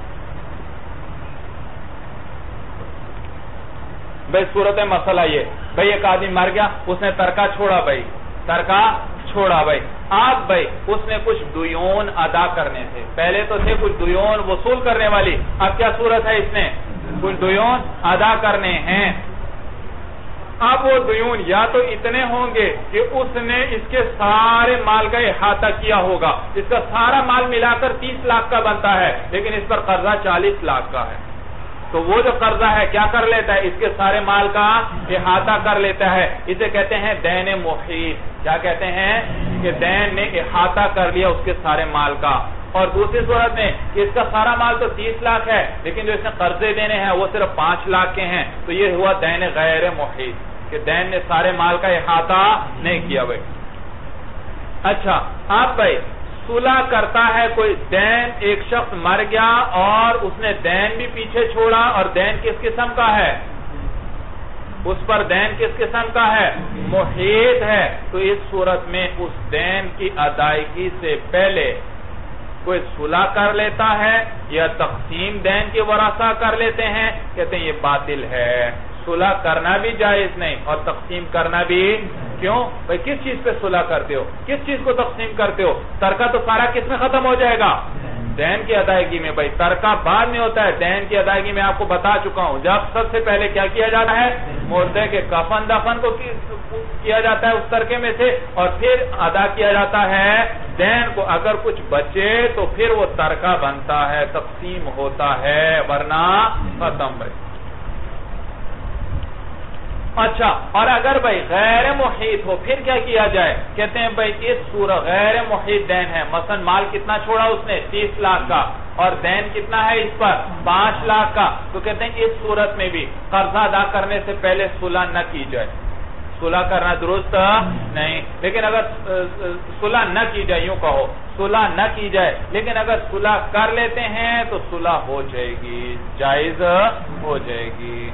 [SPEAKER 1] بھائی صورت مسئلہ یہ، بھائی ایک آدمی مر گیا، اس نے ترکہ چھوڑا بھائی، ترکہ چھوڑا بھائی، آپ بھائی اس نے کچھ دیون ادا کرنے تھے، پہلے تو تھے کچھ دیون وصول کرنے والی، اب کیا صورت ہے؟ اس نے کچھ دیون ادا کرنے ہیں، اب وہ دیون یا تو اتنے ہوں گے کہ اس نے اس کے سارے مال کا احاطہ کیا ہوگا، اس کا سارا مال ملا کر تیس لاکھ کا بنتا ہے لیکن اس پر قرضہ چالیس لاکھ کا ہے، تو وہ جو قرضہ ہے کیا کر لیتا ہے؟ اس کے سارے مال کا احاطہ کر لیتا ہے، اسے کہتے ہیں دین محیط۔ کیا کہتے ہیں؟ کہ دین نے احاطہ کر لیا اس کے سارے مال کا۔ اور دوسری صورت میں اس کا سارا مال تو تیس لاکھ ہے لیکن جو اس نے قرضے دینے ہیں وہ صرف پانچ لاکھ کے ہیں، تو یہ ہوا دین غیر محیط، کہ دین نے سارے مال کا احاطہ نہیں کیا بھائی۔ اچھا آپ بھائی صلح کرتا ہے کوئی دین، ایک شخص مر گیا اور اس نے دین بھی پیچھے چھوڑا، اور دین کس قسم کا ہے؟ اس پر دین کس قسم کا ہے؟ محیط ہے، تو اس صورت میں اس دین کی ادائیگی سے پہلے کوئی صلح کر لیتا ہے یا تقسیم دین کے ورثہ کر لیتے ہیں، کہتے ہیں یہ باطل ہے، صلح کرنا بھی جائز نہیں اور تقسیم کرنا بھی۔ کیوں بھئی؟ کس چیز پہ صلح کرتے ہو؟ کس چیز کو تقسیم کرتے ہو؟ ترکہ تو سارا کس میں ختم ہو جائے گا؟ دین کی ادائیگی میں بھائی ترکہ بعد میں ہوتا ہے. دین کی ادائیگی میں آپ کو بتا چکا ہوں جب سب سے پہلے کیا کیا جاتا ہے مردے کے کفن دفن کو کیا جاتا ہے اس ترکے میں سے اور پھر ادا کیا جاتا ہے دین کو. اگر کچھ بچے تو پھر وہ ترکہ بنتا ہے تقسیم ہوتا ہے ورنہ ختم بھائی. اچھا اور اگر بھائی غیر محیط ہو پھر کیا کیا جائے کہتے ہیں بھائی اس صورت غیر محیط دین ہے مثلا مال کتنا چھوڑا اس نے تیس لاکھ کا اور دین کتنا ہے اس پر پانچ لاکھ کا تو کہتے ہیں اس صورت میں بھی قرضہ ادا کرنے سے پہلے صلح نہ کی جائے. صلح کرنا درست نہیں لیکن اگر صلح نہ کی جائے یوں کہو صلح نہ کی جائے لیکن اگر صلح کر لیتے ہیں تو صلح ہو جائے گی جائز ہو جائے گی.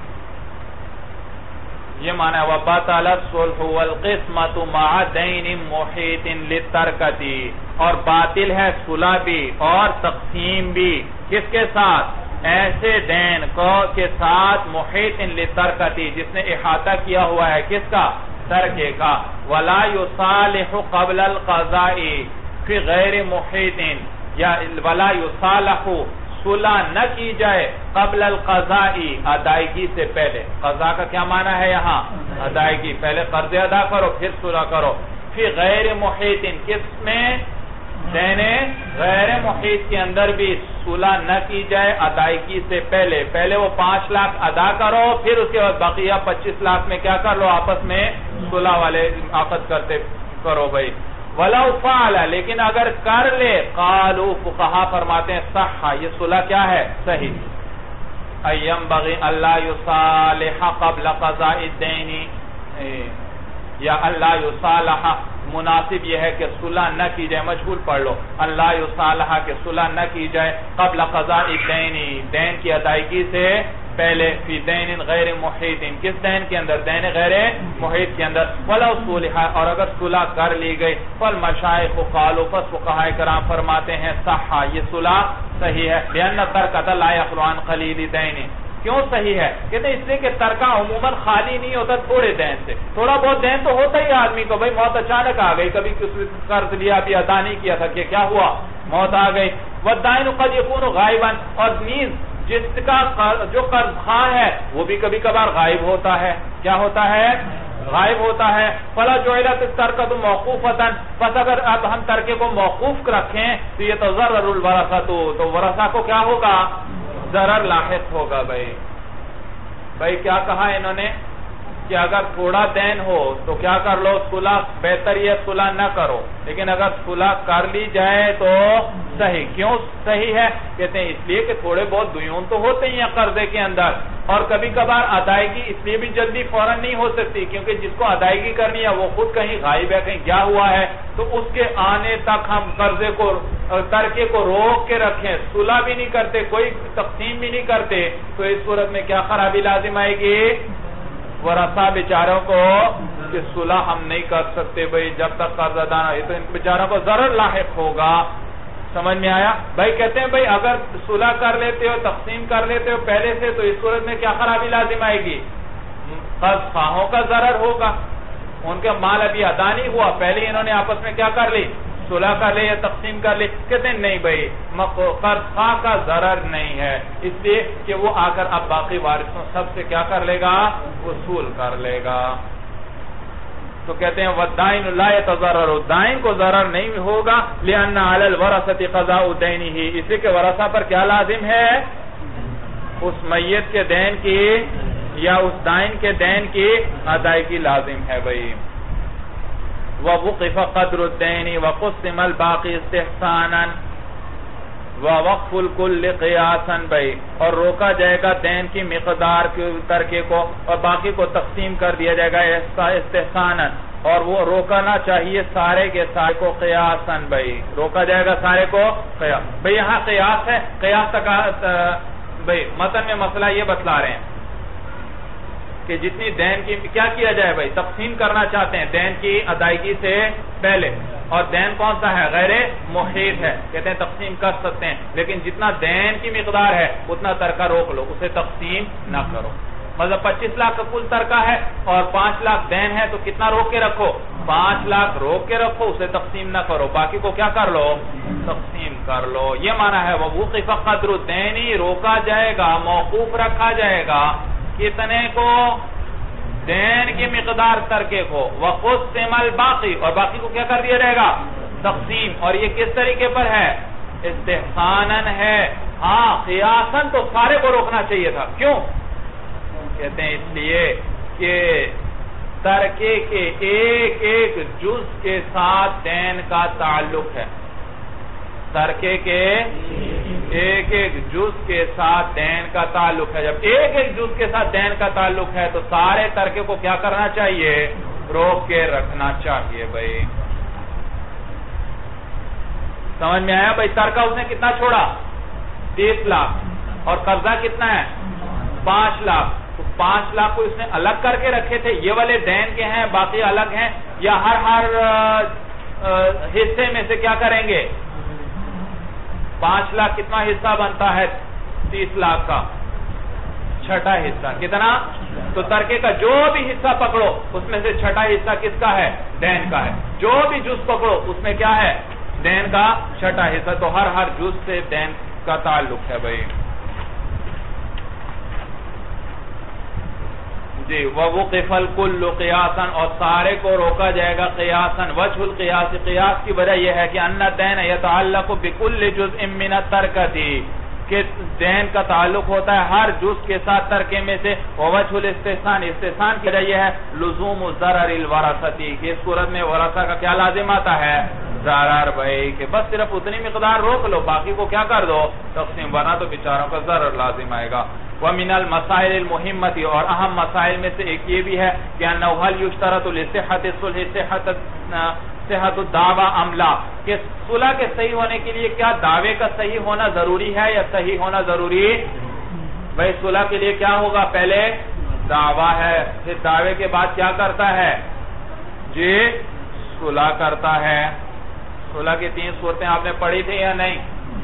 [SPEAKER 1] یہ معنی ہے وَبَطَلَ الصُّلْحُ وَالْقِسْمَةُ مَعَ دَيْنٍ مُحِيطٍ لِلتَّرْكَةِ اور باطل ہے صلح بھی اور تقسیم بھی کس کے ساتھ ایسے دین کو کے ساتھ محیط للترکتی جس نے احاطہ کیا ہوا ہے کس کا ترکے کا. وَلَا يُصَالِحُ قَبْلَ الْقَضَاءِ فِي غَيْرِ محیط یا وَلَا يُصَالَحُ صلح نہ کی جائے قبل القضاء ادائیگی سے پہلے. قضاء کا کیا معنی ہے یہاں ادائیگی پہلے قرض ادا کرو پھر صلح کرو. فی غیر محیط کس میں دین غیر محیط کے اندر بھی صلح نہ کی جائے ادائیگی سے پہلے. پہلے وہ پانچ لاکھ ادا کرو پھر اس کے بعد بقیہ پچیس لاکھ میں کیا کر لو آپس میں صلح والے عقد کرتے کرو بھائی. وَلَوْ فَعَلَ لیکن اگر کر لے قالوا فقہا فرماتے ہیں صح یہ صلح کیا ہے صحیح. اَيَّنبَغِي أَلَّا يُصَالِحَ قَبْلَ قَضَاءِ الدَّيْنِ یا اللہ یصالح مناسب یہ ہے کہ صلح نہ کی جائے مجہول پڑھ لو اللہ یصالح کہ صلح نہ کی جائے قبل قضاء الدین دین کی ادائیگی سے پہلے فی دین غیر محیط کس دین کے اندر دین غیر محیط کے اندر. وَلَوْ صُلِحَ اور اگر صلح کر لی گئی فالمشائخ قالوا پس فقہاء کرام فرماتے ہیں صح یہ صلح صحیح ہے. لأن الترکۃ لا یخلو عن قلیل دین کیوں صحیح ہے کہتے ہیں اس لیے کہ ترکہ عموماً خالی نہیں ہوتا تھوڑے دین سے. تھوڑا بہت دین تو ہوتا ہی آدمی کو بھائی موت اچانک آ گئی کبھی قرض لیا ابھی ادا نہیں کیا تھا کہ کیا ہوا موت آ گئی. وَالدَّائِنُ قَدْ يَكُونُ غَائِبًا اور نیز جس کا جو قرض خواہ ہے وہ بھی کبھی کبھار غائب ہوتا ہے کیا ہوتا ہے غائب ہوتا ہے. فَلَا جُعِلَتِ التَّرْكَةُ مَوْقُوفَةً پس اگر اب ہم ترکے کو موقوف رکھیں تو یہ تَضَرَّرُ الْوَرَثَةُ تو ورثہ کو کیا ہوگا ضرر لاحق ہوگا. بھائی بھائی کیا کہا انہوں نے کہ اگر تھوڑا دین ہو تو کیا کر لو صلح بہتر یہ صلح نہ کرو لیکن اگر صلح کر لی جائے تو صحیح. کیوں صحیح ہے کہتے ہیں اس لیے کہ تھوڑے بہت دیون تو ہوتے ہی ہیں قرضے کے اندر اور کبھی کبھار ادائیگی اس لیے بھی جلدی فوراً نہیں ہو سکتی کیونکہ جس کو ادائیگی کرنی ہے وہ خود کہیں غائب ہے کہیں گیا ہوا ہے تو اس کے آنے تک ہم قرضے کو ترکے کو روک کے رکھیں صلح بھی نہیں کرتے کوئی تقسیم بھی نہیں کرتے تو اس صورت میں کیا خرابی لازم آئے گی ورثہ بیچاروں کو کہ صلح ہم نہیں کر سکتے بھائی جب تک قرض ادا نہ ہو تو ان بیچاروں کو ضرر لاحق ہوگا. سمجھ میں آیا بھائی کہتے ہیں بھائی اگر صلح کر لیتے ہو تقسیم کر لیتے ہو پہلے سے تو اس صورت میں کیا خرابی لازم آئے گی قرض خواہوں کا ضرر ہوگا ان کے مال ابھی ادا نہیں ہوا پہلے انہوں نے آپس میں کیا کر لی صلح کر لے یا تقسیم کر لے کہتے ہیں نہیں بھائی قرض خواہ کا ضرر نہیں ہے اس لیے کہ وہ آ کر اب باقی وارثوں سب سے کیا کر لے گا وصول کر لے گا. تو کہتے ہیں وَالدَّائِنُ لَا يَتَضَرَّرُ دائن کو ضرر نہیں ہوگا لِأَنَّ عَلَى الْوَرَثَةِ قَضَاءُ دَيْنِهِ اس لیے کہ ورثہ پر کیا لازم ہے اس میت کے دین کی یا اس دائن کے دین کی ادائیگی لازم ہے. بھائی وَوُقِفَ قَدْرُ الدَّيْنِ وَقُسِّمَ الْبَاقِي اسْتِحْسَانًا وَوَقْفُ الْكُلِّ قِيَاسًا بھائی اور روکا جائے گا دین کی مقدار کے ترکے کو اور باقی کو تقسیم کر دیا جائے گا استحسانًا اور وہ روکنا چاہیے سارے کے سارے کو قیاساً بھائی روکا جائے گا سارے کو قیاس. بھائی یہاں قیاس ہے قیاس تک بھائی متن میں مسئلہ یہ بتلا رہے ہیں کہ جتنی دین کی کیا کیا جائے بھائی تقسیم کرنا چاہتے ہیں دین کی ادائیگی سے پہلے اور دین کون سا ہے غیر محیط ہے کہتے ہیں تقسیم کر سکتے ہیں لیکن جتنا دین کی مقدار ہے اتنا ترکہ روک لو اسے تقسیم نہ کرو. مطلب پچیس لاکھ کا کل ترکہ ہے اور پانچ لاکھ دین ہے تو کتنا روک کے رکھو پانچ لاکھ روک کے رکھو اسے تقسیم نہ کرو باقی کو کیا کر لو تقسیم کر لو. یہ معنی ہے ووقف قدر الدین، روکا جائے گا، موقوف رکھا جائے گا کتنے کو؟ دین کی مقدار ترکے کو. وقسم الباقی، اور باقی کو کیا کر دیا جائے گا؟ تقسیم. اور یہ کس طریقے پر ہے؟ استحساناً ہے. ہاں قیاساً تو سارے کو روکنا چاہیے تھا. کیوں کہتے ہیں؟ اس لیے کہ ترکے کے ایک ایک جز کے ساتھ دین کا تعلق ہے. ترکے کے ایک ایک جز کے ساتھ دین کا تعلق ہے. جب ایک ایک جز کے ساتھ دین کا تعلق ہے تو سارے ترکے کو کیا کرنا چاہیے؟ روک کے رکھنا چاہیے. بھائی سمجھ میں آیا؟ بھائی ترکہ اس نے کتنا چھوڑا؟ تیس لاکھ. اور قرضہ کتنا ہے؟ پانچ لاکھ. تو پانچ لاکھ کو اس نے الگ کر کے رکھے تھے، یہ والے دین کے ہیں باقی الگ ہیں، یا ہر ہر حصے میں سے کیا کریں گے؟ پانچ لاکھ کتنا حصہ بنتا ہے تیس لاکھ کا؟ چھٹا حصہ. کتنا؟ تو ترکے کا جو بھی حصہ پکڑو اس میں سے چھٹا حصہ کس کا ہے؟ دین کا ہے. جو بھی جز پکڑو اس میں کیا ہے؟ دین کا چھٹا حصہ. تو ہر ہر جز سے دین کا تعلق ہے. بھائی جی ووقف الکل قیاسا، اور سارے کو روکا جائے گا قیاسا. وجہ القیاس، قیاس کی وجہ یہ ہے کہ ان الدین یتعلق بکل جزء من الترکۃ، کہ دین کا تعلق ہوتا ہے ہر جز کے ساتھ ترکے میں سے. ووجہ الاستحسان، استحسان کی وجہ یہ ہے لزوم ضرر الورثۃ، کہ اس صورت میں ورثہ کا کیا لازم آتا ہے؟ ضرر. بھائی کہ بس صرف اتنی مقدار روک لو، باقی کو کیا کر دو؟ تقسیم. بنا تو بیچاروں کا ضرر لازم آئے گا. وَمِنَ الْمَسَائِلِ الْمُهِمَّةِ، اور اہم مسائل میں سے ایک یہ بھی ہے کہ أَنَّهُ هَلْ يُشْتَرَطُ لِصِحَّةِ الصُّلْحِ صِحَّةُ الدَّعْوَىٰ أَمْ لَا، کہ صلح کے صحیح ہونے کے لیے کیا دعوے کا صحیح ہونا ضروری ہے یا صحیح ہونا ضروری؟ بھائی صلح کے لیے کیا ہوگا؟ پہلے دعویٰ ہے، پھر دعوے کے بعد کیا کرتا ہے؟ جی صلح کرتا ہے. صلح کی تین صورتیں آپ نے پڑھی تھی یا نہیں؟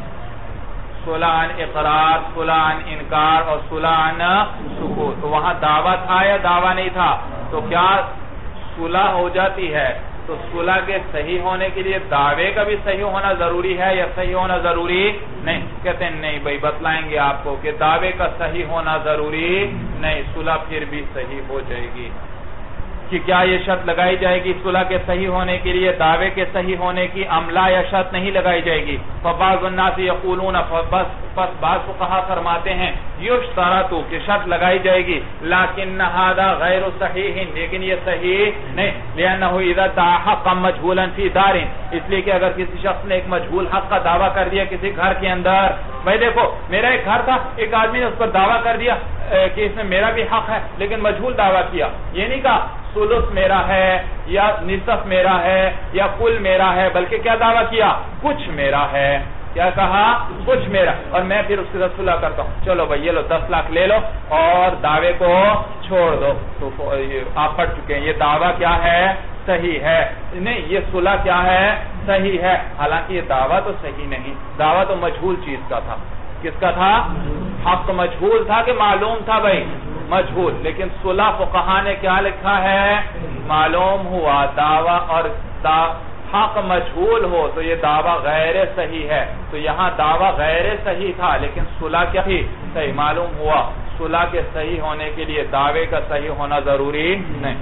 [SPEAKER 1] صلح عن اقرار، صلح عن انکار اور صلح عن سکوت. تو وہاں دعویٰ تھا یا دعویٰ نہیں تھا؟ تو کیا صلح ہو جاتی ہے؟ تو صلح کے صحیح ہونے کے لیے دعوے کا بھی صحیح ہونا ضروری ہے یا صحیح ہونا ضروری نہیں؟ کہتے ہیں نہیں بھائی، بتلائیں گے آپ کو کہ دعوے کا صحیح ہونا ضروری نہیں، صلح پھر بھی صحیح ہو جائے گی. کہ کیا یہ شرط لگائی جائے گی صلح کے صحیح ہونے کے لیے دعوے کے صحیح ہونے کی؟ عملہ یا شرط نہیں لگائی جائے گی. فبعض الناس یقولون، پس بعض فقہا فرماتے ہیں یشترط، کہ شرط لگائی جائے گی، لیکن ھذا غیر صحیح، لیکن یہ صحیح نہیں. لأنه اذا ادعى حقا مجهولا في دار، اس لیے کہ اگر کسی شخص نے ایک مجهول حق کا دعویٰ کر دیا کسی گھر کے اندر. بھائی دیکھو میرا ایک گھر تھا، ایک آدمی نے اس پر دعویٰ کر دیا کہ اس میں میرا بھی حق ہے، لیکن مجهول دعویٰ کیا. یہ نہیں کہا ثلث میرا ہے یا نصف میرا ہے یا کل میرا ہے، بلکہ کیا دعویٰ کیا؟ کچھ میرا ہے. کیا کہا؟ کچھ میرا. اور میں پھر اس کے ساتھ صلح کرتا ہوں، چلو بھائی یہ لو دس لاکھ لے لو اور دعوے کو چھوڑ دو. تو آپ پڑھ چکے ہیں یہ دعویٰ کیا ہے؟ صحیح ہے. نہیں یہ صلح کیا ہے؟ صحیح ہے. حالانکہ یہ دعویٰ تو صحیح نہیں، دعویٰ تو مجہول چیز کا تھا. کس کا تھا؟ حق مجہول تھا کہ معلوم تھا؟ بھائی مجہول. لیکن صلح فقہا نے کیا لکھا ہے؟ معلوم ہوا. دعویٰ اور حق مجہول ہو تو یہ دعویٰ غیر صحیح ہے. تو یہاں دعویٰ غیر صحیح تھا لیکن صلح کیا تھی؟ صحیح. معلوم ہوا صلح کے صحیح ہونے کے لیے دعوے کا صحیح ہونا ضروری نہیں.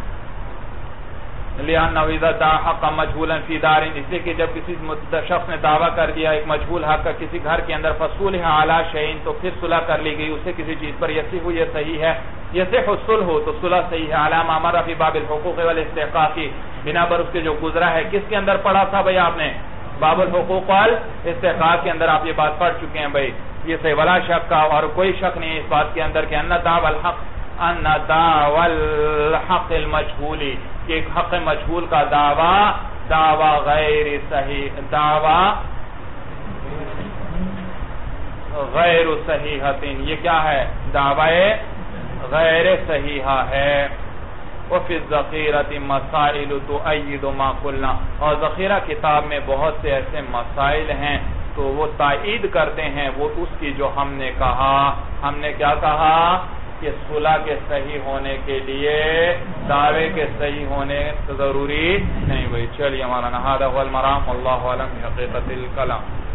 [SPEAKER 1] لأنه إذا ادعى حقا مجهولا في دار، اس لیے کہ جب کسی شخص نے دعویٰ کر دیا ایک مجهول حق کا کسی گھر کے اندر، فصولح على شيء، تو پھر صلح کر لی گئی اسے کسی چیز پر. یصح، یہ صحیح ہے. یصح الصلح، تو صلح صحیح ہے. على ما مر في باب الحقوق والاستحقاق، بنا پر اس کے جو گزرا ہے. کس کے اندر پڑھا تھا بھائی آپ نے؟ باب الحقوق والاستحقاق کے اندر آپ یہ بات پڑھ چکے ہیں. بھائی یہ صحیح ولا شک کا، اور کوئی شک نہیں ہے اس بات کے اندر کہ ان دعوی الحق ان دعوی الحق المجهول، کہ ایک حق مجہول کا دعویٰ دعویٰ غیر صحیح، دعویٰ غیر صحیحۃ، یہ کیا ہے؟ دعویٰ غیر صحیحہ ہے. وفی الذخیرۃ مسائل تؤید ما قلنا، اور ذخیرہ کتاب میں بہت سے ایسے مسائل ہیں تو وہ تائید کرتے ہیں وہ اس کی جو ہم نے کہا. ہم نے کیا کہا؟ کہ صلح کے صحیح ہونے کے لیے دعوے کے صحیح ہونے ضروری نہیں. بھائی چلیے مولانا، ھذا هو المرام، واللہ اعلم بحقیقت الکلام.